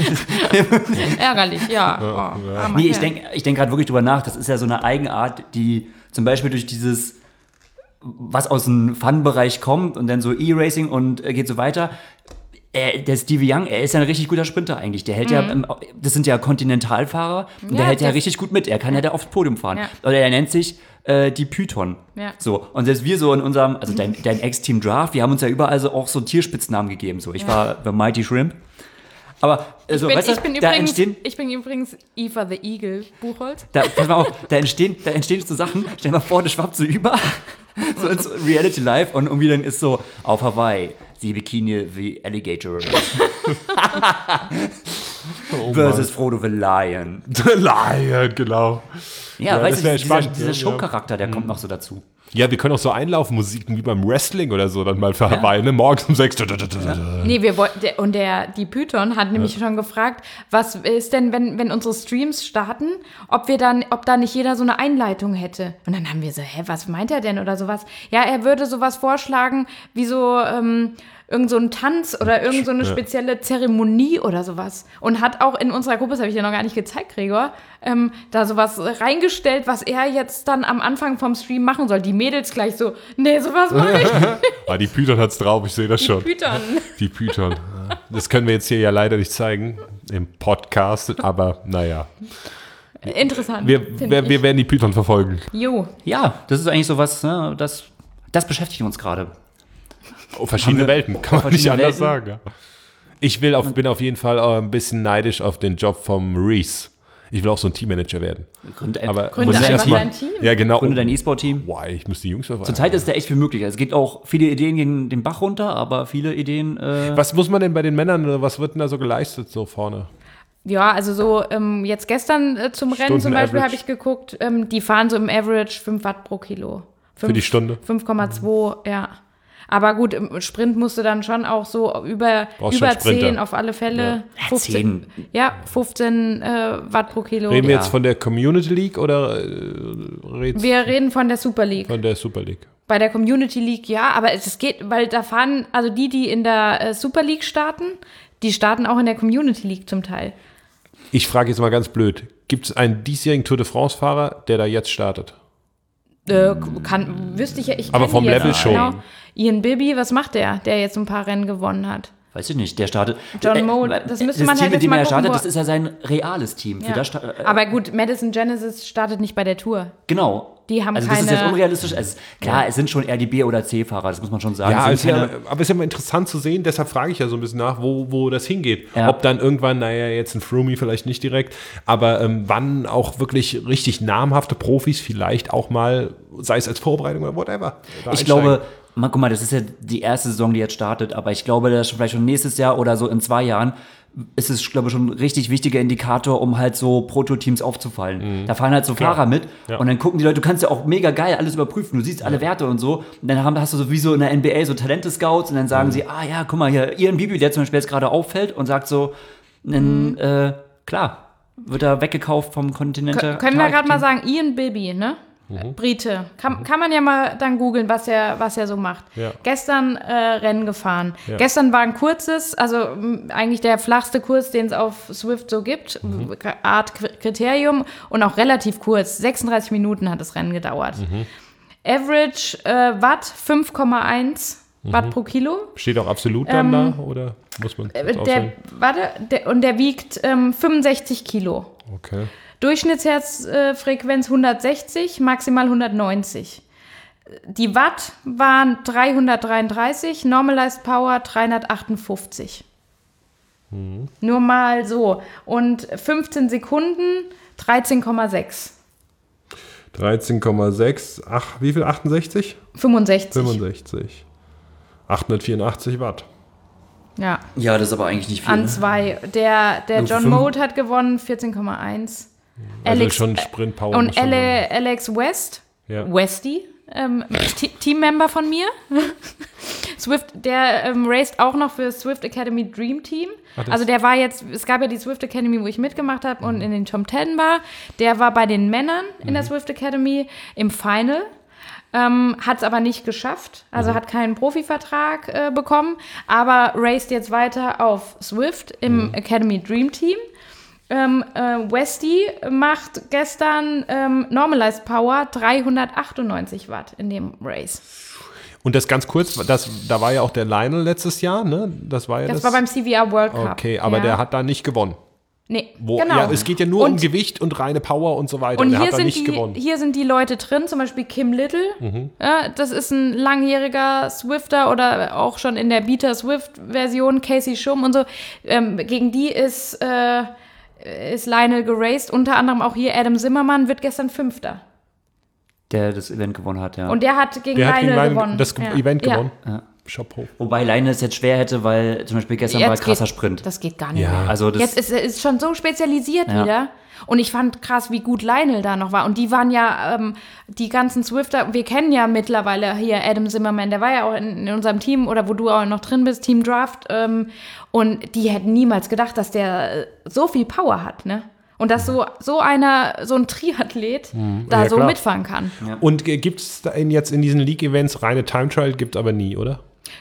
Speaker 4: ärgerlich, ja. Oh, armer
Speaker 2: nee, ich
Speaker 4: Kerl.
Speaker 2: denke ich denk gerade wirklich drüber nach. Das ist ja so eine Eigenart, die zum Beispiel durch dieses was aus dem Fun-Bereich kommt und dann so E-Racing und äh, geht so weiter. Äh, der Stevie Young, er ist ja ein richtig guter Sprinter eigentlich. Der hält mhm. ja, ähm, das sind ja Kontinentalfahrer und ja, der hält ja richtig gut mit. Er kann ja, ja da aufs Podium fahren. Ja. Oder er nennt sich äh, die Python. Ja. So. Und selbst wir so in unserem, also dein, dein Ex-Team Draft, wir haben uns ja überall so auch so Tierspitznamen gegeben. So. Ich ja. war The Mighty Shrimp. Aber also,
Speaker 4: ich, bin,
Speaker 2: weißt du,
Speaker 4: ich, bin
Speaker 2: da
Speaker 4: übrigens,
Speaker 2: entstehen,
Speaker 4: ich bin übrigens Eva the Eagle, Buchholz.
Speaker 2: Da, pass mal auf, da entstehen, da entstehen so Sachen, stell dir mal vor, das schwappt so über, so ins Reality Life und irgendwie dann ist so, auf Hawaii, the Bikini the Alligator oh versus Frodo the Lion.
Speaker 3: The Lion, genau.
Speaker 2: Ja,
Speaker 3: ja
Speaker 2: weißt du, dieser,
Speaker 3: spannend,
Speaker 2: dieser
Speaker 3: ja.
Speaker 2: Showcharakter, der
Speaker 3: mhm.
Speaker 2: kommt noch so dazu.
Speaker 3: Ja, wir können auch so Einlaufmusiken wie beim Wrestling oder so dann mal für Hawaii, ne? Morgens um sechs. Ja.
Speaker 4: Nee, wir wollten, der, und der, die Python hat nämlich ja. schon gefragt, was ist denn, wenn, wenn unsere Streams starten, ob wir dann, ob da nicht jeder so eine Einleitung hätte. Und dann haben wir so, hä, was meint er denn oder sowas? Ja, er würde sowas vorschlagen, wie so, ähm, irgend so ein Tanz oder irgend so eine spezielle Zeremonie oder sowas. Und hat auch in unserer Gruppe, das habe ich dir noch gar nicht gezeigt, Gregor, ähm, da sowas reingestellt, was er jetzt dann am Anfang vom Stream machen soll. Die Mädels gleich so, nee, sowas mache ich.
Speaker 3: ah, die Python hat's drauf, ich sehe das
Speaker 4: die
Speaker 3: schon.
Speaker 4: Die Python.
Speaker 3: Die Python. Das können wir jetzt hier ja leider nicht zeigen im Podcast, aber naja.
Speaker 4: Interessant.
Speaker 3: Wir, wir, wir werden die Python verfolgen.
Speaker 4: Jo.
Speaker 2: Ja, das ist eigentlich sowas, ne, das, das beschäftigt uns gerade.
Speaker 3: Oh, verschiedene Welten, kann man nicht anders
Speaker 2: Welten.
Speaker 3: sagen. Ja. Ich will auf, bin auf jeden Fall äh, ein bisschen neidisch auf den Job vom Reese. Ich will auch so ein Teammanager werden.
Speaker 2: Gründe,
Speaker 3: Aber
Speaker 4: Gründe
Speaker 3: muss ich
Speaker 4: einfach
Speaker 3: erst
Speaker 4: dein Team.
Speaker 3: Ja, genau.
Speaker 2: Gründe dein E-Sport-Team.
Speaker 3: Wow, ich muss die Jungs verfolgen.
Speaker 2: Zurzeit ist da echt viel möglich. Es gibt auch viele Ideen gegen den Bach runter, aber viele Ideen. Äh
Speaker 3: Was muss man denn bei den Männern, was wird denn da so geleistet so vorne?
Speaker 4: Ja, also so ähm, jetzt gestern äh, zum Rennen zum Beispiel habe ich geguckt, ähm, die fahren so im Average fünf Watt pro Kilo. fünf,
Speaker 3: Für die Stunde?
Speaker 4: fünf Komma zwei, ja. Aber gut, im Sprint musst du dann schon auch so über, über zehn auf alle Fälle.
Speaker 2: Ja.
Speaker 4: fünfzehn, ja, fünfzehn äh, Watt pro Kilo.
Speaker 3: Reden wir
Speaker 2: ja.
Speaker 3: jetzt von der Community League oder äh,
Speaker 4: wir reden von der Super League.
Speaker 3: Von der Super League.
Speaker 4: Bei der Community League, ja, aber es geht, weil da fahren, also die, die in der äh, Super League starten, die starten auch in der Community League zum Teil.
Speaker 3: Ich frage jetzt mal ganz blöd, gibt es einen diesjährigen Tour de France-Fahrer, der da jetzt startet?
Speaker 4: Äh, kann, wüsste ich ja, ich
Speaker 3: Aber vom Level
Speaker 4: jetzt,
Speaker 3: schon.
Speaker 4: Genau. Ian Bibi, was macht der, der jetzt ein paar Rennen gewonnen hat?
Speaker 2: Weiß ich nicht, der startet.
Speaker 4: John
Speaker 2: äh,
Speaker 4: Moe, das müsste
Speaker 2: das
Speaker 4: man
Speaker 2: Team,
Speaker 4: halt
Speaker 2: mit
Speaker 4: jetzt
Speaker 2: dem
Speaker 4: mal
Speaker 2: er startet,
Speaker 4: gucken,
Speaker 2: das ist ja sein reales Team. Für
Speaker 4: Ja.
Speaker 2: das, äh,
Speaker 4: Aber gut, Madison Genesis startet nicht bei der Tour.
Speaker 2: Genau.
Speaker 4: Die haben
Speaker 2: also das
Speaker 4: keine,
Speaker 2: ist jetzt unrealistisch. Also, klar, ja. es sind schon eher die B- oder C-Fahrer, das muss man schon sagen.
Speaker 3: Ja, ist
Speaker 2: keine,
Speaker 3: ja, aber es ist ja mal interessant zu sehen, deshalb frage ich ja so ein bisschen nach, wo, wo das hingeht.
Speaker 2: Ja.
Speaker 3: Ob dann irgendwann, naja, jetzt ein Froome vielleicht nicht direkt, aber ähm, wann auch wirklich richtig namhafte Profis vielleicht auch mal, sei es als Vorbereitung oder whatever.
Speaker 2: Ich glaube, man, guck mal, das ist ja die erste Saison, die jetzt startet, aber ich glaube, dass vielleicht schon nächstes Jahr oder so in zwei Jahren ist es, glaube ich, schon ein richtig wichtiger Indikator, um halt so Prototeams aufzufallen. Mhm. Da fahren halt so Klar. Fahrer mit ja. und dann gucken die Leute, du kannst ja auch mega geil alles überprüfen, du siehst alle ja. Werte und so und dann haben, hast du so wie so in der N B A so Talente-Scouts und dann sagen mhm. sie, ah ja, guck mal hier, Ian Bibi, der zum Beispiel jetzt gerade auffällt und sagt so, dann, mhm. äh, klar, wird er weggekauft vom Kontinent.
Speaker 4: Kön- Können wir gerade mal sagen, Ian Bibi, ne? Mhm. Brite. Kann, kann man ja mal dann googeln, was er, was er so macht.
Speaker 3: Ja.
Speaker 4: Gestern äh, Rennen gefahren.
Speaker 3: Ja.
Speaker 4: Gestern war ein kurzes, also m, eigentlich der flachste Kurs, den es auf Swift so gibt. Mhm. Art Kriterium und auch relativ kurz. sechsunddreißig Minuten hat das Rennen gedauert. Mhm. Average äh, Watt fünf Komma eins mhm. Watt pro Kilo.
Speaker 3: Steht auch absolut dann ähm, da oder muss man
Speaker 4: das der, warte, der, und der wiegt ähm, fünfundsechzig Kilo.
Speaker 3: Okay.
Speaker 4: Durchschnittsherzfrequenz hundertsechzig, maximal hundertneunzig. Die Watt waren dreihundertdreiunddreißig, Normalized Power dreihundertachtundfünfzig. Mhm. Nur mal so. Und fünfzehn Sekunden, dreizehn Komma sechs.
Speaker 3: dreizehn Komma sechs, ach, wie viel? achtundsechzig?
Speaker 4: fünfundsechzig.
Speaker 3: fünfundsechzig. achthundertvierundachtzig Watt.
Speaker 4: Ja.
Speaker 2: Ja, das ist aber eigentlich nicht viel.
Speaker 4: An
Speaker 2: ne?
Speaker 4: zwei. Der, der John
Speaker 2: fünf-
Speaker 4: Moe hat gewonnen, vierzehn Komma eins.
Speaker 3: Also
Speaker 4: Alex,
Speaker 3: schon Sprint-Power.
Speaker 4: und Ale, Alex West,
Speaker 3: ja.
Speaker 4: Westy, ähm, T- Teammember von mir. Swift, der ähm, raced auch noch für Swift Academy Dream Team. Ach, also der war jetzt, es gab ja die Swift Academy, wo ich mitgemacht habe mhm. und in den Top Ten war. Der war bei den Männern in mhm. der Swift Academy im Final. Ähm, hat es aber nicht geschafft, also mhm. hat keinen Profivertrag äh, bekommen, aber raced jetzt weiter auf Swift im mhm. Academy Dream Team. Ähm, äh, Westy macht gestern ähm, Normalized Power dreihundertachtundneunzig Watt in dem Race.
Speaker 3: Und das ganz kurz, das, da war ja auch der Lionel letztes Jahr, ne? Das war ja
Speaker 4: Das,
Speaker 3: das
Speaker 4: war beim C V R World Cup.
Speaker 3: Okay, aber
Speaker 4: ja.
Speaker 3: der hat da nicht gewonnen.
Speaker 4: Nee,
Speaker 3: Wo,
Speaker 4: genau.
Speaker 3: Ja, es geht ja nur
Speaker 4: und,
Speaker 3: um Gewicht und reine Power und so weiter.
Speaker 4: Und
Speaker 3: und der
Speaker 4: hier
Speaker 3: hat da
Speaker 4: sind,
Speaker 3: nicht
Speaker 4: die,
Speaker 3: gewonnen.
Speaker 4: hier sind die Leute drin, zum Beispiel Kim Little. Mhm. Ja, das ist ein langjähriger Swifter oder auch schon in der Beta-Swift-Version, Casey Schum und so. Ähm, gegen die ist, äh, ist Lionel geraced. Unter anderem auch hier Adam Zimmermann wird gestern Fünfter.
Speaker 2: Der das Event gewonnen hat, ja.
Speaker 4: Und der hat gegen
Speaker 3: Der hat
Speaker 4: Lionel
Speaker 3: gegen Lionel
Speaker 4: gewonnen.
Speaker 3: das
Speaker 4: ja.
Speaker 3: Event
Speaker 4: ja.
Speaker 3: gewonnen.
Speaker 2: Ja.
Speaker 3: Chapeau.
Speaker 2: Wobei Leine es jetzt schwer hätte, weil zum Beispiel gestern war ein
Speaker 4: Jetzt
Speaker 2: krasser
Speaker 4: geht,
Speaker 2: Sprint.
Speaker 4: Das geht gar nicht
Speaker 3: Ja.
Speaker 4: mehr.
Speaker 2: Also das,
Speaker 4: Jetzt ist er ist schon so spezialisiert
Speaker 2: Ja.
Speaker 4: wieder. Und ich fand krass, wie gut Lionel da noch war. Und die waren ja, ähm, die ganzen Swifter, wir kennen ja mittlerweile hier Adam Zimmerman, der war ja auch in, in unserem Team oder wo du auch noch drin bist, Team Draft. Ähm, und die hätten niemals gedacht, dass der so viel Power hat, ne? Und dass so, so einer, so ein Triathlet da
Speaker 3: Ja,
Speaker 4: so
Speaker 3: klar.
Speaker 4: mitfahren kann.
Speaker 3: Und äh, gibt es jetzt in diesen League-Events reine Time Trial? Gibt es aber nie, oder?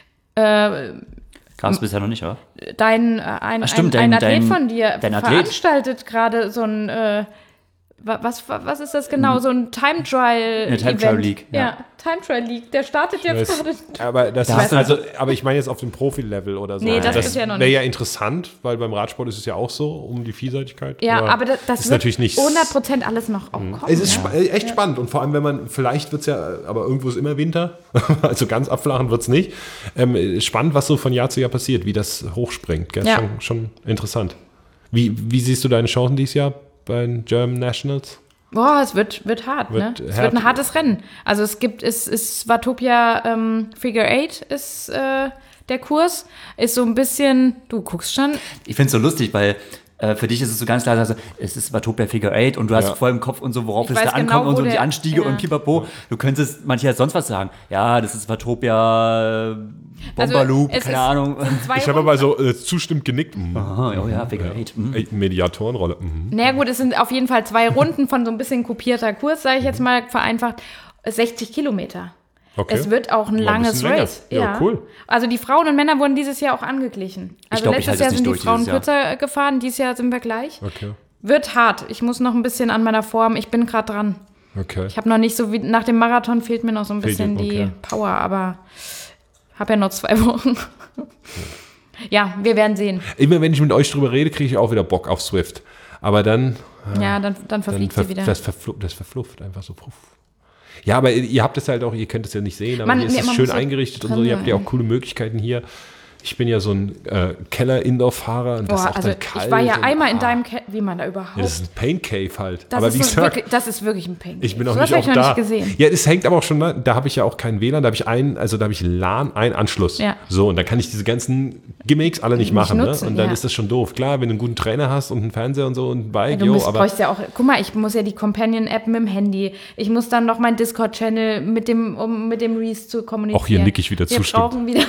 Speaker 4: Äh,
Speaker 2: gab es bisher noch nicht, oder?
Speaker 4: dein, äh, ein,
Speaker 2: Ach, stimmt,
Speaker 4: ein, ein
Speaker 2: dein-
Speaker 4: Athlet
Speaker 2: dein-
Speaker 4: von dir
Speaker 2: dein Athlet?
Speaker 4: veranstaltet gerade so ein, äh, wa- was, was ist das genau, so ein Time Trial
Speaker 2: Eine Time Trial League,
Speaker 4: Ja,
Speaker 2: ja.
Speaker 4: Time Trial League, der startet jetzt
Speaker 3: Das,
Speaker 4: gerade.
Speaker 3: aber, das
Speaker 2: Da hast
Speaker 3: ist,
Speaker 2: du-
Speaker 3: also, aber ich meine jetzt auf dem Profi-Level oder so.
Speaker 4: Nee, das
Speaker 3: das
Speaker 4: ist ja noch
Speaker 3: wäre
Speaker 4: nicht.
Speaker 3: ja interessant, weil beim Radsport ist es ja auch so, um die Vielseitigkeit.
Speaker 4: Ja, aber das, das
Speaker 3: ist
Speaker 4: wird
Speaker 3: natürlich nicht.
Speaker 4: hundert Prozent alles noch auch kommen.
Speaker 3: Es ist spa- echt spannend und vor allem, wenn man, vielleicht wird es ja, aber irgendwo ist immer Winter, also ganz abflachen wird es nicht. Ähm, spannend, was so von Jahr zu Jahr passiert, wie das hochspringt. Gell?
Speaker 4: Ja.
Speaker 3: Schon, schon interessant. Wie, wie siehst du deine Chancen dieses Jahr bei den German Nationals?
Speaker 4: Boah, es wird, wird hart,
Speaker 3: Wird
Speaker 4: ne? Es
Speaker 3: hart.
Speaker 4: wird ein hartes Rennen. Also es gibt, es ist Swatopia ähm, Figure Eight ist äh, der Kurs. Ist so ein bisschen, du guckst schon,
Speaker 2: Ich finde es so lustig, weil äh, für dich ist es so ganz klar, also, es ist Watopia Figure Eight und du hast
Speaker 3: Ja.
Speaker 2: voll im Kopf und so, worauf
Speaker 4: Ich
Speaker 2: es da
Speaker 4: weiß genau,
Speaker 2: ankommt und
Speaker 4: wo
Speaker 2: so die
Speaker 4: der-
Speaker 2: Anstiege
Speaker 4: ja.
Speaker 2: und pipapo. Du könntest manche halt sonst was sagen. Ja, das ist Watopia äh, Bomberloop,
Speaker 4: es
Speaker 2: keine
Speaker 4: ist-
Speaker 2: Ahnung.
Speaker 4: sind zwei
Speaker 3: Ich habe
Speaker 4: Runden.
Speaker 3: aber so äh, zustimmt genickt. Mhm.
Speaker 2: Aha, oh ja, Figure Eight. Mhm.
Speaker 3: Ey, Mediatorenrolle. Mhm.
Speaker 4: Na gut, es sind auf jeden Fall zwei Runden von so ein bisschen kopierter Kurs, sage ich jetzt mal vereinfacht. sechzig Kilometer.
Speaker 3: Okay.
Speaker 4: Es wird auch ein
Speaker 3: Mal ein
Speaker 4: langes
Speaker 3: bisschen länger.
Speaker 4: Race.
Speaker 3: Ja, cool.
Speaker 4: Also die Frauen und Männer wurden dieses Jahr auch angeglichen. Also
Speaker 2: glaub, ich
Speaker 4: letztes
Speaker 2: halte
Speaker 4: Jahr
Speaker 2: das
Speaker 4: sind
Speaker 2: nicht
Speaker 4: die
Speaker 2: durch
Speaker 4: Frauen
Speaker 2: dieses Jahr.
Speaker 4: kürzer gefahren, dieses Jahr sind wir gleich.
Speaker 3: Okay.
Speaker 4: Wird hart. Ich muss noch ein bisschen an meiner Form. Ich bin gerade dran.
Speaker 3: Okay.
Speaker 4: Ich habe noch nicht so wie nach dem Marathon fehlt mir noch so ein
Speaker 3: Fehlt
Speaker 4: bisschen
Speaker 3: dir,
Speaker 4: die
Speaker 3: okay.
Speaker 4: Power, aber habe ja noch zwei Wochen. Ja, wir werden sehen.
Speaker 3: Immer wenn ich mit euch drüber rede, kriege ich auch wieder Bock auf Swift. Aber dann,
Speaker 4: Ja, dann, dann
Speaker 3: dann
Speaker 4: verfliegt
Speaker 3: ver
Speaker 4: sie wieder.
Speaker 3: das, verflucht, das verflufft einfach so. Puff. Ja, aber ihr, ihr habt es halt auch, ihr könnt es ja nicht sehen, aber
Speaker 4: Man-
Speaker 3: hier ist
Speaker 4: nee,
Speaker 3: es
Speaker 4: man
Speaker 3: schön
Speaker 4: muss ja
Speaker 3: eingerichtet und
Speaker 4: drin
Speaker 3: so. Ihr habt ja auch
Speaker 4: sein.
Speaker 3: coole Möglichkeiten hier. Ich bin ja so ein äh, Keller-Indoor-Fahrer und das
Speaker 4: Boah,
Speaker 3: ist auch
Speaker 4: also
Speaker 3: dann kalt.
Speaker 4: ich war ja
Speaker 3: und,
Speaker 4: einmal in
Speaker 3: ah,
Speaker 4: deinem Ke wie man da überhaupt.
Speaker 3: Ja, das ist ein Pain Cave halt.
Speaker 4: das,
Speaker 3: aber
Speaker 4: ist
Speaker 3: wie
Speaker 4: so
Speaker 3: gesagt,
Speaker 4: wirklich, das ist wirklich ein Pink.
Speaker 3: ich bin auch
Speaker 4: so
Speaker 3: nicht
Speaker 4: hab
Speaker 3: auch
Speaker 4: ich noch
Speaker 3: da.
Speaker 4: nicht gesehen.
Speaker 3: Ja, es hängt aber auch schon, da, da habe ich ja auch keinen W L A N, da habe ich einen, also da habe ich LAN, einen Anschluss.
Speaker 4: Ja.
Speaker 3: So, und dann kann ich diese ganzen Gimmicks alle nicht
Speaker 4: Nicht
Speaker 3: machen.
Speaker 4: nutzen,
Speaker 3: ne? Und dann
Speaker 4: ja.
Speaker 3: ist das schon doof. Klar, wenn du einen guten Trainer hast und einen Fernseher und so und ein Bike,
Speaker 4: Ja, du
Speaker 3: jo,
Speaker 4: musst,
Speaker 3: aber
Speaker 4: bräuchst ja auch, guck mal, ich muss ja die Companion-App mit dem Handy. Ich muss dann noch meinen Discord-Channel mit dem, um mit dem Reese zu kommunizieren.
Speaker 3: Auch hier nick ich wieder
Speaker 4: Wir
Speaker 3: zustimmt.
Speaker 4: brauchen wieder.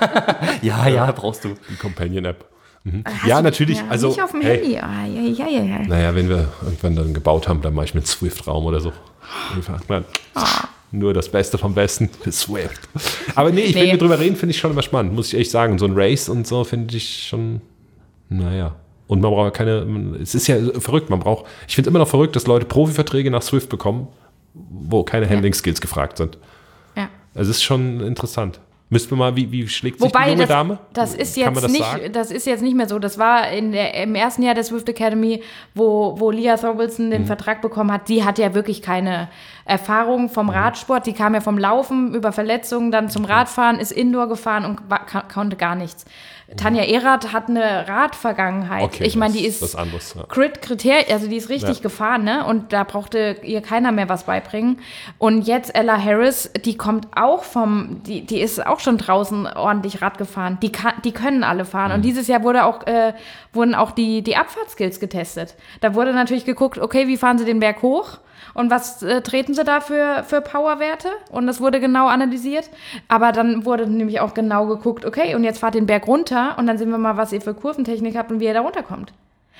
Speaker 2: Ja, ja, brauchst du.
Speaker 3: die Companion-App. Mhm.
Speaker 4: Hast
Speaker 3: Ja,
Speaker 4: du-
Speaker 3: natürlich.
Speaker 4: Ja,
Speaker 3: also,
Speaker 4: nicht auf dem
Speaker 3: hey,
Speaker 4: Handy. Ah, ja, ja, ja, ja.
Speaker 3: Naja, wenn wir irgendwann dann gebaut haben, dann mache ich mit Swift-Raum oder so. Einfach, nein. Nur das Beste vom Besten für Swift. Aber nee, ich
Speaker 4: Nee.
Speaker 3: will mit drüber reden, finde ich schon immer spannend, muss ich echt sagen. So ein Race und so finde ich schon, naja. Und man braucht keine, es ist ja verrückt, man braucht, ich finde es immer noch verrückt, dass Leute Profiverträge nach Swift bekommen, wo keine Handling-Skills gefragt sind.
Speaker 4: ja.
Speaker 3: Also es ist schon interessant. Müssten wir mal, wie, wie schlägt sich die
Speaker 4: Wobei,
Speaker 3: junge
Speaker 4: das,
Speaker 3: Dame?
Speaker 4: das ist
Speaker 3: Kann man
Speaker 4: jetzt
Speaker 3: das
Speaker 4: nicht,
Speaker 3: sagen?
Speaker 4: das ist jetzt nicht mehr so. Das war in der, im ersten Jahr der Swift Academy, wo, wo Leah Thorwaldson
Speaker 3: Mhm.
Speaker 4: den Vertrag bekommen hat. Die hat ja wirklich keine Erfahrung vom
Speaker 3: Mhm.
Speaker 4: Radsport. Die kam ja vom Laufen über Verletzungen dann zum Radfahren, ist Indoor gefahren und wa- ka- konnte gar nichts. Tanja Erath hat eine Radvergangenheit.
Speaker 3: Mhm. Okay,
Speaker 4: ich meine,
Speaker 3: das
Speaker 4: die
Speaker 3: ist
Speaker 4: ist
Speaker 3: was anderes, ja.
Speaker 4: Crit-Kriterien, also die ist richtig
Speaker 3: Ja.
Speaker 4: gefahren, ne? Und da brauchte ihr keiner mehr was beibringen. Und jetzt Ella Harris, die kommt auch vom, die, die ist auch schon draußen ordentlich Rad gefahren. Die, kann, die können alle fahren.
Speaker 3: Mhm.
Speaker 4: Und dieses Jahr wurde auch, äh, wurden auch die, die Abfahrtskills getestet. Da wurde natürlich geguckt, okay, wie fahren sie den Berg hoch? Und was äh, treten sie da für, für Powerwerte? Und das wurde genau analysiert. Aber dann wurde nämlich auch genau geguckt, okay, und jetzt fahrt den Berg runter und dann sehen wir mal, was ihr für Kurventechnik habt und wie ihr da runterkommt.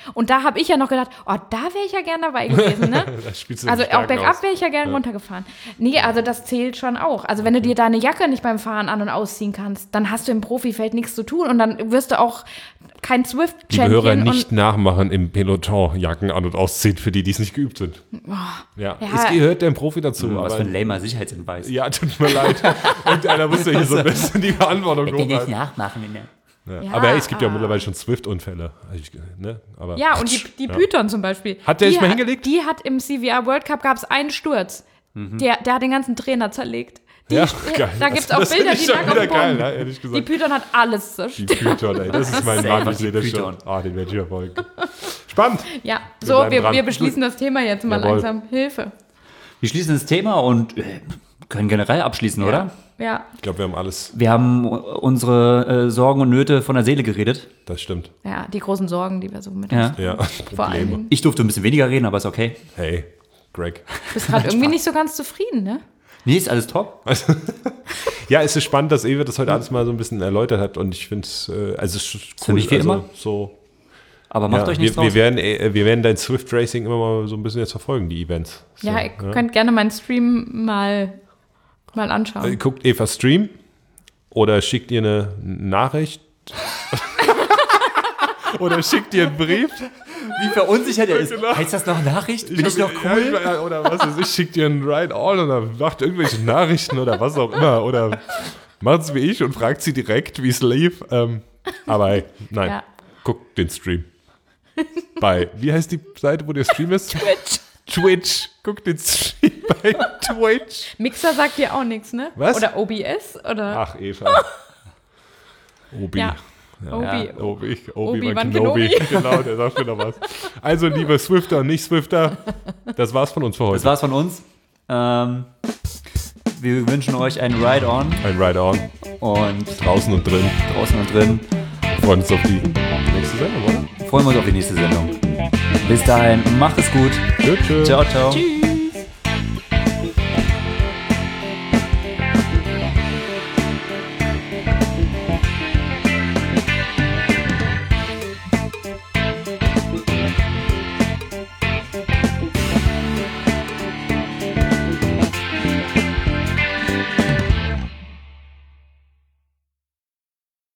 Speaker 4: Und da habe ich ja noch gedacht, oh, da wäre ich ja gern dabei gewesen, ne?
Speaker 3: Da spielst du
Speaker 4: Also
Speaker 3: den
Speaker 4: auch
Speaker 3: Starken
Speaker 4: bergab
Speaker 3: aus.
Speaker 4: wäre ich ja gern runtergefahren. Nee, also das zählt schon auch. Also wenn du dir deine Jacke nicht beim Fahren an- und ausziehen kannst, dann hast du im Profifeld nichts zu tun und dann wirst du auch kein
Speaker 3: Liebe
Speaker 4: Swift-Champion.
Speaker 3: Hörer,
Speaker 4: und
Speaker 3: nicht nachmachen im Peloton Jacken an- und ausziehen, für die, die es nicht geübt sind. Ja,
Speaker 4: Ja.
Speaker 3: es gehört dem Profi dazu.
Speaker 2: Was
Speaker 3: aber
Speaker 2: für ein lamer Sicherheitshinweis.
Speaker 3: ja, tut mir leid. Irgendeiner muss ja hier so ein bisschen die Verantwortung hochhalten.
Speaker 2: nachmachen. Ne?
Speaker 3: Ja.
Speaker 4: Ja,
Speaker 3: Aber hey, es gibt ja
Speaker 4: ah.
Speaker 3: mittlerweile schon Swift-Unfälle. Also ich- Ne? Aber
Speaker 4: Ja, und die, die Python zum Beispiel.
Speaker 3: Hat der
Speaker 4: die
Speaker 3: sich mal hingelegt?
Speaker 4: Die hat im C V R World Cup gab es einen Sturz. Der, der hat den ganzen Trainer zerlegt. Die,
Speaker 3: Ja,
Speaker 4: äh,
Speaker 3: geil.
Speaker 4: Da gibt es
Speaker 3: Das-
Speaker 4: auch
Speaker 3: das
Speaker 4: Bilder,
Speaker 3: find ich
Speaker 4: die
Speaker 3: schon
Speaker 4: lag auf
Speaker 3: wieder
Speaker 4: dem Boden.
Speaker 3: geil, ne, ehrlich gesagt.
Speaker 4: Die Python hat alles
Speaker 3: Die
Speaker 4: zerstört.
Speaker 3: Python, ey, das ist mein
Speaker 2: Selber
Speaker 3: Mann, ich
Speaker 2: die
Speaker 3: sehe das schon.
Speaker 2: Python.
Speaker 3: Ah, den werde ich verfolgen. Spannend.
Speaker 4: Ja,
Speaker 3: Wir
Speaker 4: so,
Speaker 3: bleiben
Speaker 4: wir,
Speaker 3: dran.
Speaker 4: wir beschließen das Thema jetzt mal
Speaker 3: Jawohl.
Speaker 4: langsam. Hilfe.
Speaker 2: Wir schließen das Thema und äh, können generell abschließen, oder?
Speaker 4: Ja,
Speaker 3: Ich glaube, wir haben alles.
Speaker 2: Wir haben unsere äh, Sorgen und Nöte von der Seele geredet.
Speaker 3: Das stimmt.
Speaker 4: ja, die großen Sorgen, die wir so mit
Speaker 2: Ja.
Speaker 4: uns.
Speaker 3: Ja,
Speaker 4: Vor allen
Speaker 3: Probleme.
Speaker 4: Dingen.
Speaker 2: Ich durfte ein bisschen weniger reden, aber ist okay.
Speaker 3: Hey, Greg.
Speaker 4: Du bist gerade irgendwie nicht so ganz zufrieden, ne?
Speaker 2: Nee, ist alles top.
Speaker 3: Ja, es ist spannend, dass Ewe das heute alles mal so ein bisschen erläutert hat und ich finde es, äh, also es ist cool.
Speaker 2: Für mich wie
Speaker 3: also,
Speaker 2: immer.
Speaker 3: So,
Speaker 2: Aber macht
Speaker 3: ja,
Speaker 2: euch nichts
Speaker 3: wir, wir,
Speaker 2: draus.
Speaker 3: werden, äh, wir werden dein Swift Racing immer mal so ein bisschen jetzt verfolgen, die Events. So,
Speaker 4: Ja, ihr könnt gerne meinen Stream mal, mal anschauen.
Speaker 3: Äh, Guckt Eva Stream oder schickt ihr eine Nachricht oder schickt ihr einen Brief.
Speaker 2: Wie verunsichert er ist.
Speaker 3: Genau.
Speaker 2: Heißt das noch Nachricht? Bin ich noch
Speaker 3: Ja,
Speaker 2: cool?
Speaker 3: ich- oder was weiß ich, schickt ihr einen Ride All oder macht irgendwelche Nachrichten oder was auch immer oder macht es wie ich und fragt sie direkt, wie es lief. Ähm, aber hey, nein,
Speaker 4: Ja.
Speaker 3: guckt den Stream. Bei, wie heißt die Seite, wo der Stream ist?
Speaker 4: Twitch.
Speaker 3: Twitch. Guckt den Stream bei Twitch.
Speaker 4: Mixer sagt dir auch nichts, ne?
Speaker 3: Was?
Speaker 4: Oder O B S? Oder
Speaker 3: Ach, Eva. Obi.
Speaker 4: ja. Obi.
Speaker 3: Obi,
Speaker 4: Obi-Wan
Speaker 3: Obi-Wan Kenobi.
Speaker 4: Kenobi.
Speaker 3: Genau, der sagt mir noch was. Also, liebe Swifter und Nicht-Swifter, das war's von uns für heute.
Speaker 2: Das war's von uns. Ähm, wir wünschen euch einen Ride-On
Speaker 3: Ein Ride-On,
Speaker 2: und
Speaker 3: draußen und drin.
Speaker 2: draußen und drin.
Speaker 3: Freuen uns auf die nächste Sendung, oder?
Speaker 2: Freuen wir uns auf die nächste Sendung. Bis dahin, macht es gut.
Speaker 3: Tschüss.
Speaker 2: Ciao, ciao.
Speaker 4: Tschüss.